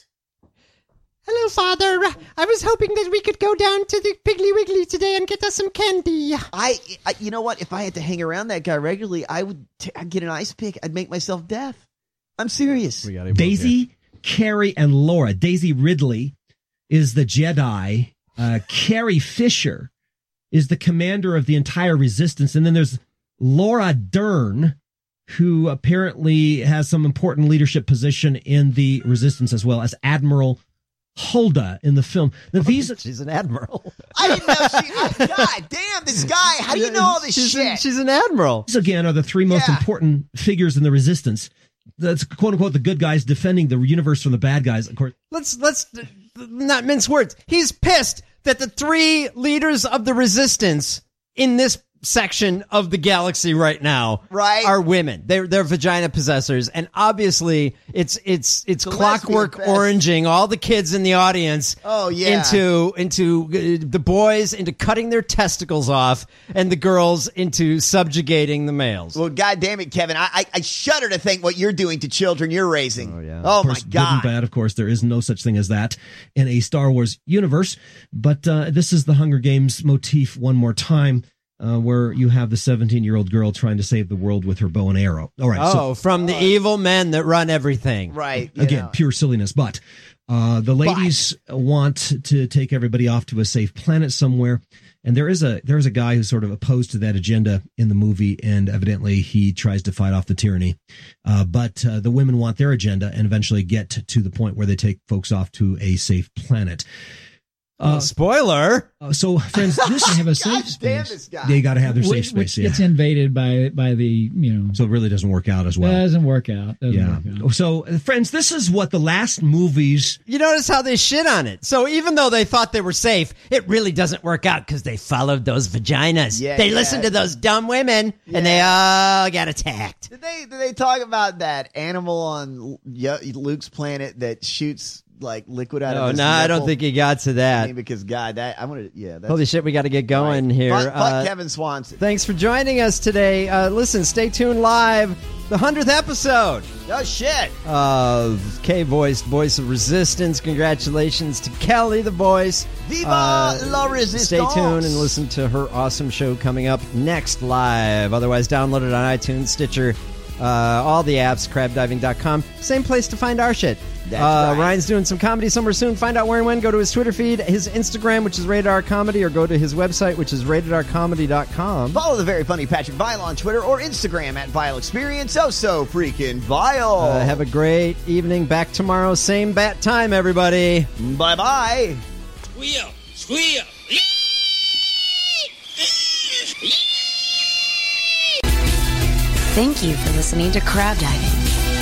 Speaker 18: Hello, Father. I was hoping that we could go down to the Piggly Wiggly today and get us some candy.
Speaker 9: You know what? If I had to hang around that guy regularly, I'd get an ice pick. I'd make myself deaf. I'm serious.
Speaker 17: Daisy, Carrie, and Laura. Daisy Ridley is the Jedi. Carrie Fisher is the commander of the entire resistance. And then there's Laura Dern, who apparently has some important leadership position in the resistance, as well as Admiral Hulda in the film. Now,
Speaker 8: she's an admiral.
Speaker 9: I didn't know God damn, this guy. How do you know all this shit?
Speaker 8: She's an admiral.
Speaker 17: These, again, are the three most important figures in the resistance. That's quote unquote the good guys defending the universe from the bad guys. Of course,
Speaker 8: let's not mince words. He's pissed that the three leaders of the resistance in this section of the galaxy right now are women. They're vagina possessors, and obviously it's Clockwork Oranging all the kids in the audience.
Speaker 9: Oh yeah,
Speaker 8: into the boys into cutting their testicles off, and the girls into subjugating the males.
Speaker 9: Well, God damn it, Kevin! I shudder to think what you're doing to children you're raising.
Speaker 8: Oh yeah.
Speaker 9: Oh
Speaker 17: of course,
Speaker 9: my God.
Speaker 17: Good and bad, of course, there is no such thing as that in a Star Wars universe. But this is the Hunger Games motif one more time. Where you have the 17-year-old girl trying to save the world with her bow and arrow. All right.
Speaker 8: From the evil men that run everything.
Speaker 9: Right.
Speaker 17: Again, pure silliness. But the ladies want to take everybody off to a safe planet somewhere. And there is a guy who's sort of opposed to that agenda in the movie, and evidently he tries to fight off the tyranny. But the women want their agenda and eventually get to the point where they take folks off to a safe planet.
Speaker 8: Spoiler.
Speaker 17: So, friends, this
Speaker 11: have a safe space.
Speaker 17: They got to have their safe space.
Speaker 11: Which gets invaded by the
Speaker 17: So it really doesn't work out as well.
Speaker 11: It doesn't work out.
Speaker 17: So, friends, this is what the last movies.
Speaker 8: You notice how they shit on it. So even though they thought they were safe, it really doesn't work out because they followed those vaginas.
Speaker 9: Yeah,
Speaker 8: they listened to those dumb women, and they all got attacked.
Speaker 9: Did they talk about that animal on Luke's planet that shoots like liquid out of his nipple?
Speaker 8: I don't think he got to that.
Speaker 9: I mean, because God, that's
Speaker 8: holy shit, we got to get going here.
Speaker 9: Fuck Kevin Swanson.
Speaker 8: Thanks for joining us today. Listen, stay tuned live. The 100th episode.
Speaker 9: Oh shit.
Speaker 8: Of K-Voice, Voice of Resistance. Congratulations to Kelly, the voice.
Speaker 9: Viva la resistance.
Speaker 8: Stay tuned and listen to her awesome show coming up next live. Otherwise, download it on iTunes, Stitcher, all the apps, crabdiving.com. Same place to find our shit.
Speaker 9: That's right.
Speaker 8: Ryan's doing some comedy somewhere soon. Find out where and when. Go to his Twitter feed, his Instagram, which is Rated R Comedy, or go to his website, which is ratedrcomedy.com.
Speaker 9: Follow the very funny Patrick Vile on Twitter or Instagram at Vile Experience. So freaking vile.
Speaker 8: Have a great evening. Back tomorrow, same bat time, everybody.
Speaker 9: Bye-bye.
Speaker 10: Squeal.
Speaker 7: Thank you for listening to Crab Diving.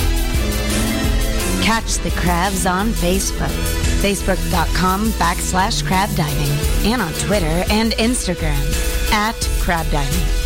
Speaker 7: Catch the crabs on Facebook, facebook.com/crabdiving, and on Twitter and Instagram @crabdiving.